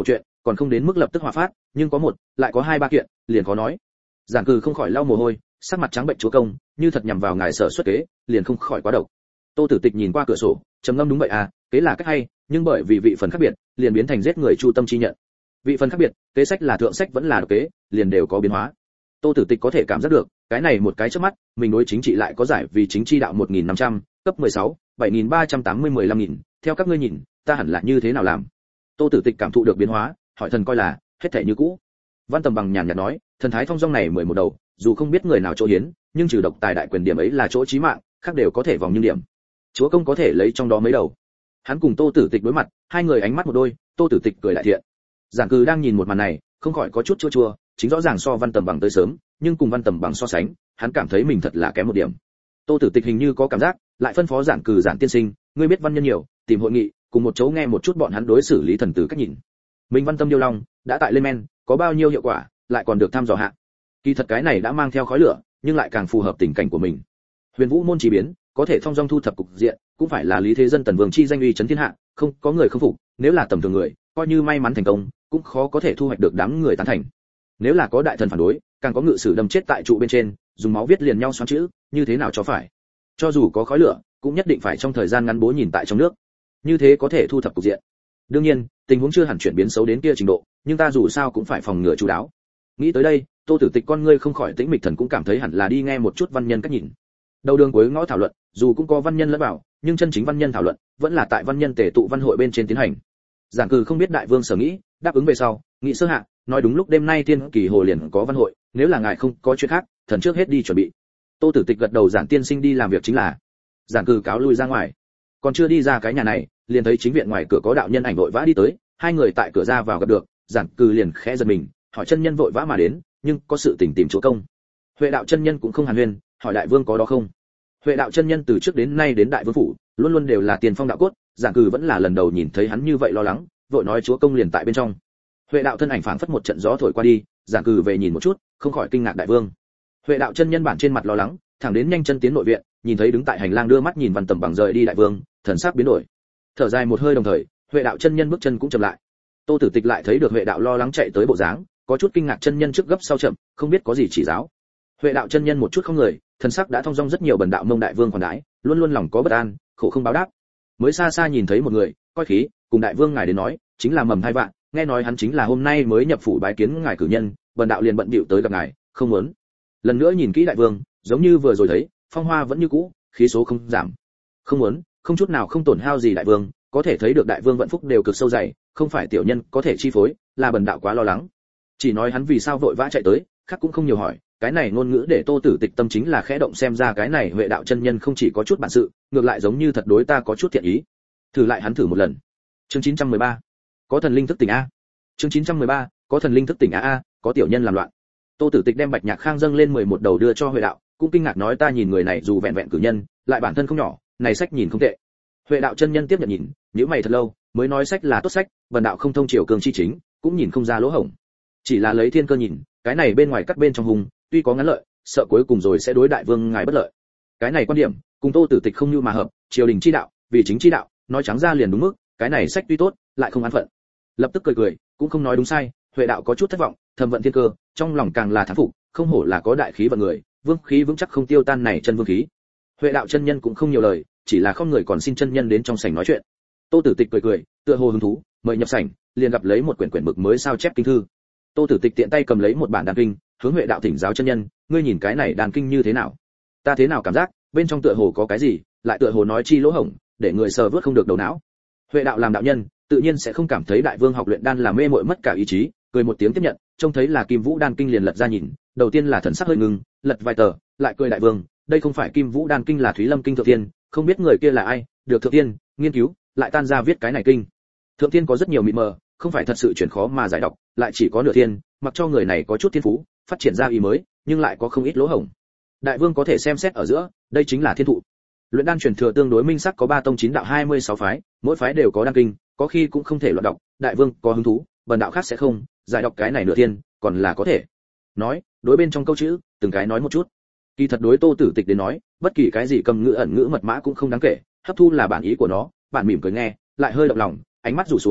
S1: còn không đến mức lập tức hỏa phát, nhưng có một, lại có hai ba kiện, liền có nói. Giản Cừ không khỏi lau mồ hôi, sắc mặt trắng bệnh chúa công, như thật nhằm vào ngài sở xuất kế, liền không khỏi quá độc. Tô Tử Tịch nhìn qua cửa sổ, trầm ngâm đúng vậy à, kế là cách hay, nhưng bởi vì vị phần khác biệt, liền biến thành giết người chu tâm chi nhận. Vị phần khác biệt, kế sách là thượng sách vẫn là độc kế, liền đều có biến hóa. Tô Tử Tịch có thể cảm giác được, cái này một cái chớp mắt, mình đối chính trị lại có giải vì chính chi đạo 1500, cấp 16, 7380 15000, theo các ngươi nhìn, ta hẳn là như thế nào làm? Tô Tử Tịch cảm thụ được biến hóa, hỏi thần coi là, hết thảy như cũ. Văn Tầm Bằng nhàn nhạt nói, thần thái thông dong này 11 đầu, dù không biết người nào chỗ hiến, nhưng trừ độc tài đại quyền điểm ấy là chỗ chí mạng, khác đều có thể vòng nhưng điểm. Chúa công có thể lấy trong đó mấy đầu. Hắn cùng Tô Tử Tịch đối mặt, hai người ánh mắt một đôi, Tô Tử Tịch cười đại thiện. Giản Cừ đang nhìn một màn này, không khỏi có chút chua chua, chính rõ ràng so Văn Tầm Bằng tới sớm, nhưng cùng Văn Tầm Bằng so sánh, hắn cảm thấy mình thật là kém một điểm. Tô Tử Tịch hình như có cảm giác, lại phân phó Giản Cừ Giản tiên sinh, ngươi biết văn nhân nhiều, tìm hội nghị, cùng một chỗ nghe một chút bọn hắn đối xử lý thần tử cách nhìn. Mình Văn Tâm Điêu Long đã tại lên men, có bao nhiêu hiệu quả, lại còn được tham dò hạ. Kỳ thật cái này đã mang theo khói lửa, nhưng lại càng phù hợp tình cảnh của mình. Huyền Vũ môn chỉ biến, có thể thông dong thu thập cục diện, cũng phải là lý thế dân Tần Vương chi danh uy chấn thiên hạ, không có người không phục, nếu là tầm thường người, coi như may mắn thành công, cũng khó có thể thu hoạch được đám người tán thành. Nếu là có đại thần phản đối, càng có ngự sử đâm chết tại trụ bên trên, dùng máu viết liền nhau xoắn chữ, như thế nào cho phải? Cho dù có khói lửa, cũng nhất định phải trong thời gian ngắn bố nhìn tại trong nước. Như thế có thể thu thập cục diện. Đương nhiên, tình huống chưa hẳn chuyển biến xấu đến kia trình độ, nhưng ta dù sao cũng phải phòng ngừa chú đáo. Nghĩ tới đây, Tô Tử Tịch con ngươi không khỏi tĩnh mịch, thần cũng cảm thấy hẳn là đi nghe một chút văn nhân cách nhìn. Đầu đường cuối ngõ thảo luận, dù cũng có văn nhân lẫn vào, nhưng chân chính văn nhân thảo luận vẫn là tại văn nhân tề tụ văn hội bên trên tiến hành. Giản Cừ không biết đại vương sở nghĩ, đáp ứng về sau, nghị sơ hạ, nói đúng lúc đêm nay Thiên Kỳ Hồ liền có văn hội, nếu là ngài không có chuyện khác, thần trước hết đi chuẩn bị. Tô Tử Tịch gật đầu, Giản tiên sinh đi làm việc chính là. Giản Cừ cáo lui ra ngoài, còn chưa đi ra cái nhà này, liền thấy chính viện ngoài cửa có đạo nhân ảnh vội vã đi tới, hai người tại cửa ra vào gặp được, Giản Cừ liền khẽ giật mình, hỏi chân nhân vội vã mà đến, nhưng có sự tình tìm chúa công. Huệ đạo chân nhân cũng không hàn huyên, hỏi đại vương có đó không. Huệ đạo chân nhân từ trước đến nay đến đại vương phủ, luôn luôn đều là tiền phong đạo cốt, Giản Cừ vẫn là lần đầu nhìn thấy hắn như vậy lo lắng, vội nói chúa công liền tại bên trong. Huệ đạo thân ảnh phảng phất một trận gió thổi qua đi, Giản Cừ về nhìn một chút, không khỏi kinh ngạc đại vương. Huệ đạo chân nhân bản trên mặt lo lắng, thẳng đến nhanh chân tiến nội viện, nhìn thấy đứng tại hành lang đưa mắt nhìn Văn Tầm Bằng rời đi đại vương, thần sắc biến đổi. Thở dài một hơi đồng thời, Huệ đạo chân nhân bước chân cũng chậm lại. Tô Tử Tịch lại thấy được Huệ đạo lo lắng chạy tới bộ dáng, có chút kinh ngạc, chân nhân trước gấp sau chậm, không biết có gì chỉ giáo. Huệ đạo chân nhân một chút không người, thần sắc đã thông dong rất nhiều, bần đạo mông đại vương còn đãi, luôn luôn lòng có bất an, khổ không báo đáp. Mới xa xa nhìn thấy một người, coi khí, cùng đại vương ngài đến nói, chính là mầm thai vạn, nghe nói hắn chính là hôm nay mới nhập phủ bái kiến ngài cử nhân, bần đạo liền bận bịu tới gặp ngài, không muốn. Lần nữa nhìn kỹ đại vương, giống như vừa rồi thấy, phong hoa vẫn như cũ, khí số không giảm. Không muốn, không chút nào không tổn hao gì đại vương, có thể thấy được đại vương vận phúc đều cực sâu dày, không phải tiểu nhân có thể chi phối, là bần đạo quá lo lắng. Chỉ nói hắn vì sao vội vã chạy tới, khác cũng không nhiều hỏi, cái này ngôn ngữ để Tô Tử Tịch tâm chính là khẽ động, xem ra cái này Huệ đạo chân nhân không chỉ có chút bản sự, ngược lại giống như thật đối ta có chút thiện ý. Thử lại hắn thử một lần. Chương 913. Có thần linh thức tỉnh a. Chương 913. Có thần linh thức tỉnh a, có tiểu nhân làm loạn. Tô Tử Tịch đem Bạch Nhạc Khang dâng lên 11 đầu đưa cho Huệ đạo, cũng kinh ngạc nói ta nhìn người này dù vẹn vẹn cử nhân, lại bản thân không nhỏ, này sách nhìn không tệ. Huệ đạo chân nhân tiếp nhận nhìn, nhíu mày thật lâu, mới nói sách là tốt sách, bần đạo không thông triều cường chi chính, cũng nhìn không ra lỗ hổng. Chỉ là lấy thiên cơ nhìn, cái này bên ngoài cắt bên trong hùng, tuy có ngắn lợi, sợ cuối cùng rồi sẽ đối đại vương ngài bất lợi. Cái này quan điểm, cùng Tô Tử Tịch không như mà hợp, triều đình chi đạo, vì chính chi đạo, nói trắng ra liền đúng mức, cái này sách tuy tốt, lại không an phận. Lập tức cười cười, cũng không nói đúng sai, Huệ đạo có chút thất vọng, thầm vận thiên cơ, trong lòng càng là thán phục, không hổ là có đại khí vận người, vương khí vững chắc không tiêu tan này chân vương khí. Huệ đạo chân nhân cũng không nhiều lời, chỉ là không người còn xin chân nhân đến trong sảnh nói chuyện. Tô Tử Tịch cười cười, tựa hồ hứng thú, mời nhập sảnh, liền gặp lấy một quyển mực mới sao chép kinh thư. Tô Tử Tịch tiện tay cầm lấy một bản đàn kinh, hướng Huệ đạo thỉnh giáo chân nhân, ngươi nhìn cái này đàn kinh như thế nào? Ta thế nào cảm giác, bên trong tựa hồ có cái gì, lại tựa hồ nói chi lỗ hổng, để người sờ vớt không được đầu não. Huệ đạo làm đạo nhân, tự nhiên sẽ không cảm thấy đại vương học luyện đan là mê muội mất cả ý chí, cười một tiếng tiếp nhận, trông thấy là Kim Vũ đan kinh liền lật ra nhìn, đầu tiên là thần sắc hơi ngưng, lật vài tờ, lại cười đại vương, đây không phải Kim Vũ đan kinh là Thúy Lâm kinh thượng tiên, không biết người kia là ai, được thượng tiên nghiên cứu, lại tan ra viết cái này kinh. Thượng tiên có rất nhiều mịt mờ, không phải thật sự chuyển khó mà giải đọc, lại chỉ có nửa thiên, mặc cho người này có chút thiên phú, phát triển ra ý mới, nhưng lại có không ít lỗ hổng. Đại vương có thể xem xét ở giữa, đây chính là thiên thụ. Luyện đan truyền thừa tương đối minh sắc, có 3 tông 9 đạo 26 phái, mỗi phái đều có đan kinh, có khi cũng không thể loạn đọc, đại vương có hứng thú, bần đạo khác sẽ không, giải đọc cái này nửa thiên, còn là có thể. Nói, đối bên trong câu chữ, từng cái nói một chút. Kỳ thật đối Tô Tử Tịch đến nói, bất kỳ cái gì cầm ngữ ẩn ngữ mật mã cũng không đáng kể, hấp thu là bản ý của nó, bản mỉm cười nghe, lại hơi động lòng, ánh mắt rủ xuống,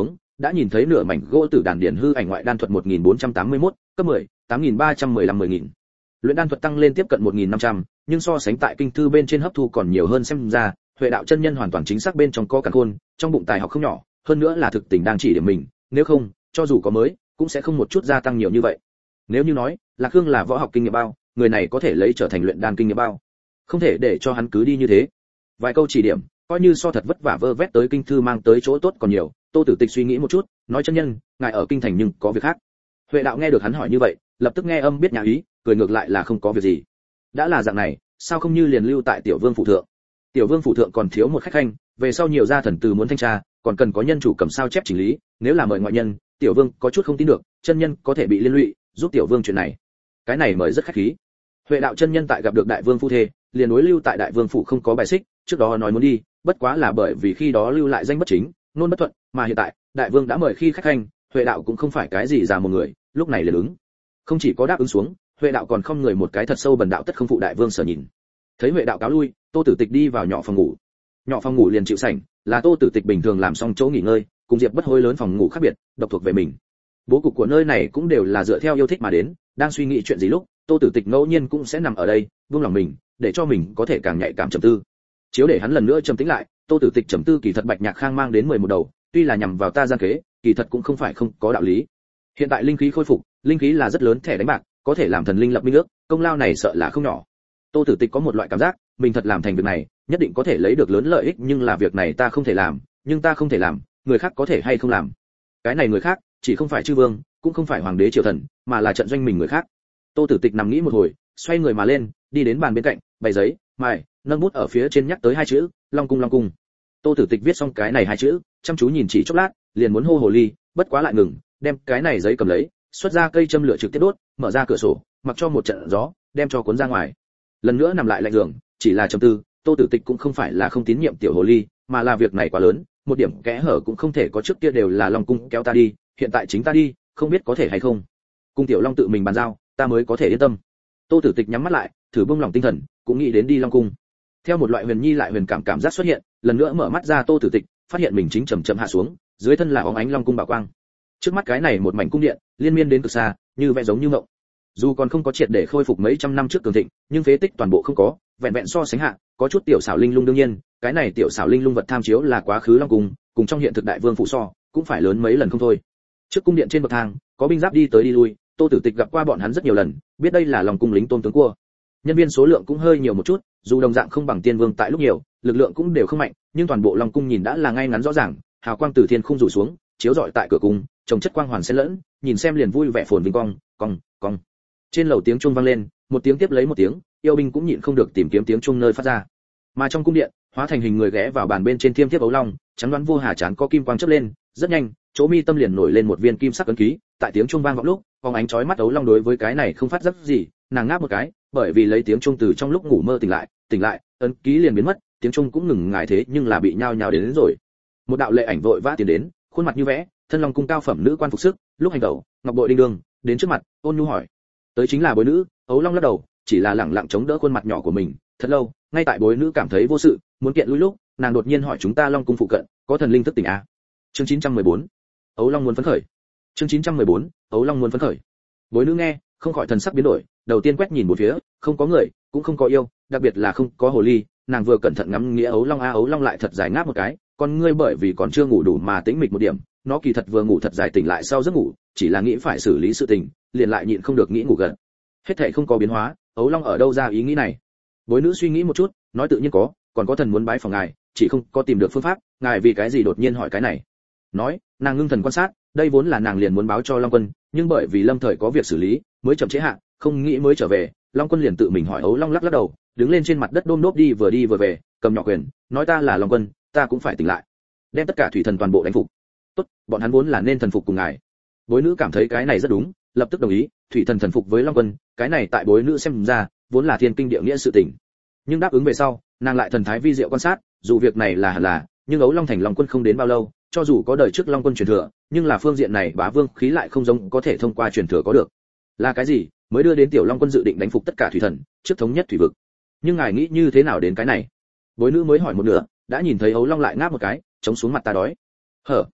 S1: đã nhìn thấy nửa mảnh gỗ tử đàn điển hư ảnh ngoại đan thuật 1481, cấp 10, 8315 10000. Luyện đan thuật tăng lên tiếp cận 1500, nhưng so sánh tại kinh thư bên trên hấp thu còn nhiều hơn, xem ra Huệ đạo chân nhân hoàn toàn chính xác bên trong có càn khôn, trong bụng tài học không nhỏ, hơn nữa là thực tình đang chỉ điểm mình, nếu không, cho dù có mới, cũng sẽ không một chút gia tăng nhiều như vậy. Nếu như nói, Lạc Hương là võ học kinh nghiệm bao, người này có thể lấy trở thành luyện đan kinh nghiệm bao. Không thể để cho hắn cứ đi như thế. Vài câu chỉ điểm, coi như so thật vất vả vơ vét tới kinh thư mang tới chỗ tốt còn nhiều. Tô Tử Tịch suy nghĩ một chút, nói chân nhân, ngài ở kinh thành nhưng có việc khác. Huệ đạo nghe được hắn hỏi như vậy, lập tức nghe âm biết nhà ý, cười ngược lại là không có việc gì. Đã là dạng này, sao không như liền lưu tại Tiểu Vương phủ thượng? Tiểu Vương phủ thượng còn thiếu một khách khanh, về sau nhiều gia thần từ muốn thanh tra, còn cần có nhân chủ cầm sao chép chỉnh lý, nếu là mời ngoại nhân, Tiểu Vương có chút không tin được, chân nhân có thể bị liên lụy, giúp Tiểu Vương chuyện này. Cái này mời rất khách khí. Huệ đạo chân nhân tại gặp được Đại Vương phu thê, liền đối lưu tại Đại Vương phủ không có bài xích, trước đó nói muốn đi, bất quá là bởi vì khi đó lưu lại danh bất chính, nôn bất thuận, mà hiện tại, Đại Vương đã mời khi khách khanh, Huệ đạo cũng không phải cái gì già một người, lúc này liền ứng. Không chỉ có đáp ứng xuống, Huệ đạo còn không người một cái thật sâu bần đạo tất không phụ Đại Vương sở nhìn. Thấy Huệ đạo cáo lui, Tô Tử Tịch đi vào nhỏ phòng ngủ. Nhỏ phòng ngủ liền chịu sảnh, là Tô Tử Tịch bình thường làm xong chỗ nghỉ ngơi, cùng Diệp Bất Hối lớn phòng ngủ khác biệt, độc thuộc về mình. Bố cục của nơi này cũng đều là dựa theo yêu thích mà đến, đang suy nghĩ chuyện gì lúc, Tô Tử Tịch ngẫu nhiên cũng sẽ nằm ở đây, buông lòng mình, để cho mình có thể càng nhạy cảm trầm tư. Chiếu để hắn lần nữa trầm tĩnh lại, Tô Tử Tịch trầm tư kỳ thật Bạch Nhạc Khang mang đến 11 đầu, tuy là nhằm vào ta gian kế, kỳ thật cũng không phải không có đạo lý. Hiện tại linh khí khôi phục, linh khí là rất lớn thẻ đánh bạc, có thể làm thần linh lập minh ước, công lao này sợ là không nhỏ. Tô Tử Tịch có một loại cảm giác, mình thật làm thành việc này, nhất định có thể lấy được lớn lợi ích, nhưng là việc này ta không thể làm, nhưng ta không thể làm, người khác có thể hay không làm. Cái này người khác, chỉ không phải chư vương, cũng không phải hoàng đế triều thần, mà là trận doanh mình người khác. Tô Tử Tịch nằm nghĩ một hồi, xoay người mà lên, đi đến bàn bên cạnh, bày giấy, mài, nâng bút ở phía trên nhắc tới hai chữ, Long cung Long cung. Tô Tử Tịch viết xong cái này hai chữ, chăm chú nhìn chỉ chốc lát, liền muốn hô hồ ly, bất quá lại ngừng, đem cái này giấy cầm lấy, xuất ra cây châm lửa trực tiếp đốt, mở ra cửa sổ, mặc cho một trận gió, đem cho cuốn ra ngoài. Lần nữa nằm lại lạnh giường, chỉ là trầm tư, Tô Tử Tịch cũng không phải là không tín nhiệm tiểu hồ ly, mà là việc này quá lớn, một điểm kẽ hở cũng không thể có, trước kia đều là Long cung kéo ta đi, hiện tại chính ta đi, không biết có thể hay không. Cung tiểu Long tự mình bàn giao, ta mới có thể yên tâm. Tô Tử Tịch nhắm mắt lại, thử buông lòng tinh thần, cũng nghĩ đến đi Long cung. Theo một loại huyền nhi lại huyền cảm giác xuất hiện, lần nữa mở mắt ra Tô Tử Tịch, phát hiện mình chính chậm chậm hạ xuống, dưới thân là óng ánh Long cung bảo quang. Trước mắt cái này một mảnh cung điện, liên miên đến cực xa, như vẽ giống như mộng. Dù còn không có triệt để khôi phục mấy trăm năm trước cường thịnh, nhưng phế tích toàn bộ không có, vẹn vẹn so sánh hạ, có chút tiểu xảo linh lung, đương nhiên, cái này tiểu xảo linh lung vật tham chiếu là quá khứ Long cung, cùng trong hiện thực Đại Vương phụ so, cũng phải lớn mấy lần không thôi. Trước cung điện trên bậc thang, có binh giáp đi tới đi lui, Tô Tử Tịch gặp qua bọn hắn rất nhiều lần, biết đây là Long cung lính tôn tướng cua. Nhân viên số lượng cũng hơi nhiều một chút, dù đồng dạng không bằng Tiên Vương tại lúc nhiều, lực lượng cũng đều không mạnh, nhưng toàn bộ Long cung nhìn đã là ngay ngắn rõ ràng, hào quang từ thiên khung rủ xuống, chiếu rọi tại cửa cung, trồng chất quang hoàn xen lẫn, nhìn xem liền vui vẻ phồn vinh cong, cong, cong. Trên lầu tiếng chuông vang lên, một tiếng tiếp lấy một tiếng, yêu binh cũng nhịn không được tìm kiếm tiếng chuông nơi phát ra. Mà trong cung điện, hóa thành hình người ghé vào bàn bên trên thiêm thiếp ấu long, chắn đoán vô hà chán có kim quang chớp lên, rất nhanh, chỗ mi tâm liền nổi lên một viên kim sắc ấn ký, tại tiếng chuông vang vọng lúc, phóng ánh chói mắt ấu long đối với cái này không phát giác gì, nàng ngáp một cái, bởi vì lấy tiếng chuông từ trong lúc ngủ mơ tỉnh lại, ấn ký liền biến mất, tiếng chuông cũng ngừng ngài thế nhưng là bị nhao nhao đến rồi. Một đạo lệ ảnh vội vã tiến đến, khuôn mặt như vẽ, thân long cung cao phẩm nữ quan phục sức, lúc hành tẩu, ngọc bội đinh đương, đến trước mặt, ôn nhu hỏi: tới chính là bối nữ? Ấu long lắc đầu, chỉ là lẳng lặng chống đỡ khuôn mặt nhỏ của mình, thật lâu, ngay tại bối nữ cảm thấy vô sự, muốn kiện lui lúc, nàng đột nhiên hỏi: chúng ta Long cung phụ cận có thần linh thức tỉnh à? Chương 914. Ấu long muốn phấn khởi. Chương 914. Ấu long muốn phấn khởi. Bối nữ nghe, không khỏi thần sắc biến đổi, đầu tiên quét nhìn một phía, không có người, cũng không có yêu, đặc biệt là không có hồ ly, nàng vừa cẩn thận ngắm nghĩa ấu long ấu long lại thật dài ngáp một cái, con ngươi bởi vì còn chưa ngủ đủ mà tĩnh mịch một điểm, nó kỳ thật vừa ngủ thật dài tỉnh lại sau giấc ngủ, chỉ là nghĩ phải xử lý sự tình, liền lại nhịn không được nghĩ ngủ gần. Hết thảy không có biến hóa, ấu long ở đâu ra ý nghĩ này? Bối nữ suy nghĩ một chút, nói tự nhiên có, còn có thần muốn bái phỏng ngài, chỉ không có tìm được phương pháp, ngài vì cái gì đột nhiên hỏi cái này? Nói, nàng ngưng thần quan sát, đây vốn là nàng liền muốn báo cho Long Quân, nhưng bởi vì lâm thời có việc xử lý, mới chậm chế hạ, không nghĩ mới trở về, Long Quân liền tự mình hỏi. Ấu long lắc lắc đầu, đứng lên trên mặt đất đôm đốp đi vừa về, cầm nhỏ quyền, nói ta là Long Quân, ta cũng phải tỉnh lại, đem tất cả thủy thần toàn bộ đánh phục. Tốt, bọn hắn vốn là nên thần phục cùng ngài. Bối nữ cảm thấy cái này rất đúng, lập tức đồng ý, thủy thần thần phục với Long Quân, cái này tại bối nữ xem ra, vốn là thiên kinh địa nghĩa sự tình. Nhưng đáp ứng về sau, nàng lại thần thái vi diệu quan sát, dù việc này là hẳn là, nhưng Ấu long thành Long Quân không đến bao lâu, cho dù có đời trước Long Quân truyền thừa, nhưng là phương diện này bá vương khí lại không giống có thể thông qua truyền thừa có được. Là cái gì mới đưa đến tiểu Long Quân dự định đánh phục tất cả thủy thần, trước thống nhất thủy vực? Nhưng ngài nghĩ như thế nào đến cái này? Bối nữ mới hỏi một nửa, đã nhìn thấy Ấu long lại ngáp một cái, chống xuống mặt ta đói. Hở.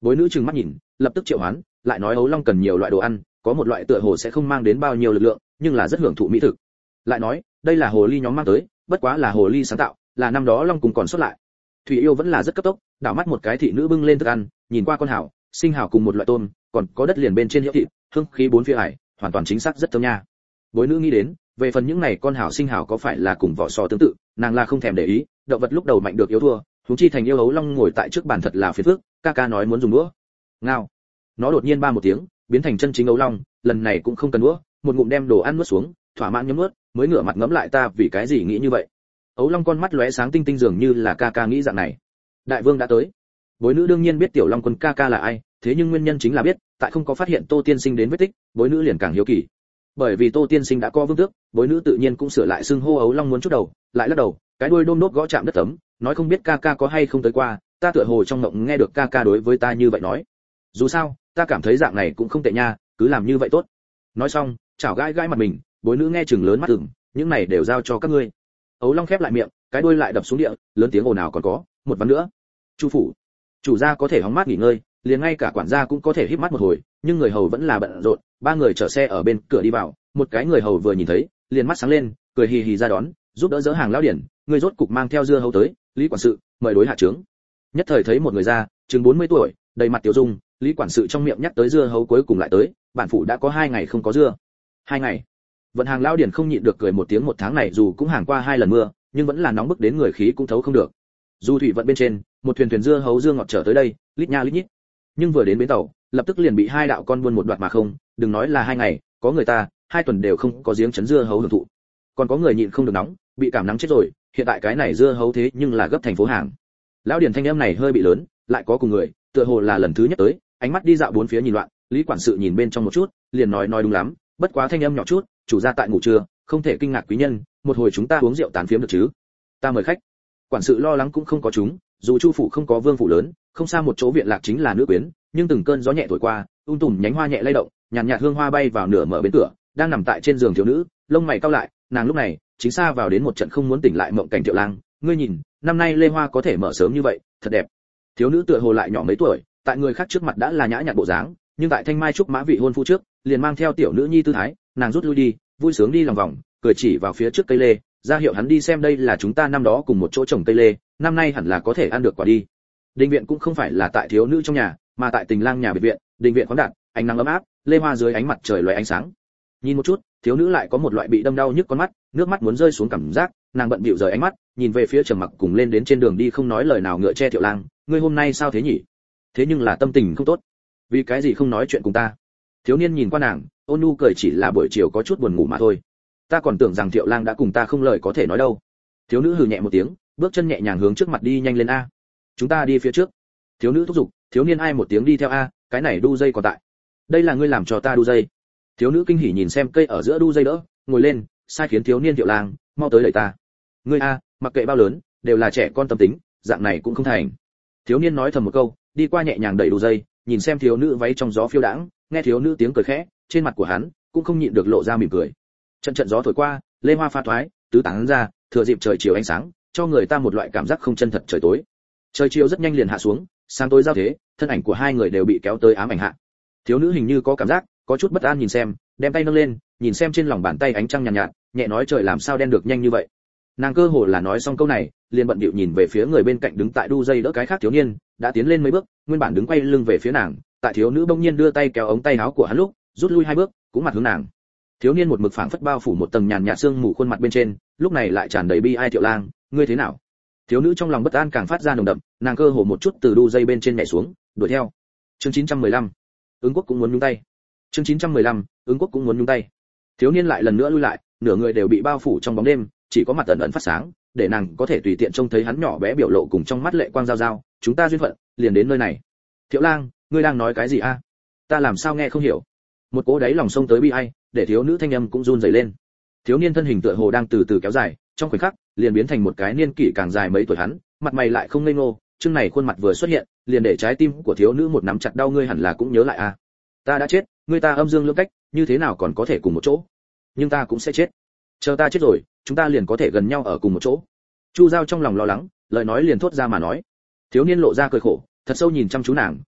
S1: Bối nữ trừng mắt nhìn, lập tức triệu hoán, lại nói ấu long cần nhiều loại đồ ăn, có một loại tựa hồ sẽ không mang đến bao nhiêu lực lượng, nhưng là rất hưởng thụ mỹ thực. Lại nói, đây là hồ ly nhóm mang tới, bất quá là hồ ly sáng tạo, là năm đó long cùng còn xuất lại. Thủy yêu vẫn là rất cấp tốc, đảo mắt một cái thị nữ bưng lên thức ăn, nhìn qua con hảo, sinh hảo cùng một loại tôm, còn có đất liền bên trên hiệu thịt, hương khí bốn phía ải, hoàn toàn chính xác rất thơm nha. Bối nữ nghĩ đến, về phần những này con hảo sinh hảo có phải là cùng vỏ sò tương tự, nàng là không thèm để ý, động vật lúc đầu mạnh được yếu thua, huống chi thành yêu ấu long ngồi tại trước bàn thật là phiền phức, ca ca nói muốn dùng đũa. Ngao. Nó đột nhiên ba một tiếng, biến thành chân chính ấu long, lần này cũng không cần đũa, một ngụm đem đồ ăn nuốt xuống, thỏa mãn nhấm nuốt, mới ngửa mặt ngẫm lại ta vì cái gì nghĩ như vậy. Ấu long con mắt lóe sáng tinh tinh dường như là ca ca nghĩ dạng này. Đại vương đã tới. Bối nữ đương nhiên biết tiểu long quân ca ca là ai, thế nhưng nguyên nhân chính là biết, tại không có phát hiện Tô tiên sinh đến vết tích, bối nữ liền càng hiếu kỳ. Bởi vì Tô tiên sinh đã có vương tước, bối nữ tự nhiên cũng sửa lại xưng hô ấu long muốn chút đầu, lại lắc đầu, cái đuôi đôm đốt gõ chạm đất tấm, nói không biết ca ca có hay không tới qua, ta tựa hồ trong mộng nghe được ca ca đối với ta như vậy nói. Dù sao, ta cảm thấy dạng này cũng không tệ nha, cứ làm như vậy tốt. Nói xong, chảo gãi gãi mặt mình, bối nữ nghe chừng lớn mắt ửng, những này đều giao cho các ngươi. Ấu long khép lại miệng, cái đuôi lại đập xuống địa, lớn tiếng ồn ào còn có, một ván nữa. Chu phủ, chủ gia có thể hóng mát nghỉ ngơi, liền ngay cả quản gia cũng có thể híp mắt một hồi, nhưng người hầu vẫn là bận rộn, ba người chở xe ở bên cửa đi vào, một cái người hầu vừa nhìn thấy, liền mắt sáng lên, cười hì hì ra đón, giúp đỡ dỡ hàng lão điển, người rốt cục mang theo dưa hấu tới, Lý quản sự, mời đối hạ trướng. Nhất thời thấy một người ra, chừng 40 tuổi, đầy mặt tiểu dung, Lý quản sự trong miệng nhắc tới dưa hấu cuối cùng lại tới, bản phủ đã có 2 ngày không có dưa. 2 ngày. Vận hàng lão điển không nhịn được cười một tiếng, một tháng này dù cũng hàng qua 2 lần mưa, nhưng vẫn là nóng bức đến người khí cũng thấu không được. Du thủy vận bên trên, một thuyền thuyền dưa hấu dương ngọt trở tới đây, lít nha lít nhít. Nhưng vừa đến bến tàu, lập tức liền bị 2 đạo con buôn một đoạt mà không, đừng nói là 2 ngày, có người ta 2 tuần đều không có giếng chấn dưa hấu hưởng thụ. Còn có người nhịn không được nóng, bị cảm nắng chết rồi, hiện tại cái này dưa hấu thế nhưng là gấp thành phố hàng. Lão điển thanh âm này hơi bị lớn, lại có cùng người, tựa hồ là lần thứ nhất tới, ánh mắt đi dạo bốn phía nhìn loạn, Lý quản sự nhìn bên trong một chút, liền nói đúng lắm, bất quá thanh âm nhỏ chút, chủ gia tại ngủ trưa, không thể kinh ngạc quý nhân, một hồi chúng ta uống rượu tán phiếm được chứ? Ta mời khách. Quản sự lo lắng cũng không có chúng, dù Chu phủ không có vương phủ lớn, không xa một chỗ viện lạc chính là nữ quyến, nhưng từng cơn gió nhẹ thổi qua, tùm nhánh hoa nhẹ lay động, nhàn nhạt hương hoa bay vào nửa mở bên cửa, đang nằm tại trên giường thiếu nữ, lông mày cau lại, nàng lúc này chính xa vào đến một trận không muốn tỉnh lại mộng cảnh Thiệu Lang, ngươi nhìn, năm nay lê hoa có thể mở sớm như vậy, thật đẹp. Thiếu nữ tựa hồ lại nhỏ mấy tuổi, tại người khác trước mặt đã là nhã nhặn bộ dáng, nhưng tại thanh mai trúc mã vị hôn phu trước, liền mang theo tiểu nữ nhi tư thái, nàng rút lui đi, vui sướng đi lòng vòng, cười chỉ vào phía trước cây lê, ra hiệu hắn đi xem đây là chúng ta năm đó cùng một chỗ trồng cây lê, năm nay hẳn là có thể ăn được quả đi. Đình viện cũng không phải là tại thiếu nữ trong nhà, mà tại Tình Lang nhà biệt viện, đình viện khoáng đạt, ánh nắng ấm áp, lê hoa dưới ánh mặt trời lóe ánh sáng. Nhìn một chút, thiếu nữ lại có một loại bị đâm đau nhức con mắt, nước mắt muốn rơi xuống cảm giác, nàng bận bịu rời ánh mắt, nhìn về phía Trầm Mặc cùng lên đến trên đường đi không nói lời nào ngựa che Thiệu Lang, ngươi hôm nay sao thế nhỉ? Thế nhưng là tâm tình không tốt. Vì cái gì không nói chuyện cùng ta? Thiếu niên nhìn qua nàng, ôn nhu cười chỉ là buổi chiều có chút buồn ngủ mà thôi. Ta còn tưởng rằng Thiệu Lang đã cùng ta không lời có thể nói đâu. Thiếu nữ hừ nhẹ một tiếng, bước chân nhẹ nhàng hướng trước mặt đi nhanh lên a. Chúng ta đi phía trước. Thiếu nữ thúc giục, thiếu niên ai một tiếng đi theo a, cái này đu dây còn tại. Đây là ngươi làm cho ta đu dây. Thiếu nữ kinh hỉ nhìn xem cây ở giữa đu dây đỡ, ngồi lên, sai khiến thiếu niên Thiệu Lang, mau tới đẩy ta. Ngươi a, mặc kệ bao lớn, đều là trẻ con tâm tính, dạng này cũng không thành. Thiếu niên nói thầm một câu, đi qua nhẹ nhàng đẩy đu dây, nhìn xem thiếu nữ váy trong gió phiêu đãng, nghe thiếu nữ tiếng cười khẽ, trên mặt của hắn cũng không nhịn được lộ ra mỉm cười. Trận trận gió thổi qua, lê hoa pha thoái, tứ tán ra, thừa dịp trời chiều ánh sáng, cho người ta một loại cảm giác không chân thật trời tối. Trời chiều rất nhanh liền hạ xuống, sáng tối giao thế, thân ảnh của hai người đều bị kéo tới ám ảnh hạ. Thiếu nữ hình như có cảm giác, có chút bất an nhìn xem, đem tay nâng lên, nhìn xem trên lòng bàn tay ánh trăng nhàn nhạt, nhẹ nói trời làm sao đen được nhanh như vậy. Nàng cơ hồ là nói xong câu này, liền bận bịu nhìn về phía người bên cạnh đứng tại đu dây đỡ cái khác thiếu niên, đã tiến lên mấy bước, nguyên bản đứng quay lưng về phía nàng, tại thiếu nữ bỗng nhiên đưa tay kéo ống tay áo của hắn lúc, rút lui 2 bước, cũng mặt hướng nàng. Thiếu niên một mực phảng phất bao phủ một tầng nhàn nhạt sương mù khuôn mặt bên trên, lúc này lại tràn đầy bi ai. Thiệu Lang, ngươi thế nào? Thiếu nữ trong lòng bất an càng phát ra nồng đậm, nàng cơ hồ một chút từ đu dây bên trên nhảy xuống, đuổi theo. Chương 915. Ứng Quốc cũng muốn nhúng tay. Chương 915. Ứng Quốc cũng muốn nhúng tay. Thiếu niên lại lần nữa lui lại, nửa người đều bị bao phủ trong bóng đêm, chỉ có mặt ẩn ẩn phát sáng, để nàng có thể tùy tiện trông thấy hắn nhỏ bé biểu lộ cùng trong mắt lệ quang giao giao, chúng ta duyên phận, liền đến nơi này. Thiệu Lang, ngươi đang nói cái gì a? Ta làm sao nghe không hiểu. Một cỗ đáy lòng sông tới bi ai, để thiếu nữ thanh âm cũng run rẩy lên. Thiếu niên thân hình tựa hồ đang từ từ kéo dài, trong khoảnh khắc, liền biến thành một cái niên kỷ càng dài mấy tuổi hắn, mặt mày lại không ngây ngô, chương này khuôn mặt vừa xuất hiện, liền để trái tim của thiếu nữ một nắm chặt đau. Ngươi hẳn là cũng nhớ lại a. Ta đã chết, ngươi ta âm dương lưỡng cách, như thế nào còn có thể cùng một chỗ? Nhưng ta cũng sẽ chết. Chờ ta chết rồi, chúng ta liền có thể gần nhau ở cùng một chỗ. Chu Giao trong lòng lo lắng, lời nói liền thốt ra mà nói. Thiếu niên lộ ra cười khổ, thật sâu nhìn chăm chú nàng,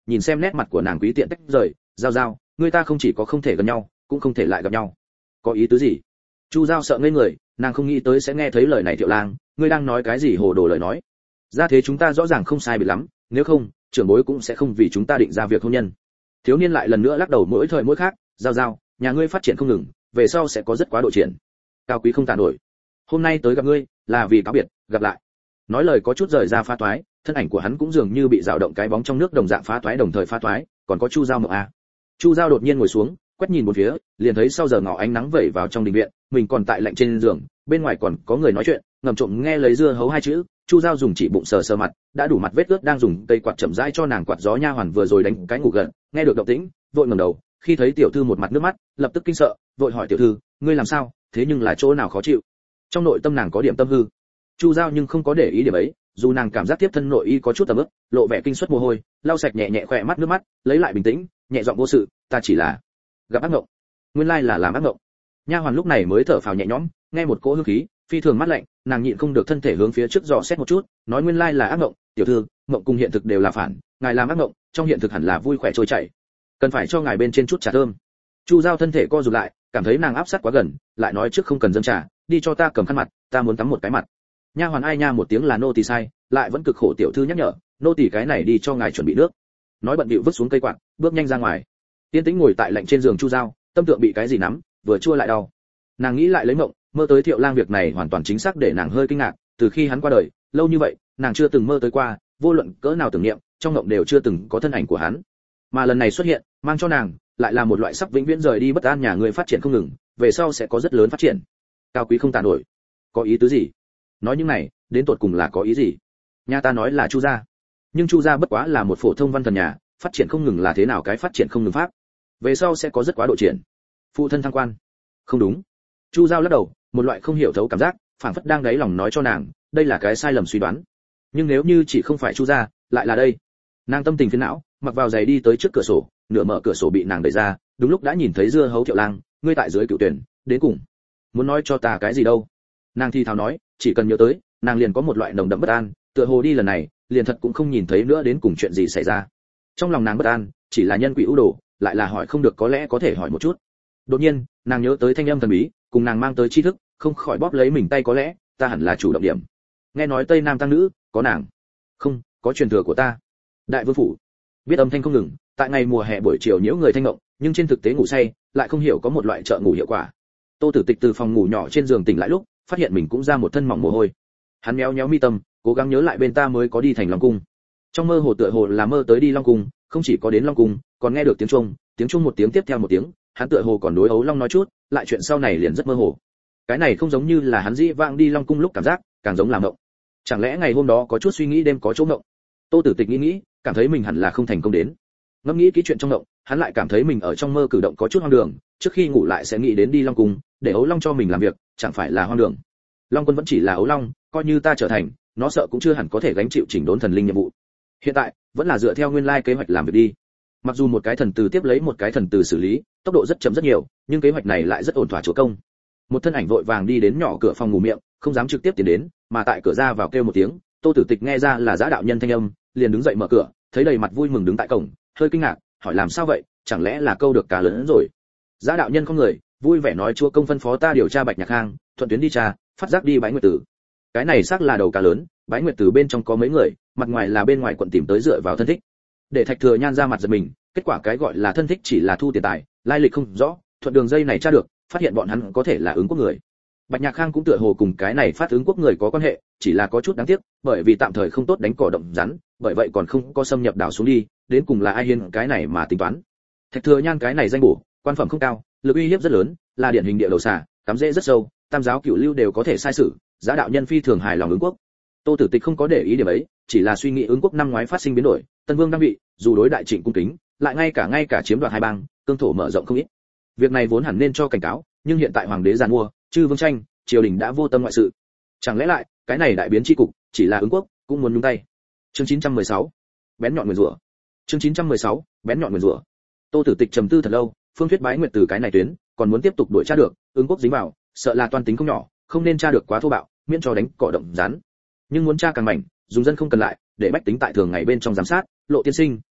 S1: nhìn xem nét mặt của nàng quý tiện tách rời, giao giao, người ta không chỉ có không thể gần nhau, cũng không thể lại gặp nhau. Có ý tứ gì? Chu Giao sợ ngây người, nàng không nghĩ tới sẽ nghe thấy lời này Thiệu Lang, ngươi đang nói cái gì hồ đồ lời nói? Ra thế chúng ta rõ ràng không sai biệt lắm, nếu không, trưởng bối cũng sẽ không vì chúng ta định ra việc hôn nhân. Thiếu niên lại lần nữa lắc đầu mỗi thời mỗi khác, giao giao, nhà ngươi phát triển không ngừng, về sau sẽ có rất quá độ triển. Cao quý không tàn nổi. Hôm nay tới gặp ngươi, là vì cáo biệt, gặp lại. Nói lời có chút rời ra phá toái, thân ảnh của hắn cũng dường như bị dao động cái bóng trong nước đồng dạng phá toái đồng thời phá toái, còn có Chu Giao Mộng a. Chu Giao đột nhiên ngồi xuống, quét nhìn một phía, liền thấy sau giờ ngọ ánh nắng vẩy vào trong đình viện, mình còn tại lạnh trên giường, bên ngoài còn có người nói chuyện, ngầm trộm nghe lấy dưa hấu hai chữ. Chu Giao dùng chỉ bụng sờ sờ mặt, đã đủ mặt vết ướt đang dùng cây quạt chậm rãi cho nàng quạt gió. Nha hoàn vừa rồi đánh cái ngủ gần, nghe được động tĩnh, vội ngẩng đầu, khi thấy tiểu thư một mặt nước mắt, lập tức kinh sợ, vội hỏi tiểu thư, ngươi làm sao? Thế nhưng là chỗ nào khó chịu? Trong nội tâm nàng có điểm tâm hư. Chu Giao nhưng không có để ý điểm ấy, dù nàng cảm giác tiếp thân nội y có chút ẩm ướt, lộ vẻ kinh suất mồ hôi, lau sạch nhẹ nhẹ khỏe mắt nước mắt, lấy lại bình tĩnh, nhẹ giọng vô sự, ta chỉ là gặp ác mộng. Nguyên lai là làm ác mộng. Nha hoàn lúc này mới thở phào nhẹ nhõm, nghe một cỗ hương khí phi thường mát lạnh, nàng nhịn không được thân thể hướng phía trước dò xét một chút, nói nguyên lai là ác mộng, tiểu thư, mộng cùng hiện thực đều là phản, ngài làm ác mộng, trong hiện thực hẳn là vui khỏe trôi chảy, cần phải cho ngài bên trên chút trà thơm. Chu Giao thân thể co rụt lại, cảm thấy nàng áp sát quá gần, lại nói trước không cần dâng trà, đi cho ta cầm khăn mặt, ta muốn tắm một cái mặt. Nha hoàn ai nha một tiếng là nô tỳ sai, lại vẫn cực khổ tiểu thư nhắc nhở, nô tỳ cái này đi cho ngài chuẩn bị nước. Nói bận bịu vứt xuống cây quạt, bước nhanh ra ngoài. Tiên Tĩnh ngồi tại lạnh trên giường Chu Giao, tâm tượng bị cái gì nắm, vừa chua lại đau. Nàng nghĩ lại lấy mộng, mơ tới Thiệu Lang việc này hoàn toàn chính xác để nàng hơi kinh ngạc, từ khi hắn qua đời, lâu như vậy, nàng chưa từng mơ tới qua, vô luận cỡ nào tưởng niệm, trong mộng đều chưa từng có thân ảnh của hắn. Mà lần này xuất hiện, mang cho nàng lại là một loại sắp vĩnh viễn rời đi bất an nhà người phát triển không ngừng, về sau sẽ có rất lớn phát triển. Cao quý không tàn nổi. Có ý tứ gì? Nói những này, đến tột cùng là có ý gì? Nhà ta nói là Chu gia, nhưng Chu gia bất quá là một phổ thông văn thần nhà, phát triển không ngừng là thế nào cái phát triển không ngừng pháp? Về sau sẽ có rất quá độ triển. Phụ thân thăng quan. Không đúng. Chu Giao lắc đầu, một loại không hiểu thấu cảm giác, phảng phất đang đáy lòng nói cho nàng, đây là cái sai lầm suy đoán. Nhưng nếu như chỉ không phải Chu gia, lại là đây. Nàng tâm tình phiền não, mặc vào giày đi tới trước cửa sổ, nửa mở cửa sổ bị nàng đẩy ra, đúng lúc đã nhìn thấy dưa hấu Thiệu Lang, ngươi tại dưới cựu tuyển, đến cùng muốn nói cho ta cái gì đâu? Nàng thi thào nói, chỉ cần nhớ tới, nàng liền có một loại nồng đậm bất an, tựa hồ đi lần này, liền thật cũng không nhìn thấy nữa đến cùng chuyện gì xảy ra. Trong lòng nàng bất an, chỉ là nhân quỷ ưu đồ, lại là hỏi không được có lẽ có thể hỏi một chút. Đột nhiên, nàng nhớ tới thanh âm thần bí, cùng nàng mang tới tri thức, không khỏi bóp lấy mình tay, có lẽ ta hẳn là chủ động điểm. Nghe nói Tây Nam tăng nữ, có nàng. Không, có truyền thừa của ta. Đại vương phủ. Biết âm thanh không ngừng, tại ngày mùa hè buổi chiều nhiễu người thanh ngộng, nhưng trên thực tế ngủ say, lại không hiểu có một loại trợ ngủ hiệu quả. Tô Tử Tịch từ phòng ngủ nhỏ trên giường tỉnh lại lúc, phát hiện mình cũng ra một thân mỏng mồ hôi. Hắn méo méo mi tâm, cố gắng nhớ lại bên ta mới có đi thành Long cung. Trong mơ hồ tựa hồ là mơ tới đi Long cung, không chỉ có đến Long cung, còn nghe được tiếng chuông một tiếng tiếp theo một tiếng, hắn tựa hồ còn đối Ấu Long nói chút, lại chuyện sau này liền rất mơ hồ. Cái này không giống như là hắn dĩ vãng đi Long cung lúc cảm giác, càng giống là mộng. Chẳng lẽ ngày hôm đó có chút suy nghĩ đêm có chỗ mộng? Tô Tử Tịch nghĩ, cảm thấy mình hẳn là không thành công đến. Ngẫm nghĩ cái chuyện trong mộng, hắn lại cảm thấy mình ở trong mơ cử động có chút hoang đường, trước khi ngủ lại sẽ nghĩ đến đi Long cung, để Ấu Long cho mình làm việc, chẳng phải là hoang đường. Long quân vẫn chỉ là Ấu Long, coi như ta trở thành, nó sợ cũng chưa hẳn có thể gánh chịu chỉnh đốn thần linh nhiệm vụ. Hiện tại, vẫn là dựa theo nguyên lai kế hoạch làm việc đi. Mặc dù một cái thần từ tiếp lấy một cái thần từ xử lý, tốc độ rất chậm rất nhiều, nhưng kế hoạch này lại rất ổn thỏa chúa công. Một thân ảnh vội vàng đi đến nhỏ cửa phòng ngủ miệng, không dám trực tiếp tiến đến, mà tại cửa ra vào kêu một tiếng, Tô Tử Tịch nghe ra là Giá đạo nhân thanh âm, liền đứng dậy mở cửa, thấy đầy mặt vui mừng đứng tại cổng, hơi kinh ngạc, hỏi làm sao vậy, chẳng lẽ là câu được cá lớn rồi? Giá đạo nhân không người, vui vẻ nói chúa công phân phó ta điều tra Bạch Nhạc Hang, thuận tuyến đi tra, phát giác đi Bái Nguyệt Tử. Cái này xác là đầu cá lớn, Bái Nguyệt Tử bên trong có mấy người, mặt ngoài là bên ngoài quận tìm tới dựa vào thân thích. Để Thạch Thừa Nhan ra mặt giật mình, kết quả cái gọi là thân thích chỉ là thu tiền tài, lai lịch không rõ, thuận đường dây này tra được, phát hiện bọn hắn có thể là ứng quốc người. Bạch Nhạc Khang cũng tựa hồ cùng cái này phát ứng quốc người có quan hệ, chỉ là có chút đáng tiếc, bởi vì tạm thời không tốt đánh cỏ động rắn, bởi vậy còn không có xâm nhập đảo xuống đi, đến cùng là ai hiên cái này mà tính toán. Thạch Thừa Nhan cái này danh bổ, quan phẩm không cao, lực uy hiếp rất lớn, là điển hình địa đầu xà, cắm rễ rất sâu, tam giáo cửu lưu đều có thể sai sử, Giá đạo nhân phi thường hài lòng ứng quốc. Tô Tử Tịch không có để ý điểm ấy, chỉ là suy nghĩ ứng quốc năm ngoái phát sinh biến đổi, Tân Vương đang bị, dù đối đại trịnh cung kính, lại ngay cả chiếm đoạt hai bang, cương thổ mở rộng không ít. Việc này vốn hẳn nên cho cảnh cáo, nhưng hiện tại hoàng đế giàn mua, chư vương tranh, triều đình đã vô tâm ngoại sự. Chẳng lẽ lại, cái này đại biến chi cục, chỉ là ứng quốc cũng muốn nhúng tay. Chương 916, bén nhọn nguyền rủa. Chương 916, bén nhọn nguyền rủa. Tô Tử Tịch trầm tư thật lâu, phương thuyết Bái Nguyệt từ cái này tuyến, còn muốn tiếp tục đuổi tra được, ứng quốc dính vào, sợ là toan tính không nhỏ, không nên tra được quá thô bạo, miễn cho đánh cỏ động rắn. Nhưng muốn tra càng mạnh, dùng dân không cần lại, để bách tính tại thường ngày bên trong giám sát, Lộ tiên sinh,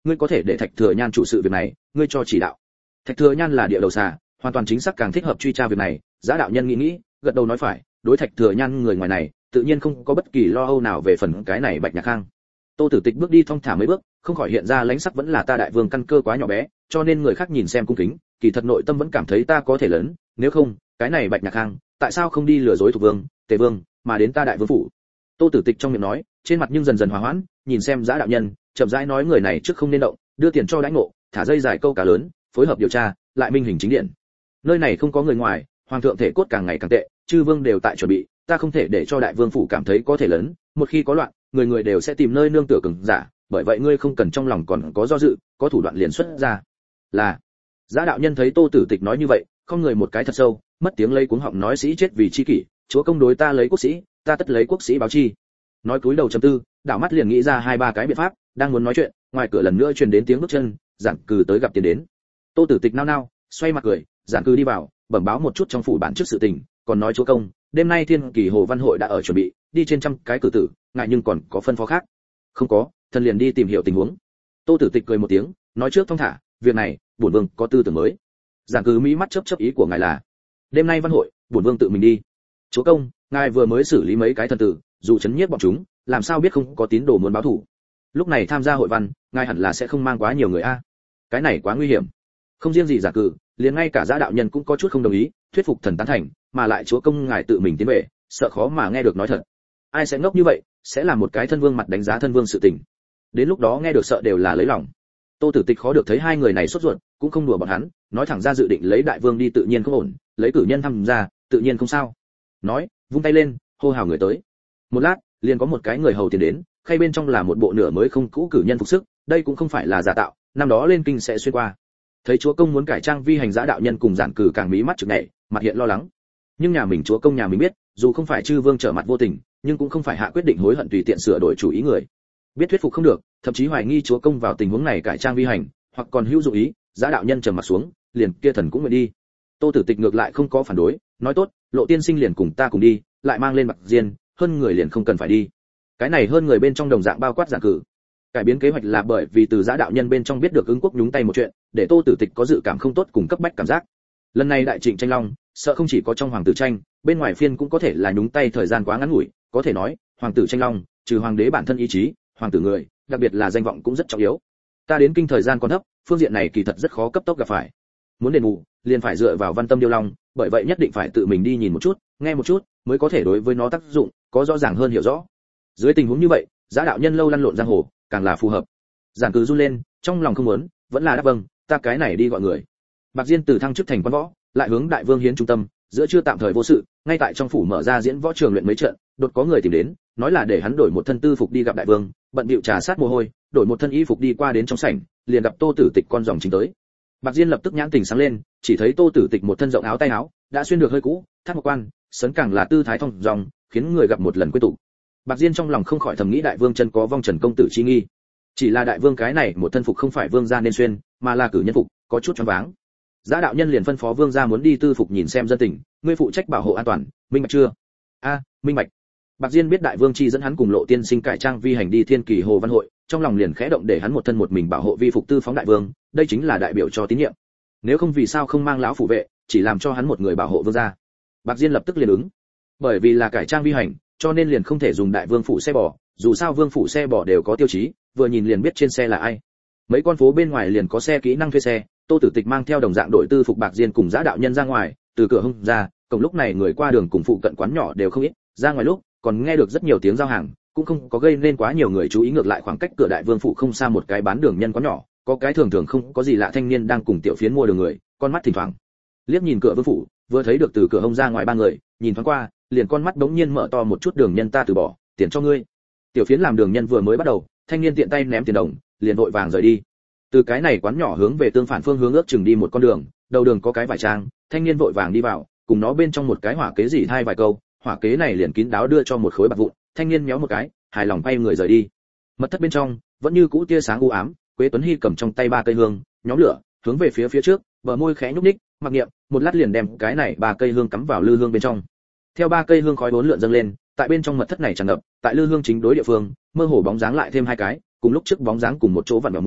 S1: ngươi có thể để Thạch Thừa Nhan chủ sự việc này, ngươi cho chỉ đạo. Thạch Thừa Nhan là địa đầu xà, hoàn toàn chính xác càng thích hợp truy tra việc này. Giá đạo nhân nghĩ, gật đầu nói phải, đối Thạch Thừa Nhan người ngoài này, tự nhiên không có bất kỳ lo âu nào về phần cái này Bạch Nhạc Khang. Tô Tử Tịch bước đi thong thả mấy bước, không khỏi hiện ra lãnh sắc vẫn là ta đại vương căn cơ quá nhỏ bé, cho nên người khác nhìn xem cung kính, kỳ thật nội tâm vẫn cảm thấy ta có thể lớn, nếu không, cái này Bạch Nhạc Khang, tại sao không đi lừa dối thuộc vương, Tề vương, mà đến ta đại vương phủ. Tô Tử Tịch trong miệng nói, trên mặt nhưng dần dần hòa hoãn, nhìn xem Giá đạo nhân, chậm rãi nói người này trước không nên động, đưa tiền cho đãi ngộ, thả dây dài câu cá lớn, phối hợp điều tra, lại minh hình chính điện. Nơi này không có người ngoài, hoàng thượng thể cốt càng ngày càng tệ, chư vương đều tại chuẩn bị, ta không thể để cho đại vương phủ cảm thấy có thể lớn, một khi có loạn, người người đều sẽ tìm nơi nương tựa cường giả, bởi vậy ngươi không cần trong lòng còn có do dự, có thủ đoạn liền xuất ra. Là. Giá đạo nhân thấy Tô Tử Tịch nói như vậy, không người một cái thật sâu, mất tiếng lấy cuống họng nói sĩ chết vì chi kỷ, chúa công đối ta lấy quốc sĩ, ta tất lấy quốc sĩ báo chi. Nói cúi đầu trầm tư, đảo mắt liền nghĩ ra hai ba cái biện pháp, đang muốn nói chuyện, ngoài cửa lần nữa truyền đến tiếng bước chân, Giản Cừ tới gặp tiền đến. Tô Tử Tịch nao nao, xoay mặt cười, Giản Cừ đi vào, bẩm báo một chút trong phủ bản trước sự tình, còn nói chúa công, đêm nay Thiên Kỳ Hồ Văn hội đã ở chuẩn bị, đi trên trăm cái cử tử, ngại nhưng còn có phân phó khác. Không có, thần liền đi tìm hiểu tình huống. Tô Tử Tịch cười một tiếng, nói trước thong thả, việc này, bổn vương có tư tưởng mới. Giản Cừ mỹ mắt chớp chớp, ý của ngài là, đêm nay văn hội, bổn vương tự mình đi. Chúa công, ngài vừa mới xử lý mấy cái thần tử, dù chấn nhiếp bọn chúng, làm sao biết không có tín đồ muốn báo thù. Lúc này tham gia hội văn, ngài hẳn là sẽ không mang quá nhiều người a. Cái này quá nguy hiểm. Không riêng gì Giản Cừ, liền ngay cả Giá đạo nhân cũng có chút không đồng ý, thuyết phục thần tán thành, mà lại chúa công ngài tự mình tiến về, sợ khó mà nghe được nói thật. Ai sẽ ngốc như vậy, sẽ làm một cái thân vương mặt đánh giá thân vương sự tình. Đến lúc đó nghe được sợ đều là lấy lòng. Tô Tử Tịch khó được thấy hai người này sốt ruột, cũng không đùa bọn hắn, nói thẳng ra dự định lấy đại vương đi tự nhiên không ổn, lấy cử nhân tham gia, tự nhiên không sao. Nói, vung tay lên, hô hào người tới. Một lát, liền có một cái người hầu tiến đến, khay bên trong là một bộ nửa mới không cũ cử nhân phục sức, đây cũng không phải là giả tạo, năm đó lên kinh sẽ xuyên qua. Thấy chúa công muốn cải trang vi hành Giá đạo nhân cùng Giản Cừ càng mí mắt trực nhảy, mặt hiện lo lắng. Nhưng nhà mình chúa công nhà mình biết, dù không phải chư vương trở mặt vô tình, nhưng cũng không phải hạ quyết định hối hận tùy tiện sửa đổi chủ ý người. Biết thuyết phục không được, thậm chí hoài nghi chúa công vào tình huống này cải trang vi hành, hoặc còn hữu dụng ý, Giá đạo nhân trầm mặt xuống, liền kia thần cũng nguyện đi. Tô Tử Tịch ngược lại không có phản đối, nói tốt, Lộ tiên sinh liền cùng ta cùng đi, lại mang lên Bạc Diên, hơn người liền không cần phải đi. Cái này hơn người bên trong đồng dạng bao quát Giản Cừ. Cải biến kế hoạch là bởi vì từ Giá đạo nhân bên trong biết được ứng quốc nhúng tay một chuyện, để Tô Tử Tịch có dự cảm không tốt cùng cấp bách cảm giác. Lần này đại trịnh tranh long, sợ không chỉ có trong hoàng tử tranh, bên ngoài phiên cũng có thể là nhúng tay thời gian quá ngắn ngủi, có thể nói, hoàng tử tranh long, trừ hoàng đế bản thân ý chí, hoàng tử người, đặc biệt là danh vọng cũng rất trọng yếu. Ta đến kinh thời gian còn thấp, phương diện này kỳ thật rất khó cấp tốc gặp phải. Muốn đền bù, liền phải dựa vào Văn Tâm Điêu Long, bởi vậy nhất định phải tự mình đi nhìn một chút, nghe một chút, mới có thể đối với nó tác dụng có rõ ràng hơn hiểu rõ. Dưới tình huống như vậy, Giá đạo nhân lâu lăn lộn giang hồ, càng là phù hợp. Giản Cừ run lên, trong lòng không muốn, vẫn là đáp vâng, ta cái này đi gọi người. Bạc Diên từ thăng chức thành quan võ, lại hướng đại vương hiến trung tâm, giữa trưa tạm thời vô sự, ngay tại trong phủ mở ra diễn võ trường luyện mấy trận, đột có người tìm đến, nói là để hắn đổi một thân tư phục đi gặp đại vương, bận bịu trà sát mồ hôi, đổi một thân y phục đi qua đến trong sảnh, liền gặp Tô Tử Tịch con dòng chính tới. Bạc Diên lập tức nhãn tình sáng lên, chỉ thấy Tô Tử Tịch một thân rộng áo tay áo, đã xuyên được hơi cũ, thắt một quan, sấn càng là tư thái thong dong, khiến người gặp một lần quên tụ. Bạc Diên trong lòng không khỏi thầm nghĩ đại vương chân có vong trần công tử chi nghi. Chỉ là đại vương cái này một thân phục không phải vương gia nên xuyên, mà là cử nhân phục, có chút choáng váng. Giá đạo nhân liền phân phó vương gia muốn đi tư phục nhìn xem dân tình, ngươi phụ trách bảo hộ an toàn, minh bạch chưa? A, minh bạch. Bạc Diên biết đại vương chi dẫn hắn cùng Lộ tiên sinh cải trang vi hành đi Thiên Kỳ Hồ Văn hội, trong lòng liền khẽ động để hắn một thân một mình bảo hộ vi phục tư phóng đại vương, đây chính là đại biểu cho tín nhiệm. Nếu không vì sao không mang lão phủ vệ, chỉ làm cho hắn một người bảo hộ vương gia. Bạc Diên lập tức liền ứng. Bởi vì là cải trang vi hành, cho nên liền không thể dùng đại vương phủ xe bò, dù sao vương phủ xe bò đều có tiêu chí, vừa nhìn liền biết trên xe là ai. Mấy con phố bên ngoài liền có xe kỹ năng thuê xe, Tô Tử Tịch mang theo đồng dạng đội tư phục Bạc Diên cùng Giá đạo nhân ra ngoài, từ cửa hông ra, cổng lúc này người qua đường cùng phụ cận quán nhỏ đều không ít, ra ngoài lúc còn nghe được rất nhiều tiếng giao hàng, cũng không có gây nên quá nhiều người chú ý, ngược lại khoảng cách cửa đại vương phủ không xa một cái bán đường nhân quán nhỏ, có cái thường thường không có gì lạ thanh niên đang cùng tiểu phiến mua đường người, con mắt thỉnh thoảng liếc nhìn cửa vương phủ, vừa thấy được từ cửa hông ra ngoài ba người, nhìn thoáng qua, liền con mắt đống nhiên mở to một chút, đường nhân ta từ bỏ, tiền cho ngươi. Tiểu phiến làm đường nhân vừa mới bắt đầu, thanh niên tiện tay ném tiền đồng, liền vội vàng rời đi. Từ cái này quán nhỏ hướng về tương phản phương hướng ước chừng đi một con đường, đầu đường có cái vải trang, thanh niên vội vàng đi vào, cùng nó bên trong một cái hỏa kế gì thay vài câu, hỏa kế này liền kín đáo đưa cho một khối bạc vụn, thanh niên méo một cái, hài lòng quay người rời đi. Mật thất bên trong vẫn như cũ tia sáng u ám, Quế Tuấn Hi cầm trong tay ba cây hương, nhóm lửa, hướng về phía trước, bờ môi khẽ nhúc nhích, mặc niệm, một lát liền đem cái này ba cây hương cắm vào lư hương bên trong. Theo ba cây hương khói bốn lượn dâng lên, tại bên trong mật thất này tràn ngập, tại lư hương chính đối địa phương, mơ hồ bóng dáng lại thêm hai cái, cùng lúc trước bóng dáng cùng một chỗ vặn vẹo múa,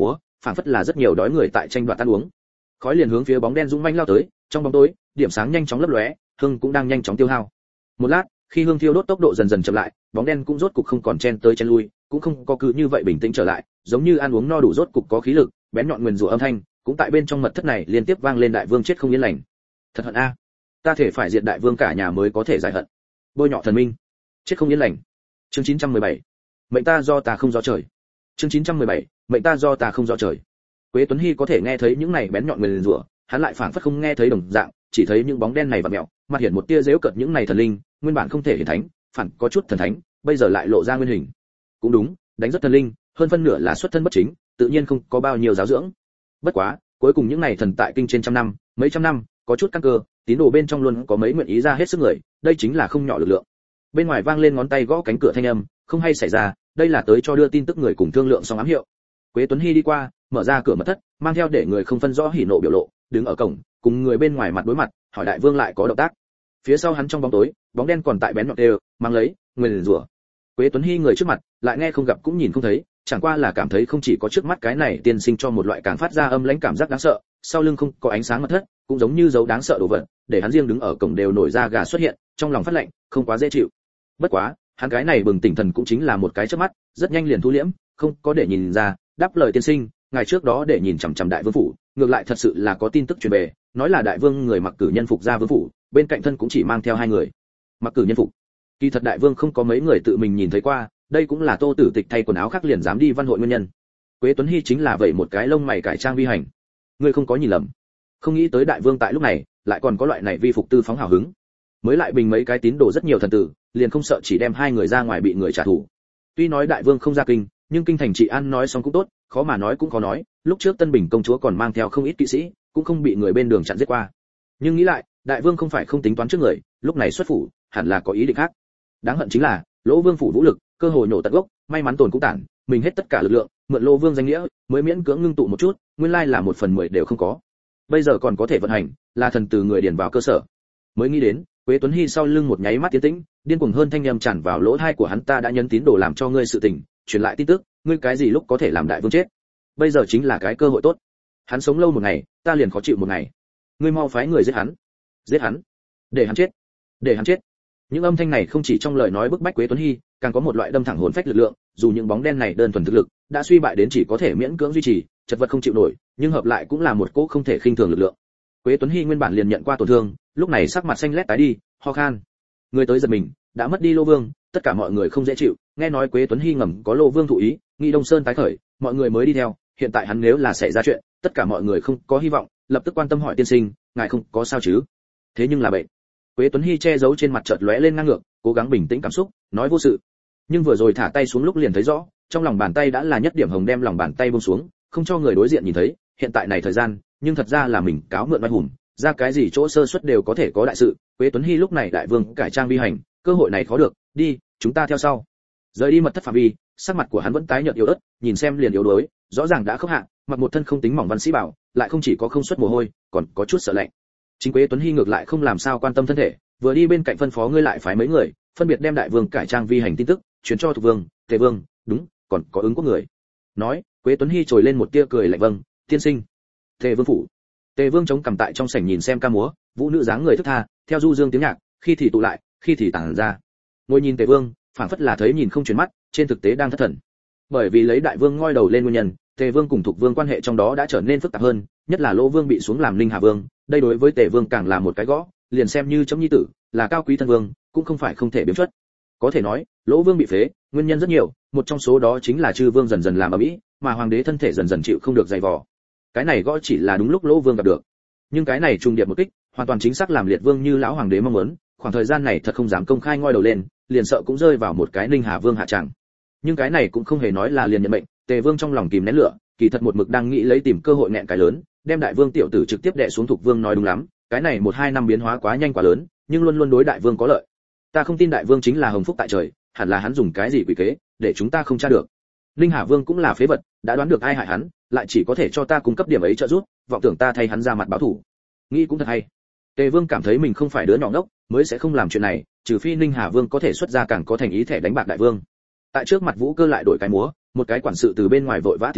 S1: phảng phất là rất nhiều đói người tại tranh đoạt ăn uống. Khói liền hướng phía bóng đen dũng manh lao tới, trong bóng tối, điểm sáng nhanh chóng lấp lóe, hương cũng đang nhanh chóng tiêu hao. Một lát, khi hương thiêu đốt tốc độ dần dần chậm lại, bóng đen cũng rốt cục không còn chen tới chen lui, cũng không có cứ như vậy bình tĩnh trở lại, giống như ăn uống no đủ rốt cục có khí lực, bén nhọn nguyền rủa âm thanh cũng tại bên trong mật thất này liên tiếp vang lên. Đại vương chết không yên lành, thật hận a, ta thể phải diệt đại vương cả nhà mới có thể giải hận. Bôi nhọ thần minh, chết không yên lành. Chương 917, mệnh ta do ta không do trời. Chương 917, mệnh ta do ta không do trời. Quế Tuấn Hy có thể nghe thấy những này bén nhọn nguyền rủa, hắn lại phảng phất không nghe thấy đồng dạng, chỉ thấy những bóng đen này vặn mèo, mặt hiện một tia giễu cợt những này thần linh, nguyên bản không thể hiển thánh, phản có chút thần thánh, bây giờ lại lộ ra nguyên hình. Cũng đúng, đánh rất thần linh, hơn phân nửa là xuất thân bất chính, tự nhiên không có bao nhiêu giáo dưỡng. Bất quá, cuối cùng những này thần tại kinh trên trăm năm, mấy trăm năm, có chút căn cơ, tín đồ bên trong luôn có mấy nguyện ý ra hết sức người, đây chính là không nhỏ lực lượng. Bên ngoài vang lên ngón tay gõ cánh cửa thanh âm, không hay xảy ra, đây là tới cho đưa tin tức người cùng thương lượng xong ám hiệu. Quế Tuấn Hy đi qua, mở ra cửa mật thất, mang theo để người không phân rõ hỉ nộ biểu lộ, đứng ở cổng, cùng người bên ngoài mặt đối mặt, hỏi đại vương lại có động tác. Phía sau hắn trong bóng tối, bóng đen còn tại bén nhọn đều, mang lấy, nguyền rủa. Quế Tuấn Hy người trước mặt, lại nghe không gặp cũng nhìn không thấy, chẳng qua là cảm thấy không chỉ có trước mắt cái này tiên sinh cho một loại càng phát ra âm lãnh cảm giác đáng sợ, sau lưng không có ánh sáng mật thất, cũng giống như dấu đáng sợ đồ vật, để hắn riêng đứng ở cổng đều nổi ra gà xuất hiện, trong lòng phát lạnh, không quá dễ chịu. Bất quá, hắn cái này bừng tỉnh thần cũng chính là một cái chớp mắt, rất nhanh liền thu liễm, không có để nhìn ra, đáp lời tiên sinh, ngày trước đó để nhìn chằm chằm đại vương phủ, ngược lại thật sự là có tin tức truyền về, nói là đại vương người mặc cử nhân phục ra vương phủ, bên cạnh thân cũng chỉ mang theo 2 người. Mặc cử nhân phục. Kỳ thật đại vương không có mấy người tự mình nhìn thấy qua, đây cũng là Tô Tử Tịch thay quần áo khác liền dám đi văn hội nguyên nhân. Quế Tuấn Hy chính là vậy một cái lông mày cải trang vi hành. Ngươi không có nhìn lầm. Không nghĩ tới đại vương tại lúc này, lại còn có loại này vi phục tư phóng hào hứng. Mới lại bình mấy cái tín đồ rất nhiều thần tử, liền không sợ chỉ đem 2 người ra ngoài bị người trả thù. Tuy nói đại vương không ra kinh, nhưng kinh thành trị an nói xong cũng tốt, khó mà nói cũng khó nói, lúc trước Tân Bình công chúa còn mang theo không ít kỵ sĩ, cũng không bị người bên đường chặn giết qua. Nhưng nghĩ lại, đại vương không phải không tính toán trước người, lúc này xuất phủ, hẳn là có ý định khác. Đáng hận chính là, Lỗ Vương phủ vũ lực, cơ hội nổ tận gốc, may mắn tồn cũng tản, mình hết tất cả lực lượng, mượn Lỗ Vương danh nghĩa, mới miễn cưỡng ngưng tụ một chút, nguyên lai là 1/10 đều không có. Bây giờ còn có thể vận hành, là thần từ người điền vào cơ sở. Mới nghĩ đến, Quế Tuấn Hy sau lưng một nháy mắt tiến tĩnh, điên cuồng hơn thanh âm tràn vào lỗ tai của hắn, ta đã nhấn tín đồ làm cho ngươi sự tình, truyền lại tin tức, ngươi cái gì lúc có thể làm đại vương chết. Bây giờ chính là cái cơ hội tốt. Hắn sống lâu một ngày, ta liền khó chịu một ngày. Ngươi mau phái người giết hắn. Giết hắn. Để hắn chết. Để hắn chết. Những âm thanh này không chỉ trong lời nói bức bách Quế Tuấn Hy, càng có một loại đâm thẳng hồn phách lực lượng, dù những bóng đen này đơn thuần thực lực đã suy bại đến chỉ có thể miễn cưỡng duy trì, chật vật không chịu nổi, nhưng hợp lại cũng là một cỗ không thể khinh thường lực lượng. Quế Tuấn Hy nguyên bản liền nhận qua tổn thương, lúc này sắc mặt xanh lét tái đi, ho khan. Người tới giật mình, đã mất đi Lô Vương, tất cả mọi người không dễ chịu, nghe nói Quế Tuấn Hy ngầm có Lô Vương thụ ý, nghi Đông Sơn tái khởi, mọi người mới đi theo, hiện tại hắn nếu là xảy ra chuyện, tất cả mọi người không có hy vọng, lập tức quan tâm hỏi tiên sinh, ngài không có sao chứ? Thế nhưng là bệnh. Quế Tuấn Hy che giấu trên mặt chợt lóe lên ngang ngược, cố gắng bình tĩnh cảm xúc, nói vô sự. Nhưng vừa rồi thả tay xuống lúc liền thấy rõ, trong lòng bàn tay đã là nhất điểm hồng, đem lòng bàn tay buông xuống, không cho người đối diện nhìn thấy, hiện tại này thời gian, nhưng thật ra là mình cáo mượn oai hùng, ra cái gì chỗ sơ suất đều có thể có đại sự. Quế Tuấn Hy lúc này đại vương cải trang vi hành, cơ hội này khó được, đi, chúng ta theo sau. Rời đi mật thất phạm vi, sắc mặt của hắn vẫn tái nhợt yếu ớt, nhìn xem liền yếu đuối, rõ ràng đã khốc hạ, mặc một thân không tính mỏng văn sĩ bảo, lại không chỉ có không xuất mồ hôi, còn có chút sợ lạnh. Chính Quế Tuấn Hy ngược lại không làm sao quan tâm thân thể, vừa đi bên cạnh phân phó ngươi lại phái mấy người, phân biệt đem đại vương cải trang vi hành tin tức truyền cho Thục Vương, Tề Vương, đúng, còn có ứng quốc người. Nói, Quế Tuấn Hy trồi lên một tia cười lạnh, vâng, tiên sinh. Tề Vương phủ. Tề Vương chống cằm tại trong sảnh nhìn xem ca múa, vũ nữ dáng người thức tha, theo du dương tiếng nhạc, khi thì tụ lại, khi thì tản ra. Ngồi nhìn Tề Vương, phảng phất là thấy nhìn không chuyển mắt, trên thực tế đang thất thần. Bởi vì lấy đại vương ngoi đầu lên nguyên nhân, Tề Vương cùng Thục Vương quan hệ trong đó đã trở nên phức tạp hơn, nhất là Lỗ Vương bị xuống làm Ninh Hà Vương, đây đối với Tề Vương càng là một cái gõ, liền xem như chấm nhi tử, là cao quý thân vương, cũng không phải không thể biếm xuất. Có thể nói, Lỗ Vương bị phế, nguyên nhân rất nhiều, một trong số đó chính là chư vương dần dần làm ầm ĩ, mà hoàng đế thân thể dần dần chịu không được dày vò. Cái này gõ chỉ là đúng lúc Lỗ Vương gặp được, nhưng cái này trùng điệp một kích, hoàn toàn chính xác làm liệt vương như lão hoàng đế mong muốn, khoảng thời gian này thật không dám công khai ngoi đầu lên, liền sợ cũng rơi vào một cái Ninh Hà Vương hạ tràng. Nhưng cái này cũng không hề nói là liền nhận mệnh, Tề Vương trong lòng kìm nén lửa, kỳ thật một mực đang nghĩ lấy tìm cơ hội nẹn cái lớn, đem đại vương tiểu tử trực tiếp đè xuống. Thục Vương nói đúng lắm, cái này 1-2 năm biến hóa quá nhanh quá lớn, nhưng luôn luôn đối đại vương có lợi. Ta không tin đại vương chính là hồng phúc tại trời, hẳn là hắn dùng cái gì quỷ kế để chúng ta không tra được. Ninh Hà Vương cũng là phế vật, đã đoán được ai hại hắn, lại chỉ có thể cho ta cung cấp điểm ấy trợ giúp, vọng tưởng ta thay hắn ra mặt báo thù. Nghĩ cũng thật hay. Tề Vương cảm thấy mình không phải đứa nhỏ ngốc, mới sẽ không làm chuyện này, trừ phi Ninh Hà Vương có thể xuất ra càng có thành ý thẻ đánh bạc đại vương. Tại trước mặt Vũ Cơ lại đổi cái múa, một cái quản sự từ bên ngoài vội vã tiến đến,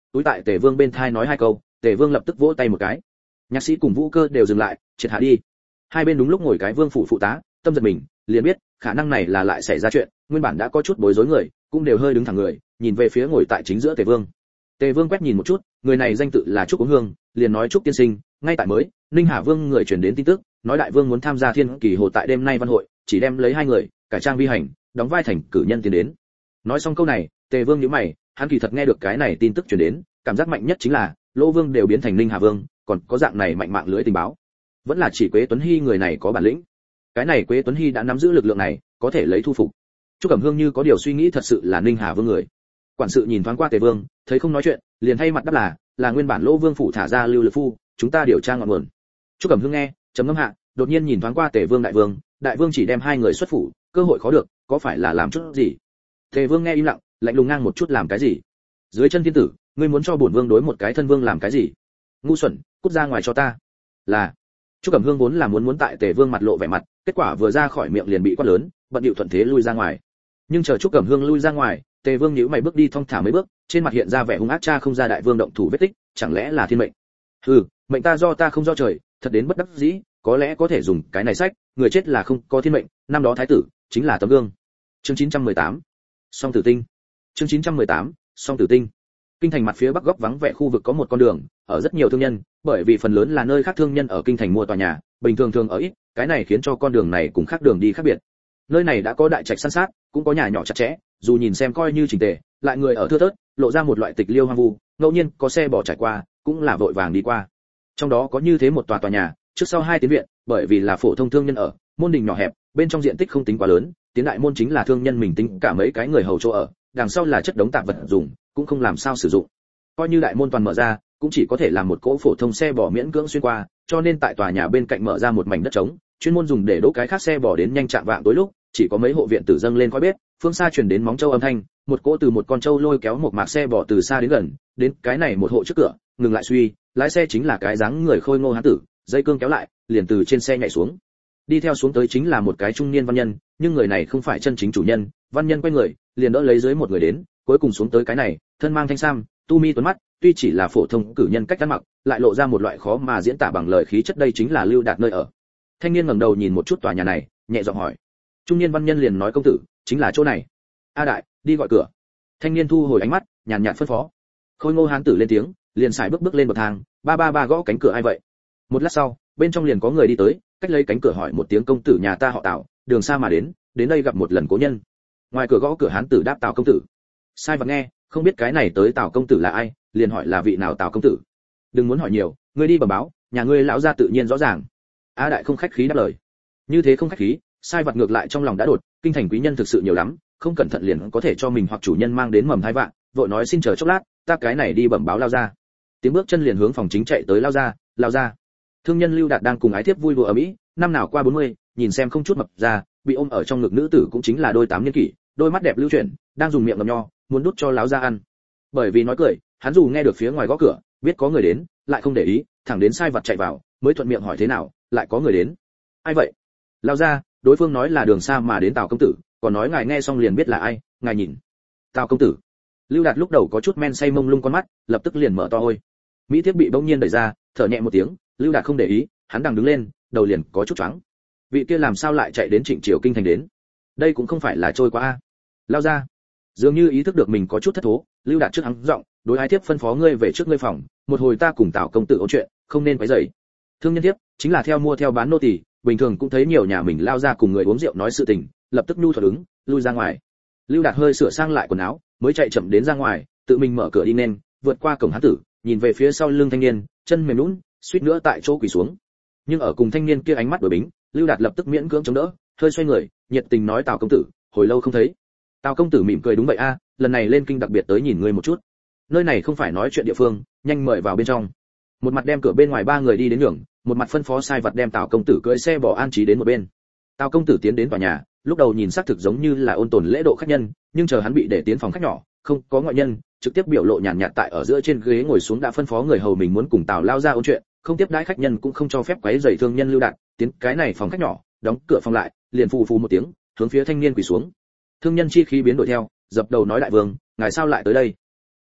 S1: túi tại Tề Vương bên thai nói hai câu, Tề Vương lập tức vỗ tay một cái. Nhạc sĩ cùng vũ cơ đều dừng lại, triệt hạ đi. Hai bên đúng lúc ngồi cái vương phủ phụ tá, tâm giật mình, liền biết khả năng này là lại xảy ra chuyện, nguyên bản đã có chút bối rối người, cũng đều hơi đứng thẳng người, nhìn về phía ngồi tại chính giữa Tề Vương. Tề Vương quét nhìn một chút, người này danh tự là Trúc Uống Hương, liền nói Trúc tiên sinh, ngay tại mới, Ninh Hà Vương người truyền đến tin tức, nói đại vương muốn tham gia Thiên Kỳ Hồ tại đêm nay văn hội, chỉ đem lấy hai người, cải trang vi hành, đóng vai thành cử nhân tiến đến. Nói xong câu này, Tề Vương nhíu mày, hắn kỳ thật nghe được cái này tin tức truyền đến, cảm giác mạnh nhất chính là Lỗ Vương đều biến thành Ninh Hà Vương, còn có dạng này mạnh mạng lưới tình báo. Vẫn là chỉ Quế Tuấn Hy người này có bản lĩnh. Cái này Quế Tuấn Hy đã nắm giữ lực lượng này, có thể lấy thu phục. Trúc Cẩm Hương như có điều suy nghĩ, thật sự là Ninh Hà Vương người. Quản sự nhìn thoáng qua Tề Vương, thấy không nói chuyện, liền thay mặt đáp là nguyên bản Lỗ Vương phủ thả ra Lưu Lực Phu, chúng ta điều tra ngọn nguồn. Trúc Cẩm Hương nghe, trầm ngâm hạ, đột nhiên nhìn thoáng qua Tề Vương đại vương chỉ đem hai người xuất phủ, cơ hội khó được, có phải là làm chút gì? Tề Vương nghe im lặng, lạnh lùng ngang một chút, làm cái gì? Dưới chân thiên tử, ngươi muốn cho bổn vương đối một cái thân vương làm cái gì? Ngu xuẩn, cút ra ngoài cho ta. Là. Trúc Cẩm Hương vốn là muốn tại Tề Vương mặt lộ vẻ mặt, kết quả vừa ra khỏi miệng liền bị quát lớn, bận điệu thuận thế lui ra ngoài. Nhưng chờ Trúc Cẩm Hương lui ra ngoài, Tề Vương nhíu mày bước đi thong thả mấy bước, trên mặt hiện ra vẻ hung ác, cha không ra đại vương động thủ vết tích, chẳng lẽ là thiên mệnh? Hừ, mệnh ta do ta không do trời, thật đến bất đắc dĩ, có lẽ có thể dùng cái này sách, người chết là không có thiên mệnh, năm đó thái tử chính là tấm gương. Chương 918. Song Tử Tinh. Chương 918. Song Tử Tinh. Kinh thành mặt phía bắc góc vắng vẻ khu vực có một con đường, ở rất nhiều thương nhân, bởi vì phần lớn là nơi khác thương nhân ở kinh thành mua tòa nhà, bình thường thường ở ít, cái này khiến cho con đường này cùng khác đường đi khác biệt. Nơi này đã có đại trạch san sát, cũng có nhà nhỏ chặt chẽ, dù nhìn xem coi như chỉnh tề, lại người ở thưa thớt, lộ ra một loại tịch liêu hoang vu, ngẫu nhiên có xe bỏ trải qua, cũng là vội vàng đi qua. Trong đó có như thế một tòa nhà, trước sau hai tiến viện, bởi vì là phổ thông thương nhân ở, môn đình nhỏ hẹp, bên trong diện tích không tính quá lớn, tiến đại môn chính là thương nhân mình tính cả mấy cái người hầu chỗ ở, đằng sau là chất đống tạp vật dùng, cũng không làm sao sử dụng. Coi như đại môn toàn mở ra, cũng chỉ có thể làm một cỗ phổ thông xe bò miễn cưỡng xuyên qua, cho nên tại tòa nhà bên cạnh mở ra một mảnh đất trống, chuyên môn dùng để đỗ cái khác xe bò đến nhanh chạm vạng tối lúc, chỉ có mấy hộ viện tử dâng lên khói bếp, phương xa truyền đến móng trâu âm thanh, một cỗ từ một con trâu lôi kéo một mạc xe bò từ xa đến gần, đến cái này một hộ trước cửa, ngừng lại suy, lái xe chính là cái dáng người khôi ngô hán tử, dây cương kéo lại, liền từ trên xe nhảy xuống. Đi theo xuống tới chính là một cái trung niên văn nhân, nhưng người này không phải chân chính chủ nhân, văn nhân quay người, liền đỡ lấy dưới một người đến, cuối cùng xuống tới cái này, thân mang thanh sam, tu mi tuấn mắt, tuy chỉ là phổ thông cử nhân cách ăn mặc, lại lộ ra một loại khó mà diễn tả bằng lời khí chất, đây chính là Lưu Đạt nơi ở. Thanh niên ngẩng đầu nhìn một chút tòa nhà này, nhẹ giọng hỏi. Trung niên văn nhân liền nói, công tử, chính là chỗ này. A đại, đi gọi cửa. Thanh niên thu hồi ánh mắt, nhàn nhạt phân phó. Khôi ngô hán tử lên tiếng, liền xài bước lên bậc thang, ba gõ cánh cửa, ai vậy? Một lát sau, bên trong liền có người đi tới, cách lấy cánh cửa hỏi một tiếng, công tử nhà ta họ Tào, đường xa mà đến đây gặp một lần cố nhân. Ngoài cửa gõ cửa hán tử đáp, Tào công tử. Sai vật nghe, không biết cái này tới Tào công tử là ai, liền hỏi là vị nào Tào công tử. Đừng muốn hỏi nhiều, ngươi đi bẩm báo, nhà ngươi lão gia tự nhiên rõ ràng. A đại không khách khí đáp lời. Như thế không khách khí, sai vật ngược lại trong lòng đã đột, kinh thành quý nhân thực sự nhiều lắm, không cẩn thận liền có thể cho mình hoặc chủ nhân mang đến mầm tai vạn, vội nói xin chờ chốc lát, ta cái này đi bẩm báo lao ra. Tiếng bước chân liền hướng phòng chính chạy tới, lao ra. Thương nhân Lưu Đạt đang cùng ái thiếp vui đùa ở mỹ, năm nào qua 40, nhìn xem không chút mập ra, bị ôm ở trong ngực nữ tử cũng chính là đôi tám niên kỷ, đôi mắt đẹp lưu chuyển, đang dùng miệng ngậm nho, muốn đút cho lão gia ăn. Bởi vì nói cười, hắn dù nghe được phía ngoài gõ cửa, biết có người đến, lại không để ý, thẳng đến sai vật chạy vào, mới thuận miệng hỏi thế nào, lại có người đến. Ai vậy? Lao ra, đối phương nói là đường xa mà đến Tào công tử, còn nói ngài nghe xong liền biết là ai, ngài nhìn. Tào công tử. Lưu Đạt lúc đầu có chút men say mông lung con mắt, lập tức liền mở to ôi. Mỹ Thiếp bị bỗng nhiên đẩy ra, thở nhẹ một tiếng, Lưu Đạt không để ý, hắn đang đứng lên, đầu liền có chút choáng. Vị kia làm sao lại chạy đến Trịnh Triều kinh thành đến? Đây cũng không phải là trôi qua a. Lao ra. Dường như ý thức được mình có chút thất thố, Lưu Đạt trước hắn giọng, đối ái thiếp phân phó, ngươi về trước ngươi phòng, một hồi ta cùng Tào công tử ôn chuyện, không nên quấy rầy. Thương nhân thiếp chính là theo mua theo bán nô tỳ, bình thường cũng thấy nhiều nhà mình lao ra cùng người uống rượu nói sự tình, lập tức nhu thuận ứng, lui ra ngoài. Lưu Đạt hơi sửa sang lại quần áo, mới chạy chậm đến ra ngoài, tự mình mở cửa đi nên, vượt qua cổng hán tử, nhìn về phía sau lưng thanh niên, chân mềm nhũn, suýt nữa tại chỗ quỳ xuống. Nhưng ở cùng thanh niên kia ánh mắt đổi bính, Lưu Đạt lập tức miễn cưỡng chống đỡ, hơi xoay người, nhiệt tình nói, Tào công tử, hồi lâu không thấy. Tào công tử mỉm cười, đúng vậy a, lần này lên kinh đặc biệt tới nhìn ngươi một chút. Nơi này không phải nói chuyện địa phương, nhanh mời vào bên trong. Một mặt đem cửa bên ngoài ba người đi đến nhường, một mặt phân phó sai vật đem Tào công tử cưỡi xe bò an trí đến một bên. Tào công tử tiến đến tòa nhà, lúc đầu nhìn xác thực giống như là ôn tồn lễ độ khách nhân, nhưng chờ hắn bị để tiến phòng khách nhỏ, không có ngoại nhân, trực tiếp biểu lộ nhàn nhạt tại ở giữa trên ghế ngồi xuống, đã phân phó người hầu mình muốn cùng Tào lao ra ôn chuyện, không tiếp đãi khách nhân cũng không cho phép quấy rầy thương nhân Lưu Đạt, tiến cái này phòng khách nhỏ, đóng cửa phòng lại, liền phù phù một tiếng, hướng phía thanh niên quỳ xuống. Thương nhân chi khí biến đổi theo, dập đầu nói, đại vương, ngài sao lại tới đây?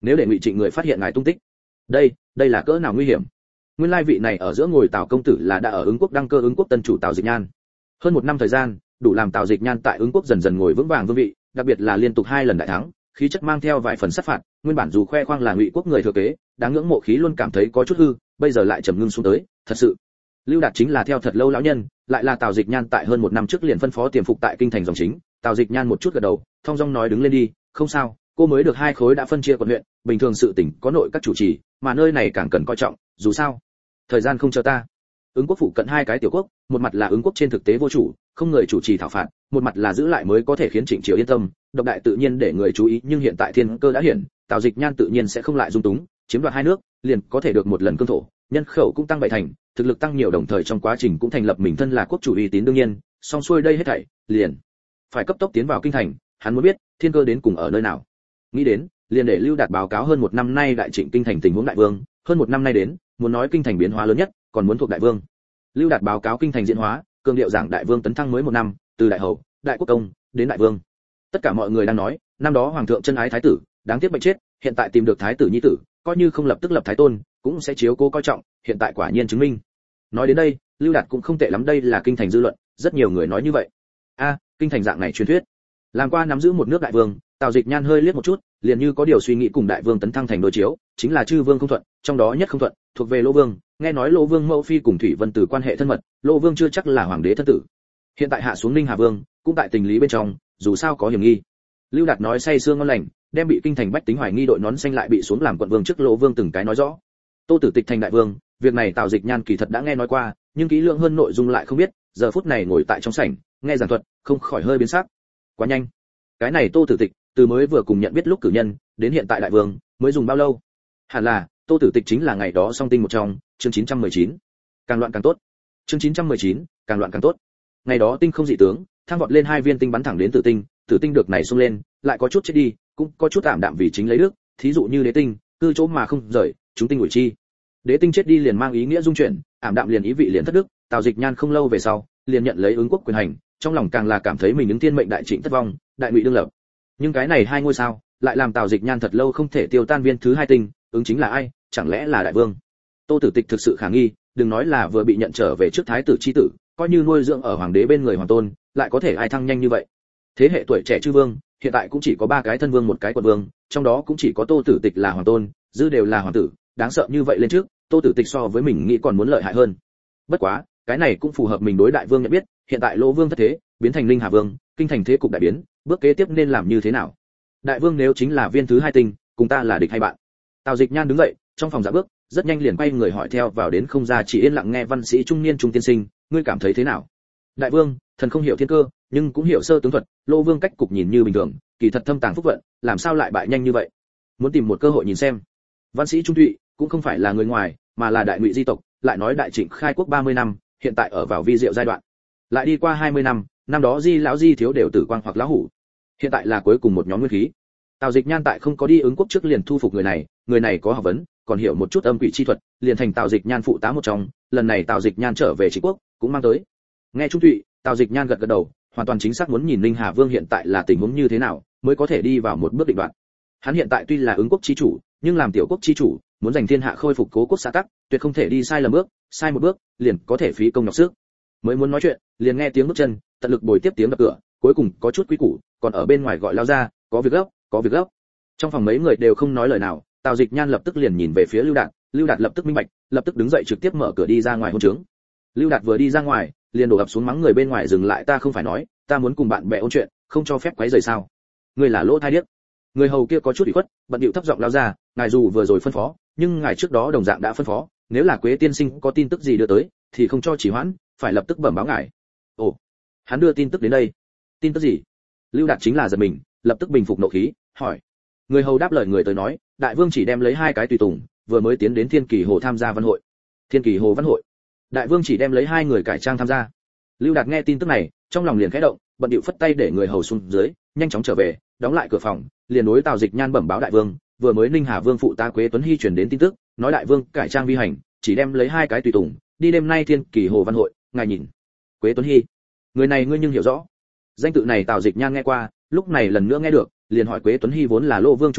S1: nếu để Ngụy Trịnh người phát hiện ngài tung tích, đây là cỡ nào nguy hiểm. Nguyên lai vị này ở giữa ngồi Tào công tử là đã ở Ứng quốc đăng cơ Ứng quốc tân chủ Tào Dịch Nhan. Hơn 1 năm thời gian, đủ làm Tào Dịch Nhan tại Ứng quốc dần dần ngồi vững vàng vương vị, đặc biệt là liên tục 2 lần đại thắng, khí chất mang theo vài phần sát phạt, nguyên bản dù khoe khoang là Ngụy quốc người thừa kế, đáng ngưỡng mộ khí luôn cảm thấy có chút hư, bây giờ lại trầm ngưng xuống tới, thật sự. Lưu Đạt chính là theo thật lâu lão nhân, lại là Tào Dịch Nhan tại hơn 1 năm trước liền phân phó tiềm phục tại kinh thành dòng chính. Tào Dịch Nhan một chút gật đầu, thong dong nói đứng lên đi, không sao, cô mới được 2 khối đã phân chia quận huyện, bình thường sự tỉnh có nội các chủ trì, mà nơi này càng cần coi trọng, dù sao, thời gian không chờ ta. Ứng quốc phụ cận 2 cái tiểu quốc, một mặt là Ứng quốc trên thực tế vô chủ, không người chủ trì thảo phạt, một mặt là giữ lại mới có thể khiến Trịnh Triều yên tâm, độc đại tự nhiên để người chú ý, nhưng hiện tại thiên cơ đã hiển, Tào Dịch Nhan tự nhiên sẽ không lại dung túng, chiếm đoạt 2 nước, liền có thể được một lần cương thổ, nhân khẩu cũng tăng 7 thành, thực lực tăng nhiều, đồng thời trong quá trình cũng thành lập mình thân là quốc chủ uy tín đương nhiên, song xuôi đây hết thảy, liền phải cấp tốc tiến vào kinh thành, hắn muốn biết thiên cơ đến cùng ở nơi nào. Nghĩ đến, liền để Lưu Đạt báo cáo hơn 1 năm nay đại Trịnh kinh thành tình huống đại vương, hơn 1 năm nay đến, muốn nói kinh thành biến hóa lớn nhất, còn muốn thuộc đại vương. Lưu Đạt báo cáo kinh thành diễn hóa, cường điệu giảng đại vương tấn thăng mới 1 năm, từ đại hầu, đại quốc công đến đại vương. Tất cả mọi người đang nói, năm đó hoàng thượng chân ái thái tử, đáng tiếc bệnh chết, hiện tại tìm được thái tử nhi tử, coi như không lập tức lập thái tôn, cũng sẽ chiếu cố coi trọng, hiện tại quả nhiên chứng minh. Nói đến đây, Lưu Đạt cũng không tệ lắm, đây là kinh thành dư luận, rất nhiều người nói như vậy. Kinh thành dạng này truyền thuyết. Làm qua nắm giữ một nước đại vương, Tào Dịch Nhan hơi liếc một chút, liền như có điều suy nghĩ cùng đại vương tấn thăng thành đối chiếu, chính là chư vương không thuận, trong đó nhất không thuận thuộc về Lỗ Vương, nghe nói Lỗ Vương mẫu phi cùng Thủy Vân Tử quan hệ thân mật, Lỗ Vương chưa chắc là hoàng đế thân tử. Hiện tại hạ xuống Ninh Hà Vương, cũng tại tình lý bên trong, dù sao có hiểm nghi. Lưu Đạt nói say sưa ngon lành, đem bị kinh thành bách tính hoài nghi đội nón xanh lại bị xuống làm quận vương trước Lỗ Vương từng cái nói rõ. Tô Tử Tịch thành đại vương, việc này Tào Dịch Nhan kỳ thật đã nghe nói qua, nhưng kỹ lưỡng hơn nội dung lại không biết, giờ phút này ngồi tại trong sảnh, nghe giảng thuật, không khỏi hơi biến sắc. Quá nhanh. Cái này Tô Tử Tịch, từ mới vừa cùng nhận biết lúc cử nhân, đến hiện tại đại vương, mới dùng bao lâu? Hẳn là, Tô Tử Tịch chính là ngày đó song tinh một trong, chương 919. Càng loạn càng tốt. Chương 919, càng loạn càng tốt. Ngày đó tinh không dị tướng, thang vọt lên 2 viên tinh bắn thẳng đến Tử tinh được này xông lên, lại có chút chết đi, cũng có chút ảm đạm vì chính lấy đức, thí dụ như Đế tinh, cư chỗ mà không rời, chúng tinh ủi chi. Đế tinh chết đi liền mang ý nghĩa dung chuyển, ảm đạm liền ý vị liền thất đức, Tào Dịch Nhan không lâu về sau, liền nhận lấy Ứng quốc quyền hành, trong lòng càng là cảm thấy mình ứng thiên mệnh đại Trịnh thất vong, đại Ngụy đương lập. Nhưng cái này 2 ngôi sao, lại làm Tào Dịch Nhan thật lâu không thể tiêu tan viên thứ 2 tinh, ứng chính là ai, chẳng lẽ là đại vương? Tô Tử Tịch thực sự khả nghi, đừng nói là vừa bị nhận trở về trước thái tử chi tử, coi như nuôi dưỡng ở hoàng đế bên người hoàng tôn, lại có thể ai thăng nhanh như vậy? Thế hệ tuổi trẻ chư vương, hiện tại cũng chỉ có 3 cái thân vương, 1 cái quận vương, trong đó cũng chỉ có Tô Tử Tịch là hoàng tôn, dư đều là hoàng tử, đáng sợ như vậy lên trước, Tô Tử Tịch so với mình nghĩ còn muốn lợi hại hơn. Bất quá, cái này cũng phù hợp mình đối đại vương nhận biết, hiện tại Lỗ Vương thất thế, biến thành Ninh Hà Vương, kinh thành thế cục đại biến, bước kế tiếp nên làm như thế nào? Đại vương nếu chính là viên thứ 2 tinh, cùng ta là địch hay bạn? Tào Dịch Nhan đứng dậy, trong phòng dạ bước, rất nhanh liền quay người hỏi theo vào đến không ra, chỉ yên lặng nghe văn sĩ trung niên trung tiên sinh, ngươi cảm thấy thế nào? Đại vương, thần không hiểu thiên cơ, nhưng cũng hiểu sơ tướng thuật, Lỗ Vương cách cục nhìn như bình thường, kỳ thật thâm tàng phúc vận, làm sao lại bại nhanh như vậy? Muốn tìm một cơ hội nhìn xem. Văn sĩ trung thụy cũng không phải là người ngoài, mà là đại Ngụy di tộc, lại nói đại Trịnh khai quốc 30 năm, hiện tại ở vào vi diệu giai đoạn. Lại đi qua 20 năm, năm đó Di lão Di thiếu đều tử quang hoặc lão hủ. Hiện tại là cuối cùng một nhóm nguyên khí. Tào Dịch Nhan tại không có đi Ứng quốc trước liền thu phục người này có học vấn, còn hiểu một chút âm quỷ chi thuật, liền thành Tào Dịch Nhan phụ tá một trong, lần này Tào Dịch Nhan trở về Trịnh quốc, cũng mang tới. Nghe Trung Thụy, Tào Dịch Nhan gật gật đầu, hoàn toàn chính xác muốn nhìn Ninh Hà Vương hiện tại là tình huống như thế nào, mới có thể đi vào một bước định đoạn. Hắn hiện tại tuy là Ứng quốc chi chủ, nhưng làm tiểu quốc chi chủ, muốn giành thiên hạ khôi phục cố quốc xã tắc, tuyệt không thể đi sai lầm bước, sai một bước, liền có thể phí công nhọc sức. Mới muốn nói chuyện, liền nghe tiếng bước chân, tận lực bồi tiếp tiếng đập cửa, cuối cùng có chút quý củ, còn ở bên ngoài gọi lao ra, có việc gấp, có việc gấp. Trong phòng mấy người đều không nói lời nào, Tào Dịch Nhan lập tức liền nhìn về phía Lưu Đạt lập tức minh bạch, lập tức đứng dậy trực tiếp mở cửa đi ra ngoài hôn trướng. Lưu Đạt vừa đi ra ngoài, liền đổ ập xuống mắng người bên ngoài dừng lại, ta không phải nói, ta muốn cùng bạn bè ôn chuyện, không cho phép quấy rầy sao? Ngươi là lỗ thai điếc. Người hầu kia có chút ủy khuất, bận điệu thấp giọng lao ra, ngài dù vừa rồi phân phó, nhưng ngài trước đó đồng dạng đã phân phó, nếu là Quế tiên sinh có tin tức gì đưa tới, thì không cho trì hoãn, phải lập tức bẩm báo ngài. Ồ, hắn đưa tin tức đến đây. Tin tức gì? Lưu Đạt chính là giật mình, lập tức bình phục nộ khí, hỏi. Người hầu đáp lời người tới nói, đại vương chỉ đem lấy 2 cái tùy tùng, vừa mới tiến đến Thiên Kỳ Hồ tham gia văn hội. Thiên Kỳ Hồ văn hội? Đại vương chỉ đem lấy 2 người cải trang tham gia. Lưu Đạt nghe tin tức này, trong lòng liền khẽ động, bận điệu phất tay để người hầu xuống dưới, nhanh chóng trở về, đóng lại cửa phòng, liền đối Tào Dịch Nhan bẩm báo đại vương, vừa mới Ninh Hà Vương phụ tá Quế Tuấn Hy truyền đến tin tức, nói đại vương cải trang vi hành, chỉ đem lấy 2 cái tùy tùng, đi đêm nay Thiên Kỳ Hồ văn hội, ngài nhìn. Quế Tuấn Hy, người này ngươi nhưng hiểu rõ? Danh tự này Tào Dịch Nhan nghe qua, lúc này lần nữa nghe được, liền hỏi Quế Tuấn Hy vốn là Lỗ Vương chủ mưu,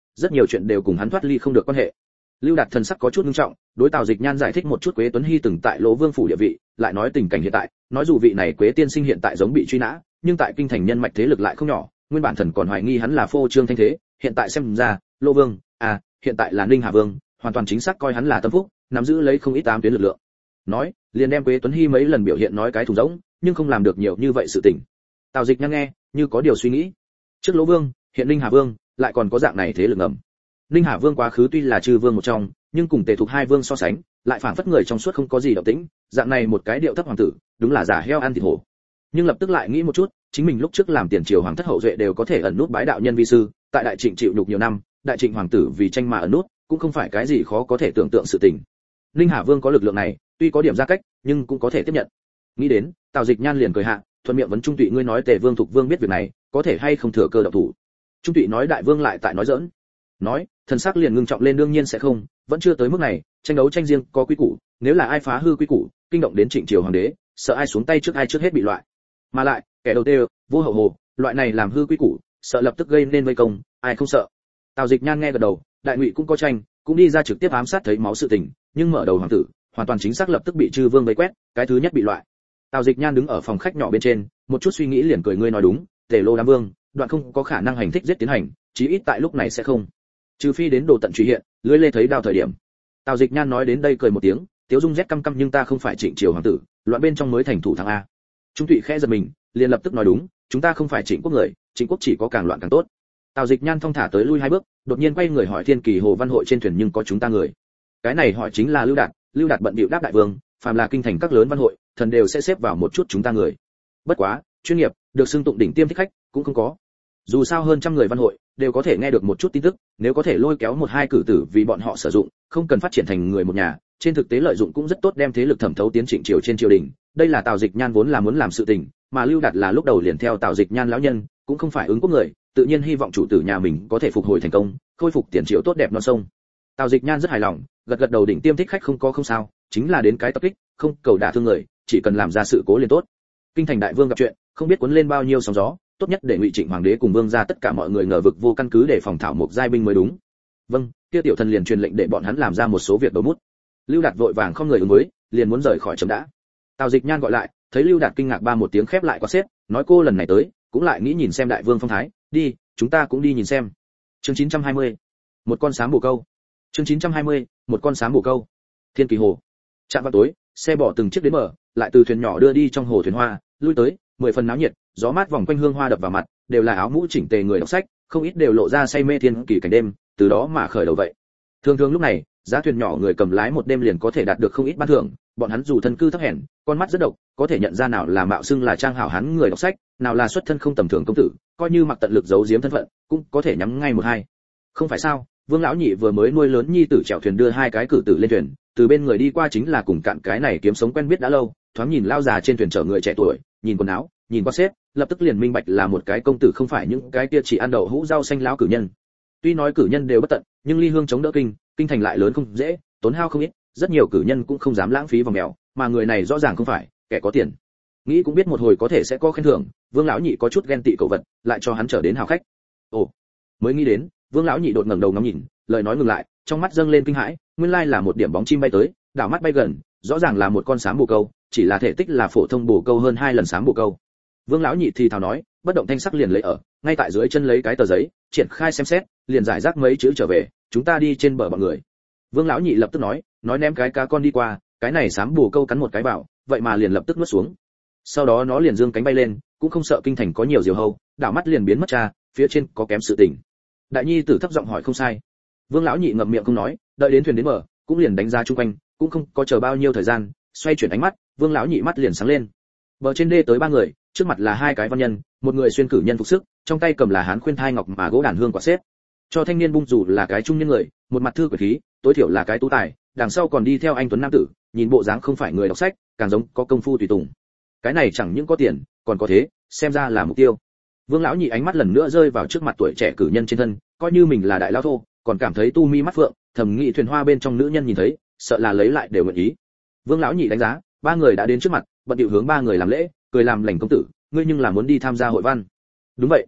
S1: rất nhiều chuyện đều cùng hắn thoát ly không được quan hệ. Lưu Đạt thần sắc có chút nghiêm trọng, đối Tào Dịch Nhan giải thích một chút Quế Tuấn Hy từng tại Lỗ Vương phủ địa vị, lại nói tình cảnh hiện tại, nói dù vị này Quế tiên sinh hiện tại giống bị truy nã, nhưng tại kinh thành nhân mạch thế lực lại không nhỏ, nguyên bản thần còn hoài nghi hắn là phô trương thanh thế, hiện tại xem ra, Lỗ Vương, hiện tại là Ninh Hà Vương, hoàn toàn chính xác coi hắn là tâm phúc, nắm giữ lấy không ít tám tuyến lực lượng. Nói, liền đem Quế Tuấn Hy mấy lần biểu hiện nói cái thùng rỗng, nhưng không làm được nhiều như vậy sự tình. Tào Dịch Nhan nghe, như có điều suy nghĩ. Trước Lỗ Vương, hiện Ninh Hà Vương, lại còn có dạng này thế lực ngầm. Ninh Hà Vương quá khứ tuy là chư vương một trong, nhưng cùng Tề Thục hai vương so sánh, lại phảng phất người trong suốt không có gì động tĩnh, dạng này một cái điệu thấp hoàng tử, đúng là giả heo ăn thịt hổ. Nhưng lập tức lại nghĩ một chút, chính mình lúc trước làm tiền triều hoàng thất hậu duệ đều có thể ẩn nút bái đạo nhân vi sư, tại Đại Trịnh chịu nhục nhiều năm, Đại Trịnh hoàng tử vì tranh mà ẩn nút, cũng không phải cái gì khó có thể tưởng tượng sự tình. Ninh Hà Vương có lực lượng này, tuy có điểm ra cách, nhưng cũng có thể tiếp nhận. Nghĩ đến, Tào Dịch Nhan liền cười hạ, thuận miệng vấn Trung Tụy ngươi nói Tề Vương Thục Vương biết việc này, có thể hay không thừa cơ động thủ. Trung Tụy nói Đại Vương lại tại nói giỡn. Nói, thần sắc liền ngưng trọng lên đương nhiên sẽ không, vẫn chưa tới mức này, tranh đấu tranh riêng có quy củ, nếu là ai phá hư quy củ, kinh động đến Trịnh triều hoàng đế, sợ ai xuống tay trước ai trước hết bị loại. Mà lại, kẻ đầu tiên, vô hậu hồ, loại này làm hư quy củ, sợ lập tức gây nên vây công, ai không sợ. Tào Dịch Nhan nghe gật đầu, đại ngụy cũng có tranh, cũng đi ra trực tiếp ám sát thấy máu sự tình, nhưng mở đầu hoàng tử, hoàn toàn chính xác lập tức bị chư vương vây quét, cái thứ nhất bị loại. Tào Dịch Nhan đứng ở phòng khách nhỏ bên trên, một chút suy nghĩ liền cười ngươi nói đúng, Tề Lô Đám Vương, đoạn không có khả năng hành thích giết tiến hành, chí ít tại lúc này sẽ không. Trừ phi đến đồ tận truy hiện, lưỡi lê thấy đao thời điểm. Tào Dịch Nhan nói đến đây cười một tiếng, tiếu dung rét căm căm nhưng ta không phải Trịnh triều hoàng tử, loạn bên trong mới thành thủ thắng a. Trung Tụy khẽ giật mình, liền lập tức nói đúng, chúng ta không phải Trịnh quốc người, Trịnh quốc chỉ có càng loạn càng tốt. Tào Dịch Nhan thong thả tới lui hai bước, đột nhiên quay người hỏi Thiên Kỳ Hồ Văn hội trên thuyền nhưng có chúng ta người. Cái này hỏi chính là Lưu Đạt bận bịu đáp đại vương, phàm là kinh thành các lớn văn hội, thần đều sẽ xếp vào một chút chúng ta người. Bất quá, chuyên nghiệp, được xưng tụng đỉnh tiêm thích khách, cũng không có. Dù sao hơn trăm người văn hội đều có thể nghe được một chút tin tức, nếu có thể lôi kéo một hai cử tử vì bọn họ sử dụng, không cần phát triển thành người một nhà, trên thực tế lợi dụng cũng rất tốt đem thế lực thẩm thấu tiến Trịnh triều trên triều đình. Đây là Tào Dịch Nhan vốn là muốn làm sự tình, mà Lưu Đạt là lúc đầu liền theo Tào Dịch Nhan lão nhân, cũng không phải ứng quốc người, tự nhiên hy vọng chủ tử nhà mình có thể phục hồi thành công, khôi phục tiền triều tốt đẹp non sông. Tào Dịch Nhan rất hài lòng, gật gật đầu đỉnh tiêm thích khách không có không sao, chính là đến cái tập kích, không cầu đả thương người, chỉ cần làm ra sự cố liền tốt. Kinh thành đại vương gặp chuyện, không biết cuốn lên bao nhiêu sóng gió, tốt nhất để Ngụy Trịnh hoàng đế cùng vương gia tất cả mọi người ngờ vực vô căn cứ để phòng thảo một giai binh mới đúng. Vâng, kia tiểu thần liền truyền lệnh để bọn hắn làm ra một số việc đầu mút. Lưu Đạt vội vàng không người ứng với, liền muốn rời khỏi chấm đã. Tào Dịch Nhan gọi lại, thấy Lưu Đạt kinh ngạc ba một tiếng khép lại qua xếp, nói cô lần này tới, cũng lại nghĩ nhìn xem đại vương phong thái, đi, chúng ta cũng đi nhìn xem. Chương 920. Một con sám bồ câu. Chương 920. Một con sám bồ câu. Thiên Kỳ Hồ. Trạm vào tối, xe bỏ từng chiếc đến mở, lại từ thuyền nhỏ đưa đi trong hồ thuyền hoa, lui tới, 10 phần náo nhiệt, gió mát vòng quanh hương hoa đập vào mặt, đều là áo mũ chỉnh tề người đọc sách, không ít đều lộ ra say mê thiên kỳ cảnh đêm, từ đó mà khởi đầu vậy. Thường thường lúc này, giá thuyền nhỏ người cầm lái một đêm liền có thể đạt được không ít ban thưởng, bọn hắn dù thân cư thấp hèn, con mắt rất độc, có thể nhận ra nào là mạo xưng là trang hảo hán người đọc sách, nào là xuất thân không tầm thường công tử, coi như mặc tận lực giấu giếm thân phận, cũng có thể nhắm ngay một hai. Không phải sao? Vương lão nhị vừa mới nuôi lớn nhi tử chèo thuyền đưa hai cái cử tử lên thuyền, từ bên người đi qua chính là cùng cạn cái này kiếm sống quen biết đã lâu, thoáng nhìn lao già trên thuyền chở người trẻ tuổi, nhìn quần áo, nhìn qua xếp, lập tức liền minh bạch là một cái công tử không phải những cái kia chỉ ăn đậu hũ rau xanh lão cử nhân. Tuy nói cử nhân đều bất tận, nhưng ly hương chống đỡ kinh thành lại lớn không dễ, tốn hao không ít, rất nhiều cử nhân cũng không dám lãng phí vào mèo, mà người này rõ ràng không phải kẻ có tiền. Nghĩ cũng biết một hồi có thể sẽ có khen thưởng, Vương lão nhị có chút ghen tị cậu vật, lại cho hắn trở đến hào khách. Ồ, mới nghĩ đến, Vương lão nhị đột ngẩng đầu ngắm nhìn, lời nói ngừng lại, trong mắt dâng lên kinh hãi, nguyên lai là một điểm bóng chim bay tới, đảo mắt bay gần, rõ ràng là một con sám bồ câu, chỉ là thể tích là phổ thông bồ câu hơn 2 lần sám bồ câu. Vương lão nhị thì thào nói, bất động thanh sắc liền lấy ở, ngay tại dưới chân lấy cái tờ giấy, triển khai xem xét, liền giải rác mấy chữ trở về, chúng ta đi trên bờ bọn người. Vương lão nhị lập tức nói ném cái cá con đi qua, cái này sám bồ câu cắn một cái vào, vậy mà liền lập tức nuốt xuống. Sau đó nó liền dương cánh bay lên, cũng không sợ kinh thành có nhiều diều hâu, đảo mắt liền biến mất cha, phía trên có kém sự tình. Đại nhi tử thấp giọng hỏi không sai. Vương lão nhị ngậm miệng không nói, đợi đến thuyền đến bờ, cũng liền đánh giá chung quanh, cũng không có chờ bao nhiêu thời gian, xoay chuyển ánh mắt, Vương lão nhị mắt liền sáng lên. Bờ trên đê tới 3 người, trước mặt là 2 cái văn nhân, một người xuyên cử nhân phục sức, trong tay cầm là hán khuyên thai ngọc mà gỗ đàn hương quả xếp. Cho thanh niên bung dù là cái trung niên người, một mặt thư quyển khí, tối thiểu là cái tú tài, đằng sau còn đi theo anh tuấn nam tử, nhìn bộ dáng không phải người đọc sách, càng giống có công phu tùy tùng. Cái này chẳng những có tiền, còn có thế, xem ra là mục tiêu. Vương lão nhị ánh mắt lần nữa rơi vào trước mặt tuổi trẻ cử nhân trên thân, coi như mình là đại lão thô, còn cảm thấy tu mi mắt phượng, thầm nghĩ thuyền hoa bên trong nữ nhân nhìn thấy, sợ là lấy lại đều nguyện ý. Vương lão nhị đánh giá, 3 người đã đến trước mặt, bận điệu hướng 3 người làm lễ, cười làm lành công tử, ngươi nhưng là muốn đi tham gia hội văn. Đúng vậy.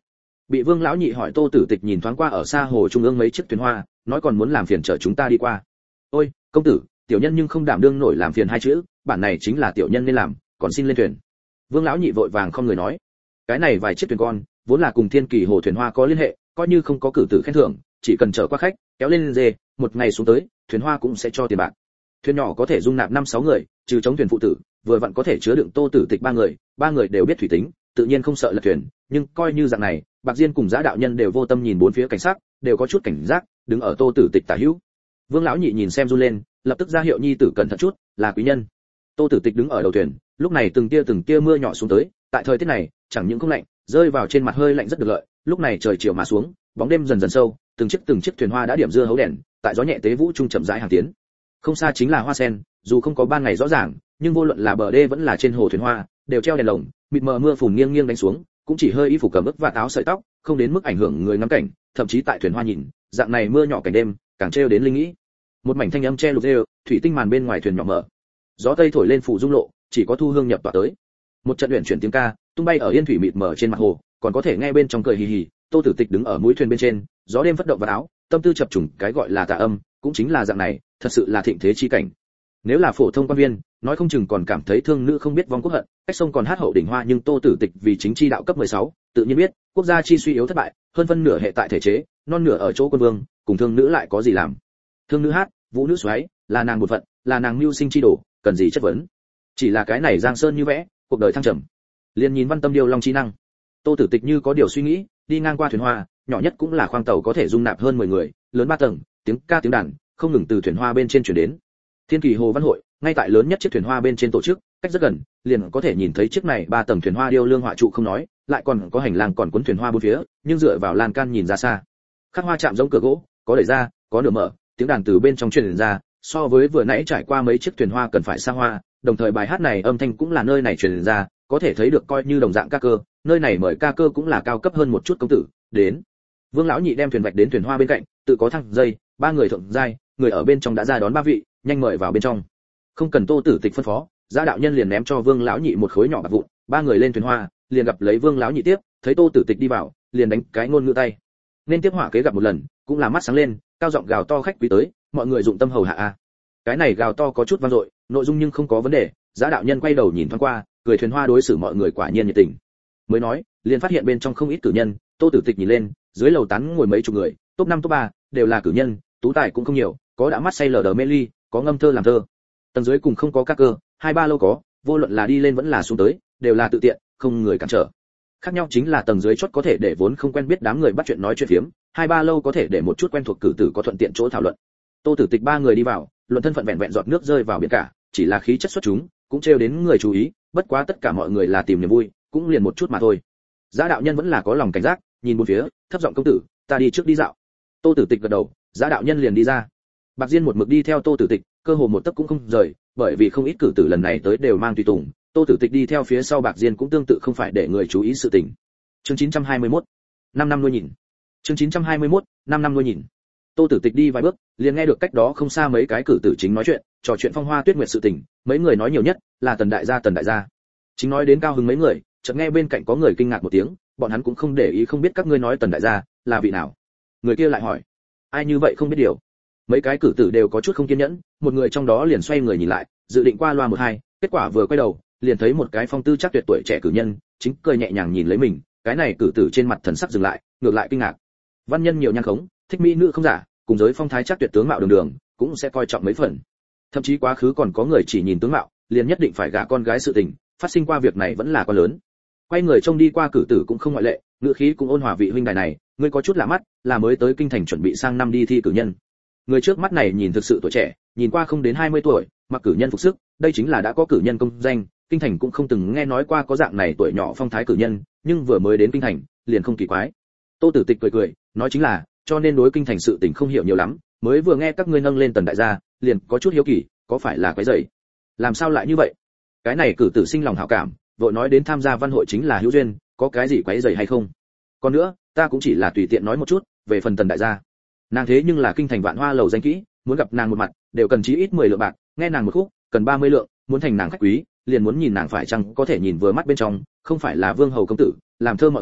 S1: Bị Vương lão nhị hỏi, Tô Tử Tịch nhìn thoáng qua ở xa hồ trung ương mấy chiếc thuyền hoa, nói còn muốn làm phiền chở chúng ta đi qua. Ôi, công tử, tiểu nhân nhưng không đảm đương nổi làm phiền hai chữ, bản này chính là tiểu nhân nên làm, còn xin lên thuyền. Vương lão nhị vội vàng không người nói, cái này vài chiếc thuyền con, vốn là cùng Thiên Kỳ hồ thuyền hoa có liên hệ, coi như không có cử tử khen thưởng, chỉ cần chở qua khách, kéo lên dê, một ngày xuống tới, thuyền hoa cũng sẽ cho tiền bạc. Thuyền nhỏ có thể dung nạp 5-6 người, trừ chống thuyền phụ tử, vừa vặn có thể chứa đựng Tô Tử Tịch ba người đều biết thủy tính, tự nhiên không sợ lật thuyền, nhưng coi như dạng này, Bạc Diên cùng Giá đạo nhân đều vô tâm nhìn bốn phía cảnh sát, đều có chút cảnh giác, đứng ở Tô Tử Tịch tả hữu. Vương lão nhị nhìn xem run lên, lập tức ra hiệu nhi tử cẩn thận chút, là quý nhân. Tô Tử Tịch đứng ở đầu thuyền, lúc này từng tia mưa nhỏ xuống tới, tại thời tiết này, chẳng những không lạnh, rơi vào trên mặt hơi lạnh rất được lợi, lúc này trời chiều mà xuống, bóng đêm dần dần sâu, từng chiếc thuyền hoa đã điểm dưa hấu đèn, tại gió nhẹ tế vũ trung chậm rãi hàng tiến. Không xa chính là Hoa Sen, dù không có ban ngày rõ ràng, nhưng vô luận là bờ đê vẫn là trên hồ thuyền hoa, đều treo đèn lồng, mịt mờ mưa phùn nghiêng đánh xuống, cũng chỉ hơi y phục cầm ướt và áo sợi tóc, không đến mức ảnh hưởng người ngắm cảnh, thậm chí tại thuyền hoa nhìn, dạng này mưa nhỏ cảnh đêm, càng treo đến linh nghĩ. Một mảnh thanh âm che lục rêu, thủy tinh màn bên ngoài thuyền nhỏ mở. Gió tây thổi lên phủ dung lộ, chỉ có thu hương nhập tỏa tới. Một trận luyện chuyển tiếng ca, tung bay ở yên thủy mịt mờ trên mặt hồ, còn có thể nghe bên trong cười hì hì. Tô Tử Tịch đứng ở mũi thuyền bên trên, gió đêm phất động vào áo, tâm tư chập trùng, cái gọi là tà âm, cũng chính là dạng này, thật sự là thịnh thế chi cảnh. Nếu là phổ thông quan viên, nói không chừng còn cảm thấy thương nữ không biết vong quốc hận, cách sông còn hát hậu đỉnh hoa, nhưng Tô Tử Tịch vì chính chi đạo cấp 16, tự nhiên biết, quốc gia chi suy yếu thất bại, hơn phân nửa hệ tại thể chế, non nửa ở chỗ quân vương, cùng thương nữ lại có gì làm. Thương nữ hát, vũ nữ xoáy, là nàng một phận, là nàng mưu sinh chi đổ, cần gì chất vấn. Chỉ là cái này giang sơn như vẽ, cuộc đời thăng trầm. Liên nhìn Văn Tâm Điêu Long chi năng. Tô Tử Tịch như có điều suy nghĩ, đi ngang qua thuyền hoa, nhỏ nhất cũng là khoang tàu có thể dung nạp hơn 10 người, lớn 3 tầng, tiếng ca tiếng đàn không ngừng từ thuyền hoa bên trên truyền đến. Thiên Kỳ Hồ Văn Hội, ngay tại lớn nhất chiếc thuyền hoa bên trên tổ chức, cách rất gần, liền có thể nhìn thấy chiếc này 3 tầng thuyền hoa điêu lương họa trụ không nói, lại còn có hành lang còn cuốn thuyền hoa bốn phía, nhưng dựa vào lan can nhìn ra xa. Khắc hoa chạm giống cửa gỗ, có đẩy ra, có nửa mở, tiếng đàn từ bên trong truyền ra, so với vừa nãy trải qua mấy chiếc thuyền hoa cần phải xa hoa, đồng thời bài hát này âm thanh cũng là nơi này truyền ra, có thể thấy được coi như đồng dạng ca cơ, nơi này mời ca cơ cũng là cao cấp hơn một chút công tử. Đến. Vương lão nhị đem thuyền vạch đến thuyền hoa bên cạnh, tự có thang dây, 3 người thượng giai, người ở bên trong đã ra đón 3 vị, nhanh mời vào bên trong. Không cần Tô Tử Tịch phân phó, Giá đạo nhân liền ném cho Vương lão nhị một khối nhỏ bạc vụn, 3 người lên thuyền hoa, liền gặp lấy Vương lão nhị tiếp, thấy Tô Tử Tịch đi vào, liền đánh cái ngôn ngữ tay. Nên tiếp hỏa kế gặp một lần, cũng là mắt sáng lên, cao giọng gào to khách quý tới, mọi người dụng tâm hầu hạ a. Cái này gào to có chút vang dội, nội dung nhưng không có vấn đề, Giá đạo nhân quay đầu nhìn thoáng qua, cười thuyền hoa đối xử mọi người quả nhiên nhiệt tình. Mới nói, liền phát hiện bên trong không ít cử nhân, Tô Tử Tịch nhìn lên, dưới lầu tán ngồi mấy chục người, top 5 top 3, đều là cử nhân, tú tài cũng không nhiều, có đã mắt say lờ đờ mê ly, có ngâm thơ làm thơ. Tầng dưới cùng không có các cơ, 2-3 lâu có, vô luận là đi lên vẫn là xuống tới, đều là tự tiện, không người cản trở. Khác nhau chính là tầng dưới chót có thể để vốn không quen biết đám người bắt chuyện nói chuyện phiếm, 2-3 lâu có thể để một chút quen thuộc cử tử có thuận tiện chỗ thảo luận. Tô Tử Tịch 3 người đi vào, luận thân phận vẹn vẹn giọt nước rơi vào biển cả, chỉ là khí chất xuất chúng, cũng trêu đến người chú ý, bất quá tất cả mọi người là tìm niềm vui, cũng liền một chút mà thôi. Giá đạo nhân vẫn là có lòng cảnh giác, nhìn bốn phía, thấp giọng công tử, ta đi trước đi dạo. Tô Tử Tịch gật đầu, Giá đạo nhân liền đi ra. Bạc Diên một mực đi theo Tô Tử Tịch, cơ hồ một tấc cũng không rời, bởi vì không ít cử tử lần này tới đều mang tùy tùng, Tô Tử Tịch đi theo phía sau Bạc Diên cũng tương tự không phải để người chú ý sự tình. Chương 921, 5 năm nuôi nhìn. Chương 921, 5 năm nuôi nhìn. Tô Tử Tịch đi vài bước, liền nghe được cách đó không xa mấy cái cử tử chính nói chuyện, trò chuyện phong hoa tuyết nguyệt sự tình, mấy người nói nhiều nhất là Tần đại gia. Chính nói đến cao hứng mấy người, chợt nghe bên cạnh có người kinh ngạc một tiếng, bọn hắn cũng không để ý, không biết các ngươi nói Tần đại gia là vị nào. Người kia lại hỏi, ai như vậy không biết điều. Mấy cái cử tử đều có chút không kiên nhẫn, một người trong đó liền xoay người nhìn lại, dự định qua loa một hai, kết quả vừa quay đầu, liền thấy một cái phong tư chắc tuyệt tuổi trẻ cử nhân, chính cười nhẹ nhàng nhìn lấy mình, cái này cử tử trên mặt thần sắc dừng lại, ngược lại kinh ngạc. Văn nhân nhiều nhan khống, thích mỹ nữ không giả, cùng giới phong thái chắc tuyệt tướng mạo đường đường, cũng sẽ coi trọng mấy phần. Thậm chí quá khứ còn có người chỉ nhìn tướng mạo, liền nhất định phải gả con gái sự tình, phát sinh qua việc này vẫn là quá lớn. Quay người trông đi qua cử tử cũng không ngoại lệ, ngữ khí cũng ôn hòa, vị huynh đài này, ngươi có chút lạ mắt, là mới tới kinh thành chuẩn bị sang năm đi thi cử nhân. Người trước mắt này nhìn thực sự tuổi trẻ, nhìn qua không đến 20 tuổi, mặc cử nhân phục sức, đây chính là đã có cử nhân công danh, kinh thành cũng không từng nghe nói qua có dạng này tuổi nhỏ phong thái cử nhân, nhưng vừa mới đến kinh thành, liền không kỳ quái. Tô Tử Tịch cười, nói chính là, cho nên đối kinh thành sự tình không hiểu nhiều lắm, mới vừa nghe các ngươi nâng lên Tần đại gia, liền có chút hiếu kỳ, có phải là quấy rầy? Làm sao lại như vậy? Cái này cử tử sinh lòng hảo cảm, vội nói đến tham gia văn hội chính là hữu duyên, có cái gì quấy rầy hay không? Còn nữa, ta cũng chỉ là tùy tiện nói một chút, về phần Tần đại gia. Nàng thế nhưng là kinh thành vạn hoa lầu danh kỹ, muốn gặp nàng một mặt, đều cần chí ít 10 lượng bạc, nghe nàng một khúc, cần 30 lượng, muốn thành nàng khách quý, liền muốn nhìn nàng phải chăng có thể nhìn vừa mắt bên trong, không phải là vương hầu công tử, làm thơ mọi người,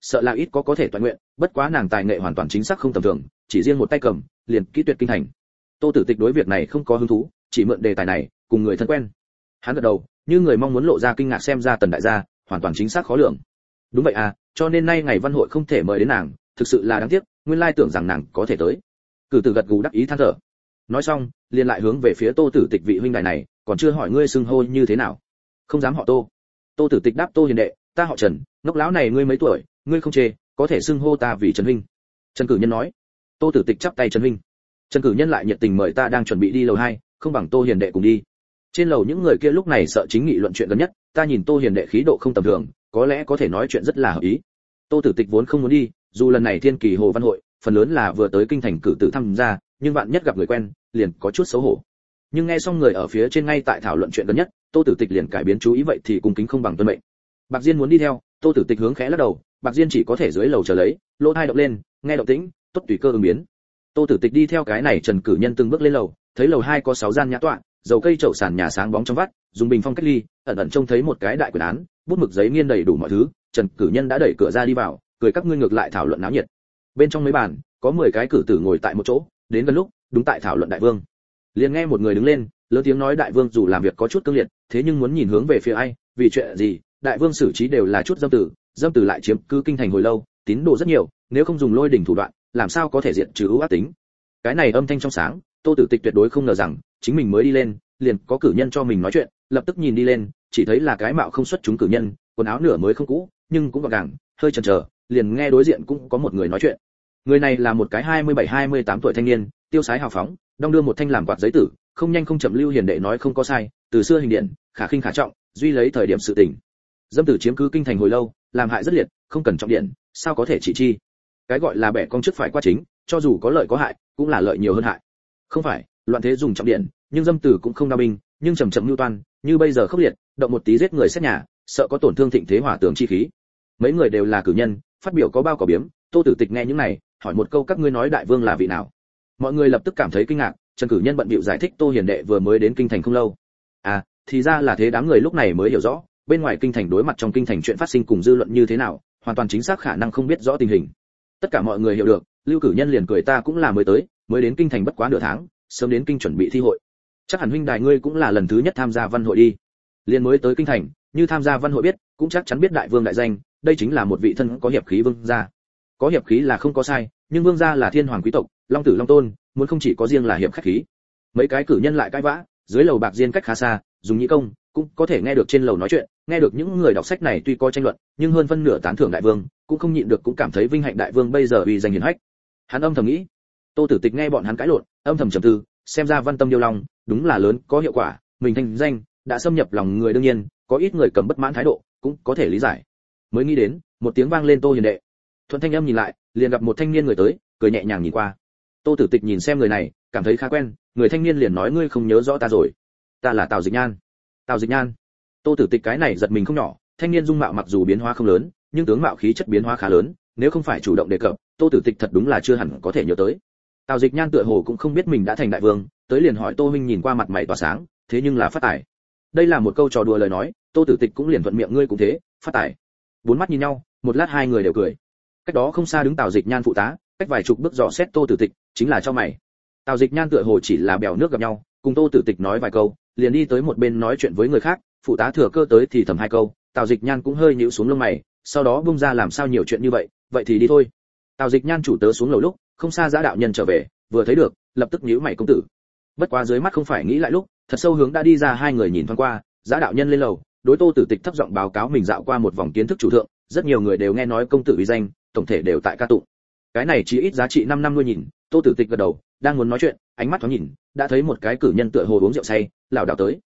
S1: sợ là ít có thể toàn nguyện, bất quá nàng tài nghệ hoàn toàn chính xác không tầm thường, chỉ riêng một tay cầm liền kỹ tuyệt kinh thành. Tô Tử Tịch đối việc này không có hứng thú, chỉ mượn đề tài này cùng người thân quen. Hắn gật đầu, như người mong muốn lộ ra kinh ngạc xem ra Tần đại gia hoàn toàn chính xác khó lường. Đúng vậy à, cho nên nay ngày văn hội không thể mời đến nàng, thực sự là đáng tiếc, nguyên lai tưởng rằng nàng có thể tới. Cử Tử gật gù đắc ý than thở. Nói xong, liền lại hướng về phía Tô Tử Tịch vị huynh đài này, còn chưa hỏi ngươi xưng hô như thế nào. Không dám họ Tô. Tô Tử Tịch đáp Tô hiền đệ, ta họ Trần, ngốc lão này ngươi mấy tuổi, ngươi không chê, có thể xưng hô ta vì Trần huynh. Trần Cử Nhân nói. Tô Tử Tịch chắp tay Trần huynh. Trần Cử Nhân lại nhiệt tình mời ta đang chuẩn bị đi lầu 2, không bằng Tô hiền đệ cùng đi. Trên lầu những người kia lúc này sợ chính nghị luận chuyện gần nhất, ta nhìn Tô hiền đệ khí độ không tầm thường, có lẽ có thể nói chuyện rất là hợp ý. Tô Tử Tịch vốn không muốn đi, dù lần này Thiên Kỳ Hồ Văn hội, phần lớn là vừa tới kinh thành cử tử tham gia, nhưng bạn nhất gặp người quen, liền có chút xấu hổ. Nhưng nghe xong người ở phía trên ngay tại thảo luận chuyện gần nhất, Tô Tử Tịch liền cải biến chú ý vậy thì cung kính không bằng tuân mệnh. Bạc Diên muốn đi theo, Tô Tử Tịch hướng khẽ lắc đầu, Bạc Diên chỉ có thể dưới lầu chờ lấy, lỗ tai động lên, nghe động tĩnh, tốt tùy cơ ứng biến. Tô Tử Tịch đi theo cái này Trần Cử Nhân từng bước lên lầu, thấy lầu 2 có 6 gian nhã tọa, dầu cây chậu sàn nhà sáng bóng trong vắt, dùng bình phong cách ly, ẩn ẩn trông thấy một cái đại quyển án, bút mực giấy nghiên đầy đủ mọi thứ. Trần Cử Nhân đã đẩy cửa ra đi vào, cười các ngươi ngược lại thảo luận náo nhiệt. Bên trong mấy bàn, có 10 cái cử tử ngồi tại một chỗ, đến gần lúc, đúng tại thảo luận đại vương. Liền nghe một người đứng lên, lớn tiếng nói đại vương dù làm việc có chút cương liệt, thế nhưng muốn nhìn hướng về phía ai, vì chuyện gì, đại vương xử trí đều là chút dâm tử lại chiếm cứ kinh thành hồi lâu, tín đồ rất nhiều, nếu không dùng lôi đỉnh thủ đoạn, làm sao có thể diệt trừ ưu ác tính. Cái này âm thanh trong sáng, Tô Tử Tịch tuyệt đối không ngờ rằng, chính mình mới đi lên, liền có cử nhân cho mình nói chuyện, lập tức nhìn đi lên, chỉ thấy là cái mạo không xuất chúng cử nhân, quần áo nửa mới không cũ, nhưng cũng gọn gàng, hơi chần chờ, liền nghe đối diện cũng có một người nói chuyện. Người này là một cái 27-28 tuổi thanh niên, tiêu sái hào phóng, đong đưa một thanh làm quạt giấy tử, không nhanh không chậm lưu hiền đệ nói không có sai, từ xưa hình điện, khả khinh khả trọng, duy lấy thời điểm sự tình. Dâm tử chiếm cứ kinh thành hồi lâu, làm hại rất liệt, không cần trọng điện, sao có thể trị chi? Cái gọi là bẻ cong trước phải qua chính, cho dù có lợi có hại, cũng là lợi nhiều hơn hại. Không phải, loạn thế dùng trọng điện, nhưng dâm tử cũng không đao binh, nhưng chậm chậm lưu toan, như bây giờ khốc liệt, động một tí giết người xét nhà, sợ có tổn thương thịnh thế hỏa tường chi khí. Mấy người đều là cử nhân, phát biểu có bao cỏ biếm, Tô Tử Tịch nghe những này, hỏi một câu các ngươi nói đại vương là vị nào? Mọi người lập tức cảm thấy kinh ngạc, Trần Cử Nhân bận bịu giải thích Tô hiền đệ vừa mới đến kinh thành không lâu. À, thì ra là thế, đám người lúc này mới hiểu rõ, bên ngoài kinh thành đối mặt trong kinh thành chuyện phát sinh cùng dư luận như thế nào, hoàn toàn chính xác khả năng không biết rõ tình hình. Tất cả mọi người hiểu được, Lưu Cử Nhân liền cười ta cũng là mới tới, mới đến kinh thành bất quá nửa tháng, sớm đến kinh chuẩn bị thi hội. Chắc hẳn huynh đài ngươi cũng là lần thứ nhất tham gia văn hội đi. Liền mới tới kinh thành, như tham gia văn hội biết, cũng chắc chắn biết đại vương đại danh, đây chính là một vị thân có hiệp khí vương gia. Có hiệp khí là không có sai, nhưng vương gia là thiên hoàng quý tộc, long tử long tôn, muốn không chỉ có riêng là hiệp khách khí. Mấy cái cử nhân lại cãi vã, dưới lầu Bạc Diên cách khá xa, dùng nhĩ công cũng có thể nghe được trên lầu nói chuyện, nghe được những người đọc sách này tuy có tranh luận, nhưng hơn phân nửa tán thưởng đại vương, cũng không nhịn được cũng cảm thấy vinh hạnh đại vương bây giờ uy danh hiển hách. Hắn âm thầm nghĩ. Tô Tử Tịch nghe bọn hắn cãi lộn, âm thầm trầm tư, xem ra văn tâm điêu long, đúng là lớn, có hiệu quả, mình thanh danh đã xâm nhập lòng người, đương nhiên, có ít người cầm bất mãn thái độ, cũng có thể lý giải. Mới nghĩ đến, một tiếng vang lên Tô hiền đệ. Thuận thanh âm nhìn lại, liền gặp một thanh niên người tới, cười nhẹ nhàng nhìn qua. Tô Tử Tịch nhìn xem người này, cảm thấy khá quen, người thanh niên liền nói ngươi không nhớ rõ ta rồi. Ta là Tào Dịch Nhan. Tào Dịch Nhan. Tô Tử Tịch cái này giật mình không nhỏ, thanh niên dung mạo mặc dù biến hóa không lớn, nhưng tướng mạo khí chất biến hóa khá lớn, nếu không phải chủ động đề cập, Tô Tử Tịch thật đúng là chưa hẳn có thể nhớ tới. Tào Dịch Nhan tựa hồ cũng không biết mình đã thành đại vương, tới liền hỏi Tô huynh nhìn qua mặt mày tỏa sáng, thế nhưng là phát tài. Đây là một câu trò đùa lời nói, Tô Tử Tịch cũng liền thuận miệng ngươi cũng thế, phát tài. Bốn mắt nhìn nhau, một lát hai người đều cười. Cách đó không xa đứng Tào Dịch Nhan phụ tá, cách vài chục bước dò xét Tô Tử Tịch, chính là cho mày. Tào Dịch Nhan tựa hồ chỉ là bèo nước gặp nhau, cùng Tô Tử Tịch nói vài câu, liền đi tới một bên nói chuyện với người khác, phụ tá thừa cơ tới thì thầm hai câu, Tào Dịch Nhan cũng hơi nhíu xuống lông mày, sau đó bung ra làm sao nhiều chuyện như vậy, vậy thì đi thôi. Tào Dịch Nhan chủ tớ xuống lầu lúc, không xa Giá đạo nhân trở về, vừa thấy được, lập tức nhíu mày công tử. Bất quá dưới mắt không phải nghĩ lại lúc, thật sâu hướng đã đi ra hai người nhìn thoáng qua, Giá đạo nhân lên lầu, đối Tô Tử Tịch thấp giọng báo cáo mình dạo qua một vòng kiến thức chủ thượng, rất nhiều người đều nghe nói công tử uy danh, tổng thể đều tại ca tụng. Cái này chỉ ít giá trị 5 năm nuôi nhìn, Tô Tử Tịch gật đầu, đang muốn nói chuyện, ánh mắt thoáng nhìn, đã thấy một cái cử nhân tựa hồ uống rượu say, lảo đảo tới.